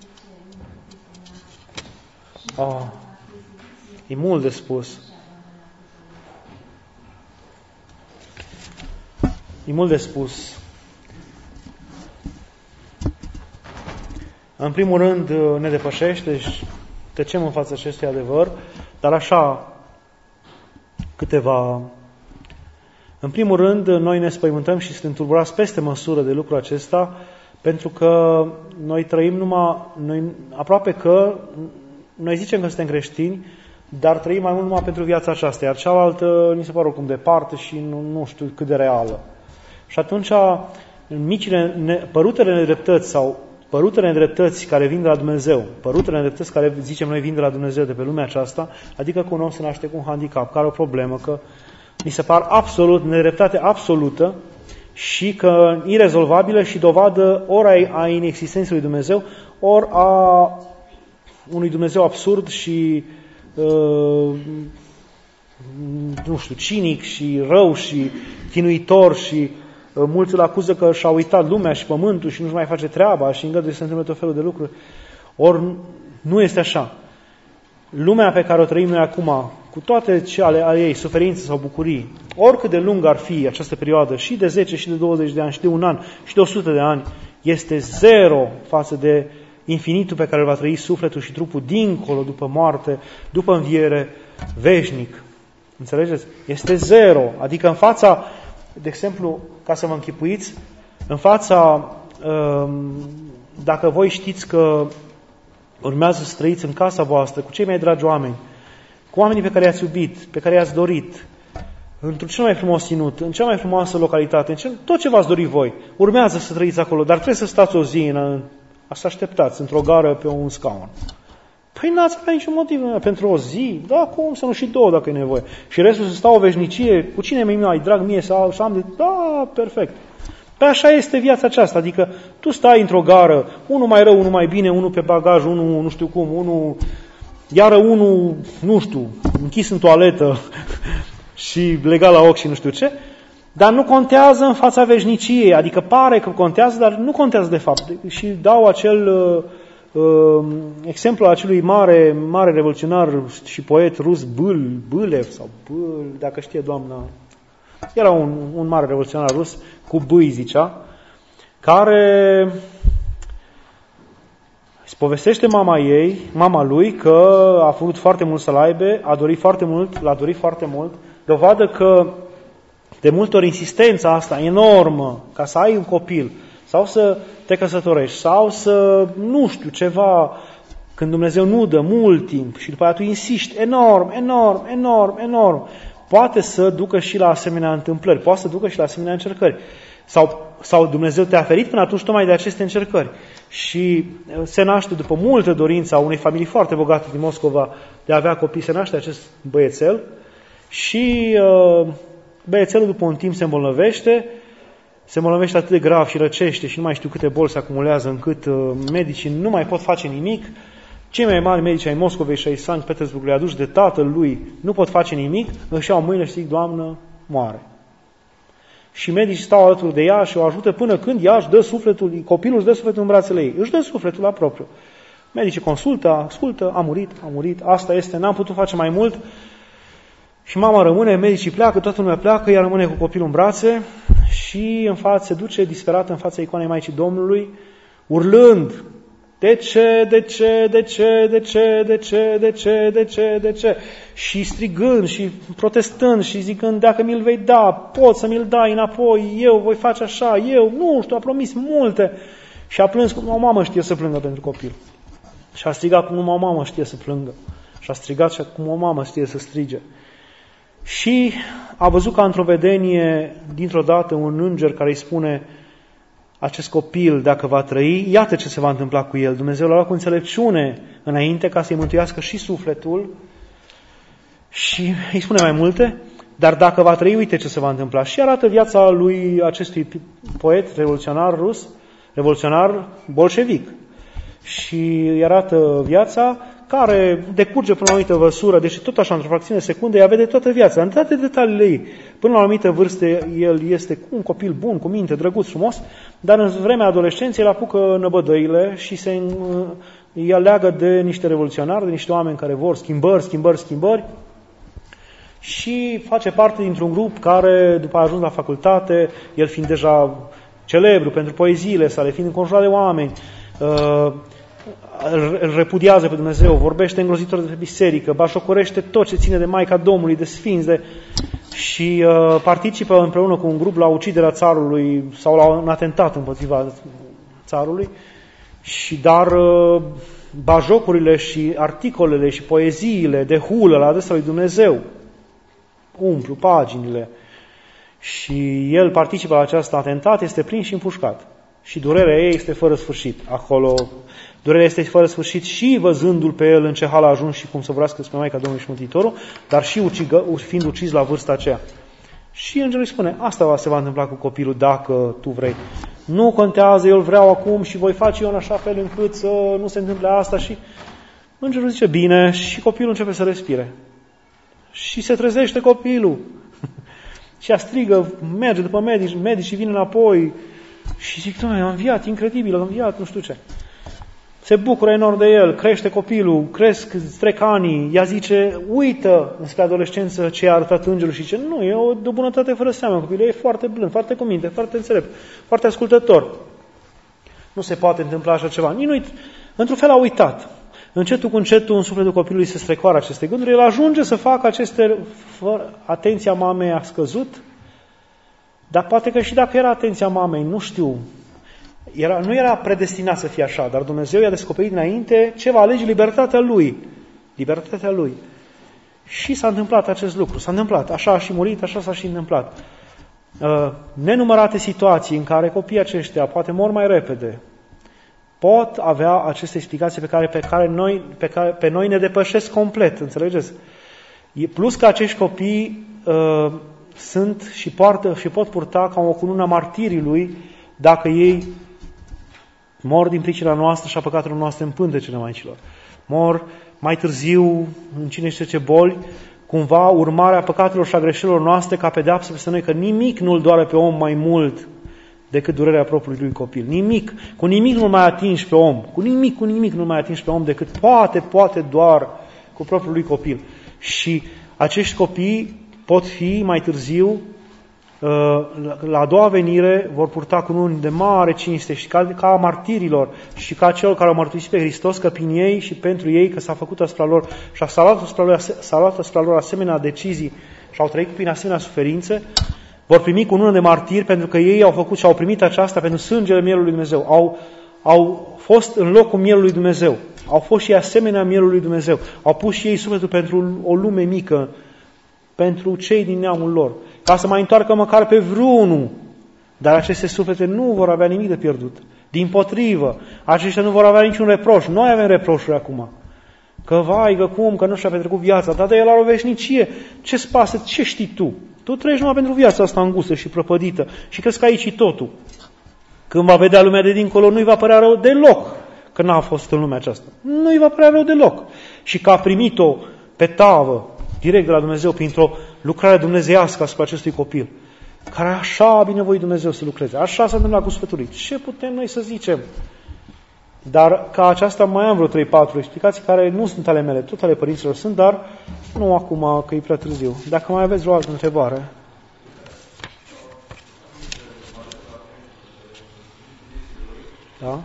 E mult de spus. E mult de spus. În primul rând ne depășește și tăcem în fața acestui adevăr, dar așa câteva... În primul rând, noi ne spăimântăm și suntem tulburați peste măsură de lucrul acesta, pentru că noi trăim aproape că noi zicem că suntem creștini, dar trăim mai mult numai pentru viața aceasta, iar cealaltă ni se pare oricum departe și nu știu cât de reală. Și atunci, părutele nedreptăți sau părutele nedreptăți care vin de la Dumnezeu, părutele nedreptăți care zicem noi vin de la Dumnezeu de pe lumea aceasta, adică că un om se naște cu un handicap, care are o problemă, că mi se par absolut, nedreptate absolută și că irezolvabilă și dovadă ori a inexistenței lui Dumnezeu, ori a unui Dumnezeu absurd și nu știu, cinic și rău și chinuitor și mulți îl acuză că și-a uitat lumea și pământul și nu-și mai face treaba și îngăduie să se întâmple tot felul de lucruri. Ori nu este așa. Lumea pe care o trăim noi acum, cu toate ce ale ei, suferințe sau bucurii, oricât de lungă ar fi această perioadă, și de 10, și de 20 de ani, și de un an, și de 100 de ani, este zero față de infinitul pe care îl va trăi sufletul și trupul dincolo, după moarte, după înviere, veșnic. Înțelegeți? Este zero. Adică în fața, de exemplu, ca să vă închipuiți, în fața, dacă voi știți că urmează să trăiți în casa voastră, cu cei mai dragi oameni, cu oamenii pe care i-ați iubit, pe care i-ați dorit, într-un cel mai frumos ținut, în cea mai frumoasă localitate, tot ce v-ați dori voi, urmează să trăiți acolo, dar trebuie să stați o zi să așteptați într-o gară pe un scaun. Păi n-ați avea niciun motiv pentru o zi, da, cum să nu și două dacă e nevoie. Și restul să stau o veșnicie, cu cine mi-e mai drag mie să am de... Da, perfect. Păi așa este viața aceasta, adică tu stai într-o gară, unul mai rău, unul mai bine, unul pe bagaj, unul nu știu cum, iară unul, nu știu, închis în toaletă și legat la ochi și nu știu ce, dar nu contează în fața veșniciei, adică pare că contează, dar nu contează de fapt. Și dau acel exemplu acelui mare revoluționar și poet rus Bâlev, sau dacă știe doamna, era un mare revoluționar rus, cu bâi zicea, care îți povestește mama lui, că a vrut foarte mult să-l aibă, a dorit foarte mult, l-a dorit foarte mult, dovadă că de multe ori insistența asta enormă ca să ai un copil, sau să te căsătorești, sau să, nu știu, ceva, când Dumnezeu nu dă mult timp și după aceea tu insiști enorm, poate să ducă și la asemenea întâmplări, poate să ducă și la asemenea încercări. Sau Dumnezeu te-a ferit până atunci tocmai de aceste încercări. Și se naște după multă dorință a unei familii foarte bogate din Moscova de a avea copii, se naște acest băiețel și Băiețelul după un timp se îmbolnăvește atât de grav și răcește și nu mai știu câte boli se acumulează încât medicii nu mai pot face nimic. Cei mai mari medici ai Moscovei și ai Sankt Petersburgului aduși de tatăl lui nu pot face nimic, își iau mâinile și zic, Doamnă, moare. Și medicii stau alături de ea și o ajută până când ea își dă sufletul, copilul își dă sufletul în brațele ei, își dă sufletul la propriu. Medicii consultă, ascultă, a murit, asta este, n-am putut face mai mult. Și mama rămâne, medicii pleacă, toată lumea pleacă, ea rămâne cu copilul în brațe și se duce disperată în fața icoanei Maicii Domnului, urlând, de ce? Și strigând și protestând și zicând, dacă mi-l vei da, poți să mi-l dai înapoi, eu voi face așa, eu, nu știu, a promis multe. Și a plâns cum o mamă știe să plângă pentru copil. Și a strigat cum o mamă știe să plângă. Și a strigat și cum o mamă știe să strige. Și a văzut ca într-o vedenie, dintr-o dată, un înger care îi spune, acest copil, dacă va trăi, iată ce se va întâmpla cu el. Dumnezeu l-a luat cu înțelepciune înainte ca să-i mântuiască și sufletul și îi spune mai multe, dar dacă va trăi, uite ce se va întâmpla. Și arată viața lui acestui poet revoluționar rus, revoluționar bolșevic. Și îi arată viața care decurge până la o anumită măsură, deși tot așa, într-o fracțiune de secunde, ea vede toată viața, în toate detaliile ei. Până la o anumită vârstă, el este un copil bun, cu minte, drăguț, frumos, dar în vremea adolescenței îl apucă năbădăile și ea leagă de niște revoluționari, de niște oameni care vor schimbări, și face parte dintr-un grup care, după a ajuns la facultate, el fiind deja celebru pentru poeziile sale, fiind înconjurat de oameni, îl repudiază pe Dumnezeu, vorbește îngrozitor de biserică, bașocorește tot ce ține de Maica Domnului, de sfinți, și participă împreună cu un grup la uciderea țarului sau la un atentat împotriva țarului, dar bajocurile și articolele și poeziile de hulă la adresa lui Dumnezeu umplu paginile și el participă la acest atentat, este prins și împușcat. Și durerea ei este fără sfârșit. Acolo durerea este fără sfârșit și văzându-l pe el în ce hal a ajuns și cum să vorbească despre Maica Domnului și Mântuitorul, dar și fiind ucis la vârsta aceea. Și îngerul îi spune, asta se va întâmpla cu copilul dacă tu vrei. Nu contează, eu îl vreau acum și voi face eu în așa fel încât să nu se întâmple asta. Și îngerul zice, bine, și copilul începe să respire. Și se trezește copilul. Și ea strigă, merge după medici, medicii vin înapoi și zic, doamne, a înviat, incredibil, a înviat, nu știu ce. Se bucură enorm de el, crește copilul, trec anii, ea zice, uită înspre adolescență ce a arătat îngerul și zice, nu, e de o bunătate fără seamă, copilul e foarte blând, foarte cu minte, foarte înțelept, foarte ascultător. Nu se poate întâmpla așa ceva. Într-un fel a uitat. Încetul cu încetul în sufletul copilului se strecoară aceste gânduri, el ajunge să facă aceste, atenția mamei a scăzut, dar poate că și dacă era atenția mamei, nu știu, nu era predestinat să fie așa, dar Dumnezeu i-a descoperit înainte ce va alege libertatea lui. Libertatea lui. Și s-a întâmplat acest lucru. S-a întâmplat. Așa a și murit, așa s-a și întâmplat. Nenumărate situații în care copiii aceștia poate mor mai repede, pot avea aceste explicații pe noi ne depășesc complet, înțelegeți? Plus că acești copii sunt și pot purta ca o cunună martirii lui dacă ei mor din pricina noastră și a păcatelor noastre în pântecele Maicilor. Mor mai târziu, în cine știe ce boli, cumva urmarea păcatelor și a greșelilor noastre ca pedeapsă peste noi, că nimic nu-l doare pe om mai mult decât durerea propriului lui copil. Nimic. Cu nimic nu-l mai atingi pe om. Cu nimic nu-l mai atingi pe om decât poate doar cu propriul lui copil. Și acești copii pot fi mai târziu, la a doua venire, vor purta cununi de mare cinste și ca martirilor și ca celor care au mărturisit pe Hristos, că prin ei și pentru ei, că s-a făcut asupra lor și s-a luat asupra lor asemenea decizii și au trăit prin asemenea suferințe, vor primi cunună de martiri pentru că ei au făcut și au primit aceasta pentru sângele mielului Dumnezeu. Au fost în locul mielului Dumnezeu. Au fost și asemenea mielului Dumnezeu. Au pus și ei sufletul pentru o lume mică, pentru cei din neamul lor, ca să mai întoarcă măcar pe vreunul. Dar aceste suflete nu vor avea nimic de pierdut. Dimpotrivă, aceștia nu vor avea niciun reproș. Noi avem reproșuri acum. Că vai, că cum, că nu și-a petrecut viața, dar el are o veșnicie. Ce-ți pasă? Ce știi tu? Tu trăiești numai pentru viața asta îngustă și prăpădită și crezi că aici e totul. Când va vedea lumea de dincolo, nu-i va părea rău deloc că n-a fost în lumea aceasta. Nu-i va părea rău deloc. Și că a primit-o pe tavă, direct de la Dumnezeu, printr-o lucrare dumnezeiască asupra acestui copil, care așa a binevoit Dumnezeu să lucreze. Așa s-a întâmplat cu Sfântul Lui. Ce putem noi să zicem? Dar ca aceasta mai am vreo 3-4 explicații care nu sunt ale mele, tot ale părinților sunt, dar nu acum, că e prea târziu. Dacă mai aveți vreo altă întrebare. Da?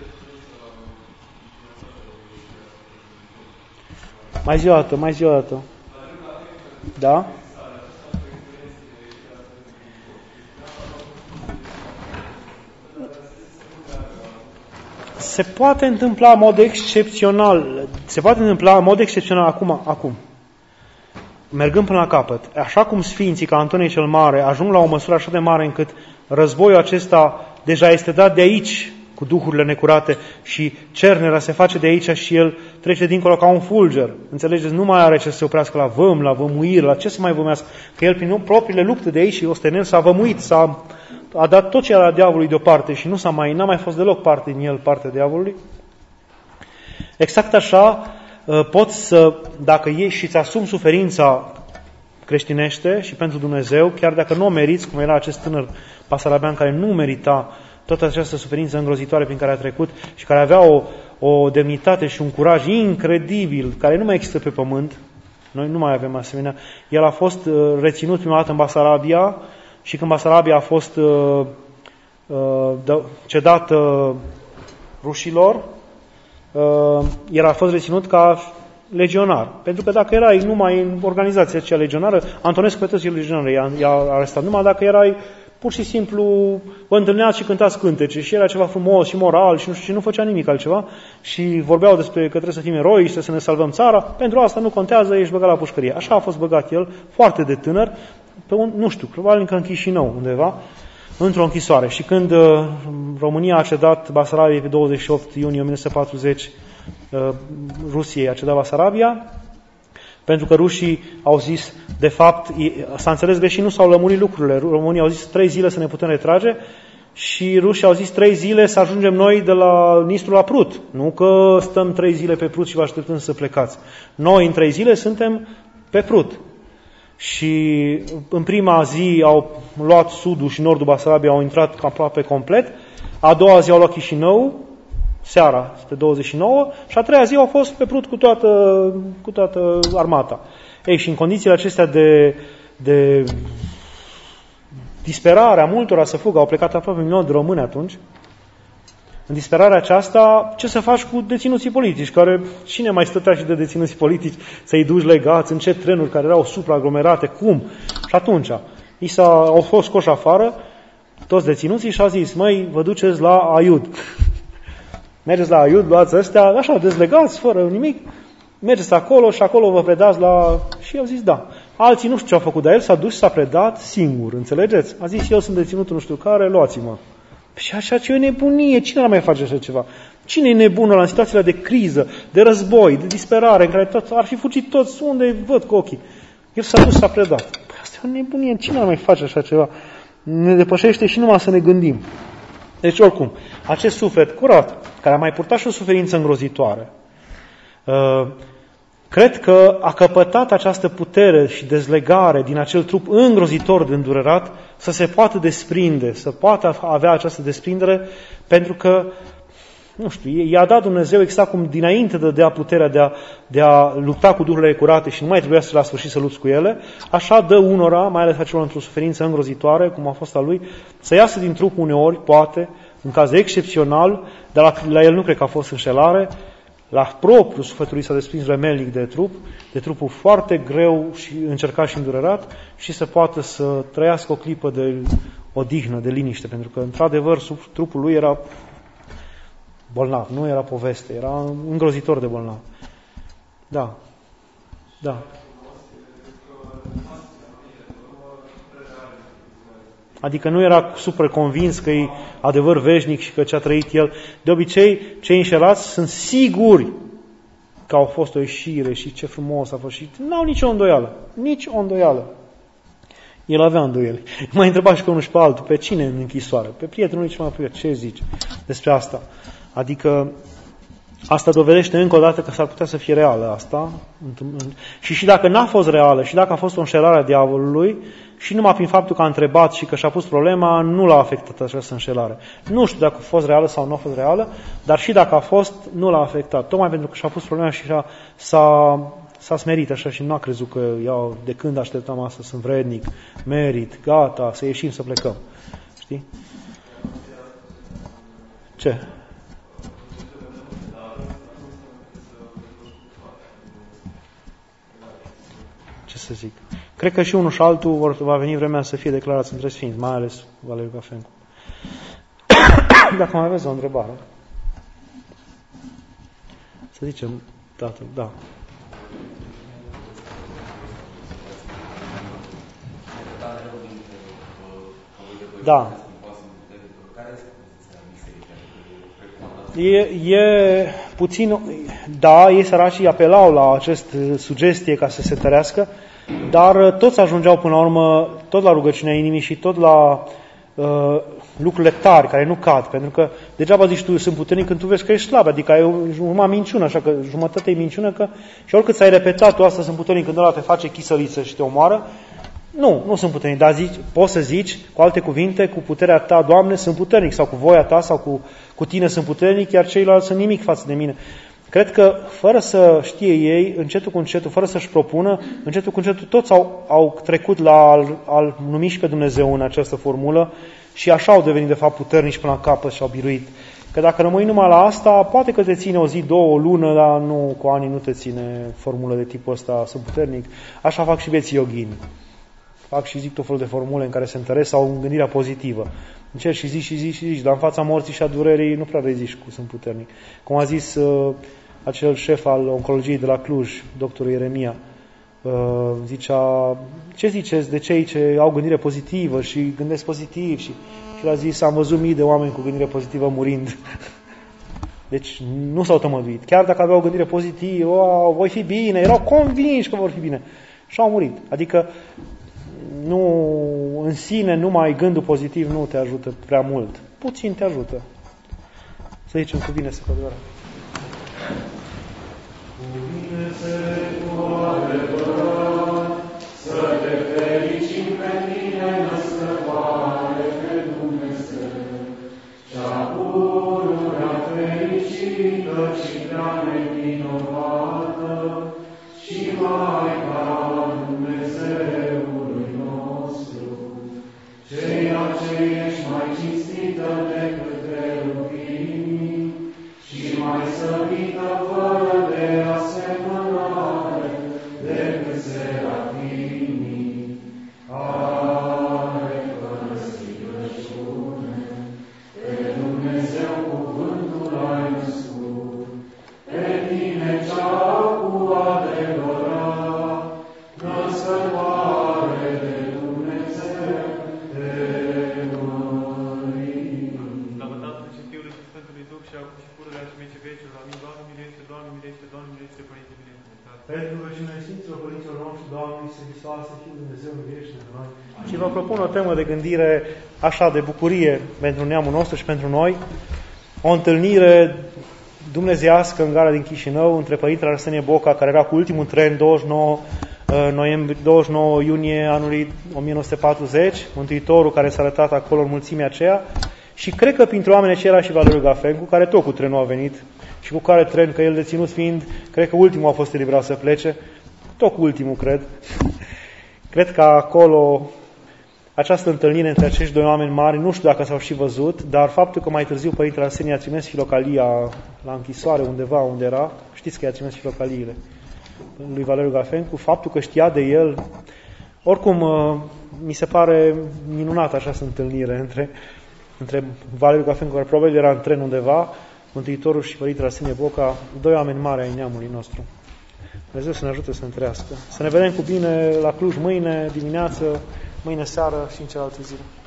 Mai zi o dată. Da? Se poate întâmpla în mod excepțional. Acum. Mergând până la capăt. Așa cum sfinții ca Antonie cel Mare ajung la o măsură așa de mare încât războiul acesta deja este dat de aici cu duhurile necurate și cernerea se face de aici și el trece dincolo ca un fulger. Înțelegeți? Nu mai are ce să se oprească la văm, la vămuire, la ce să mai vămească. Că el prin propriile lupte de aici și ostenel s-a vămuit, a dat tot ce era diavolului deoparte și n-a mai fost deloc parte din el, partea diavolului. Exact așa poți să, dacă ieși și îți asumi suferința creștinește și pentru Dumnezeu, chiar dacă nu o meriți, cum era acest tânăr basarabean care nu merita toată această suferință îngrozitoare prin care a trecut și care avea o demnitate și un curaj incredibil, care nu mai există pe pământ. Noi nu mai avem asemenea. El a fost reținut prima dată în Basarabia și când Basarabia a fost cedat rușilor, el a fost reținut ca legionar. Pentru că dacă erai numai în organizația aceea legionară, Antonescu Petrescu e legionar, i-a arestat numai dacă erai pur și simplu vă întâlneați și cântați cântece și era ceva frumos și moral și nu știu, și nu făcea nimic altceva și vorbeau despre că trebuie să fim eroi și trebuie să ne salvăm țara. Pentru asta nu contează, ești băgat la pușcărie. Așa a fost băgat el, foarte de tânăr, pe nu știu, probabil că în Chișinău undeva, într-o închisoare. Și când România a cedat Basarabiei pe 28 iunie 1940, Rusiei a cedat Basarabia, pentru că rușii au zis, de fapt, s-a înțeles greșit, nu s-au lămurit lucrurile. Românii au zis 3 zile să ne putem retrage și rușii au zis 3 zile să ajungem noi de la Nistru la Prut. Nu că stăm 3 zile pe Prut și vă așteptăm să plecați. Noi în 3 zile suntem pe Prut. Și în prima zi au luat sudul și nordul Basarabiei, au intrat aproape complet. A doua zi au luat Chișinău, seara, spre 29, și a treia zi au fost pe Prut cu toată armata. Ei, și în condițiile acestea de disperare a multora să fugă, au plecat aproape 1 milion de români atunci, în disperarea aceasta, ce să faci cu deținuții politici? Cine mai stătea și de deținuții politici să-i duci legați, în ce trenuri care erau supraaglomerate, cum? Și atunci, au fost scoși afară toți deținuții și a zis, măi, vă duceți la Aiud. Mergeți la Aiud, luați ăstea, așa, dezlegați, fără nimic, mergeți acolo și acolo vă predați la... Și eu zis, da. Alții nu știu ce au făcut, dar el s-a dus și s-a predat singur, înțelegeți? A zis, eu sunt deținut nu știu care, luați-mă. Și așa ce e o nebunie, cine ar mai face așa ceva? Cine e nebunul în situațiile de criză, de război, de disperare, în care ar fi fugit toți unde văd cu ochii? El s-a dus și s-a predat. Păi asta e o nebunie, cine ar mai face așa ceva? Ne depășește și numai să ne gândim. Deci, oricum, acest suflet curat, care a mai purtat și o suferință îngrozitoare, cred că a căpătat această putere și dezlegare din acel trup îngrozitor de îndurerat să se poată desprinde, să poată avea această desprindere, pentru că, nu știu, i-a dat Dumnezeu exact cum dinainte de dea puterea de a lupta cu duhurile curate și nu mai trebuia să la sfârșit să lupți cu ele, așa dă unora, mai ales acelor într-o suferință îngrozitoare, cum a fost a lui, să iasă din trup uneori, poate, în caz excepțional, dar la el nu cred că a fost înșelare, la propriul sufletului s-a desprins remelnic de trupul foarte greu și încercat și îndurerat și să poată să trăiască o clipă de odihnă, de liniște, pentru că, într-adevăr, trupul lui era bolnav, nu era poveste, era îngrozitor de bolnav. Da. Da. Adică nu era super convins că e adevăr veșnic și că ce a trăit el. De obicei, cei înșelați sunt siguri că au fost o ieșire și ce frumos a fost și n-au nicio îndoială. Nici o îndoială. El avea îndoieli. M-a întrebat și pe unul și pe altul, pe cine în închisoare? Pe prietenul lui cel mai apropiat. Ce zice despre asta? Adică asta dovedește încă o dată că s-ar putea să fie reală asta. Și dacă n-a fost reală, și dacă a fost o înșelare a diavolului, și numai prin faptul că a întrebat și că și-a pus problema, nu l-a afectat această înșelare. Nu știu dacă a fost reală sau nu a fost reală, dar și dacă a fost, nu l-a afectat. Tocmai pentru că și-a pus problema și s-a smerit așa și nu a crezut că eu, de când așteptam asta, sunt vrednic, merit, gata, să ieșim, să plecăm. Știi? Ce? Ce să zic? Cred că și unul și altul va veni vremea să fie declarați între sfinți, mai ales Valeriu Gafencu. Dacă mai aveți o întrebare. Să zicem, tatăl, da. Da. E puțin, da, ei săracii apelau la această sugestie ca să se tărească, dar toți ajungeau până la urmă, tot la rugăciunea inimii și tot la lucrurile tari, care nu cad, pentru că degeaba zici tu sunt puternic când tu vezi că ești slab, adică ai o minciună, așa că jumătate e minciună, că și oricât ți-ai repetat tu asta sunt puternic când ăla te face chisăliță și te omoară, nu sunt puternic, dar poți să zici, cu alte cuvinte, cu puterea ta, Doamne, sunt puternic, sau cu voia ta, sau cu tine sunt puternic, iar ceilalți sunt nimic față de mine. Cred că, fără să știe ei, încetul cu încetul, fără să-și propună, încetul cu încetul, toți au trecut la a-L numi și pe Dumnezeu în această formulă și așa au devenit, de fapt, puternici până la capăt și au biruit. Că dacă rămâi numai la asta, poate că te ține o zi, două, o lună, dar nu, cu ani nu te ține formulă de tipul ăsta, sunt puternic. Așa fac și vieții yoghini. Fac și zic tot felul de formule în care se întăresc sau în gândirea pozitivă. Încerci și zici, dar în fața morții și a durerii nu prea reziști cu sunt puternic. Cum a zis acel șef al oncologiei de la Cluj, doctorul Ieremia, zicea, ce ziceți de cei ce au gândire pozitivă și gândesc pozitiv? Și el a zis, am văzut mii de oameni cu gândire pozitivă murind. Deci nu s-au tămăduit. Chiar dacă aveau o gândire pozitivă, voi fi bine, erau convinși că vor fi bine. Și au murit. Adică nu, în sine, numai gândul pozitiv nu te ajută prea mult. Puțin te ajută. Să zicem cu bine să adevărat. Cu bine cu adevărat, să te fericim pe tine, născătoare pe Dumnezeu, cea pururea fericită și prea nevinovată, și Maica Dumnezeului nostru, ceea ce ești mai cinstită decât cherubimii și mai slăvită fără de asemănare decât serafimii, care fără stricăciune pe Dumnezeu cuvântul ai născut, pe tine cea cu adevărat, născătoare de Dumnezeu, te mărim. Slavă Tatălui și Fiului și Sfântului Duh și acum și pururea și vecii vecilor. Amin. Doamne miluiește, Doamne miluiește, Doamne miluiește, Părinte binecuvântat. Pentru rugăciunea Sfinților Părinților noștri, Doamne, Iisuse Hristoase, Fiul Dumnezeu, miluiește de noi. Și vă propun o temă de gândire așa de bucurie pentru neamul nostru și pentru noi. O întâlnire dumnezeiască în gara din Chișinău între Părintele Arsenie Boca, care era cu ultimul tren 29 iunie anului 1940, Mântuitorul care s-a arătat acolo în mulțimea aceea, și cred că printre oameni aceia era și Valeriu Gafencu, care tot cu trenul a venit și cu care tren, că el deținut fiind, cred că ultimul a fost eliberat să plece, tot cu ultimul, cred. Cred că acolo această întâlnire între acești doi oameni mari, nu știu dacă s-au și văzut, dar faptul că mai târziu Părintele Arsenie a trimis filocalia la închisoare undeva unde era, știți că i-a trimis filocaliile lui Valeriu Gafencu, faptul că știa de el, oricum mi se pare minunată această întâlnire între Valeriu Gafencu, care probabil era în tren undeva, Mântuitorul și Părintele Arsenie Boca, doi oameni mari ai neamului nostru. Dumnezeu să ne ajute să întrească. Să ne vedem cu bine la Cluj mâine dimineață, mâine seară și în celelalte zile.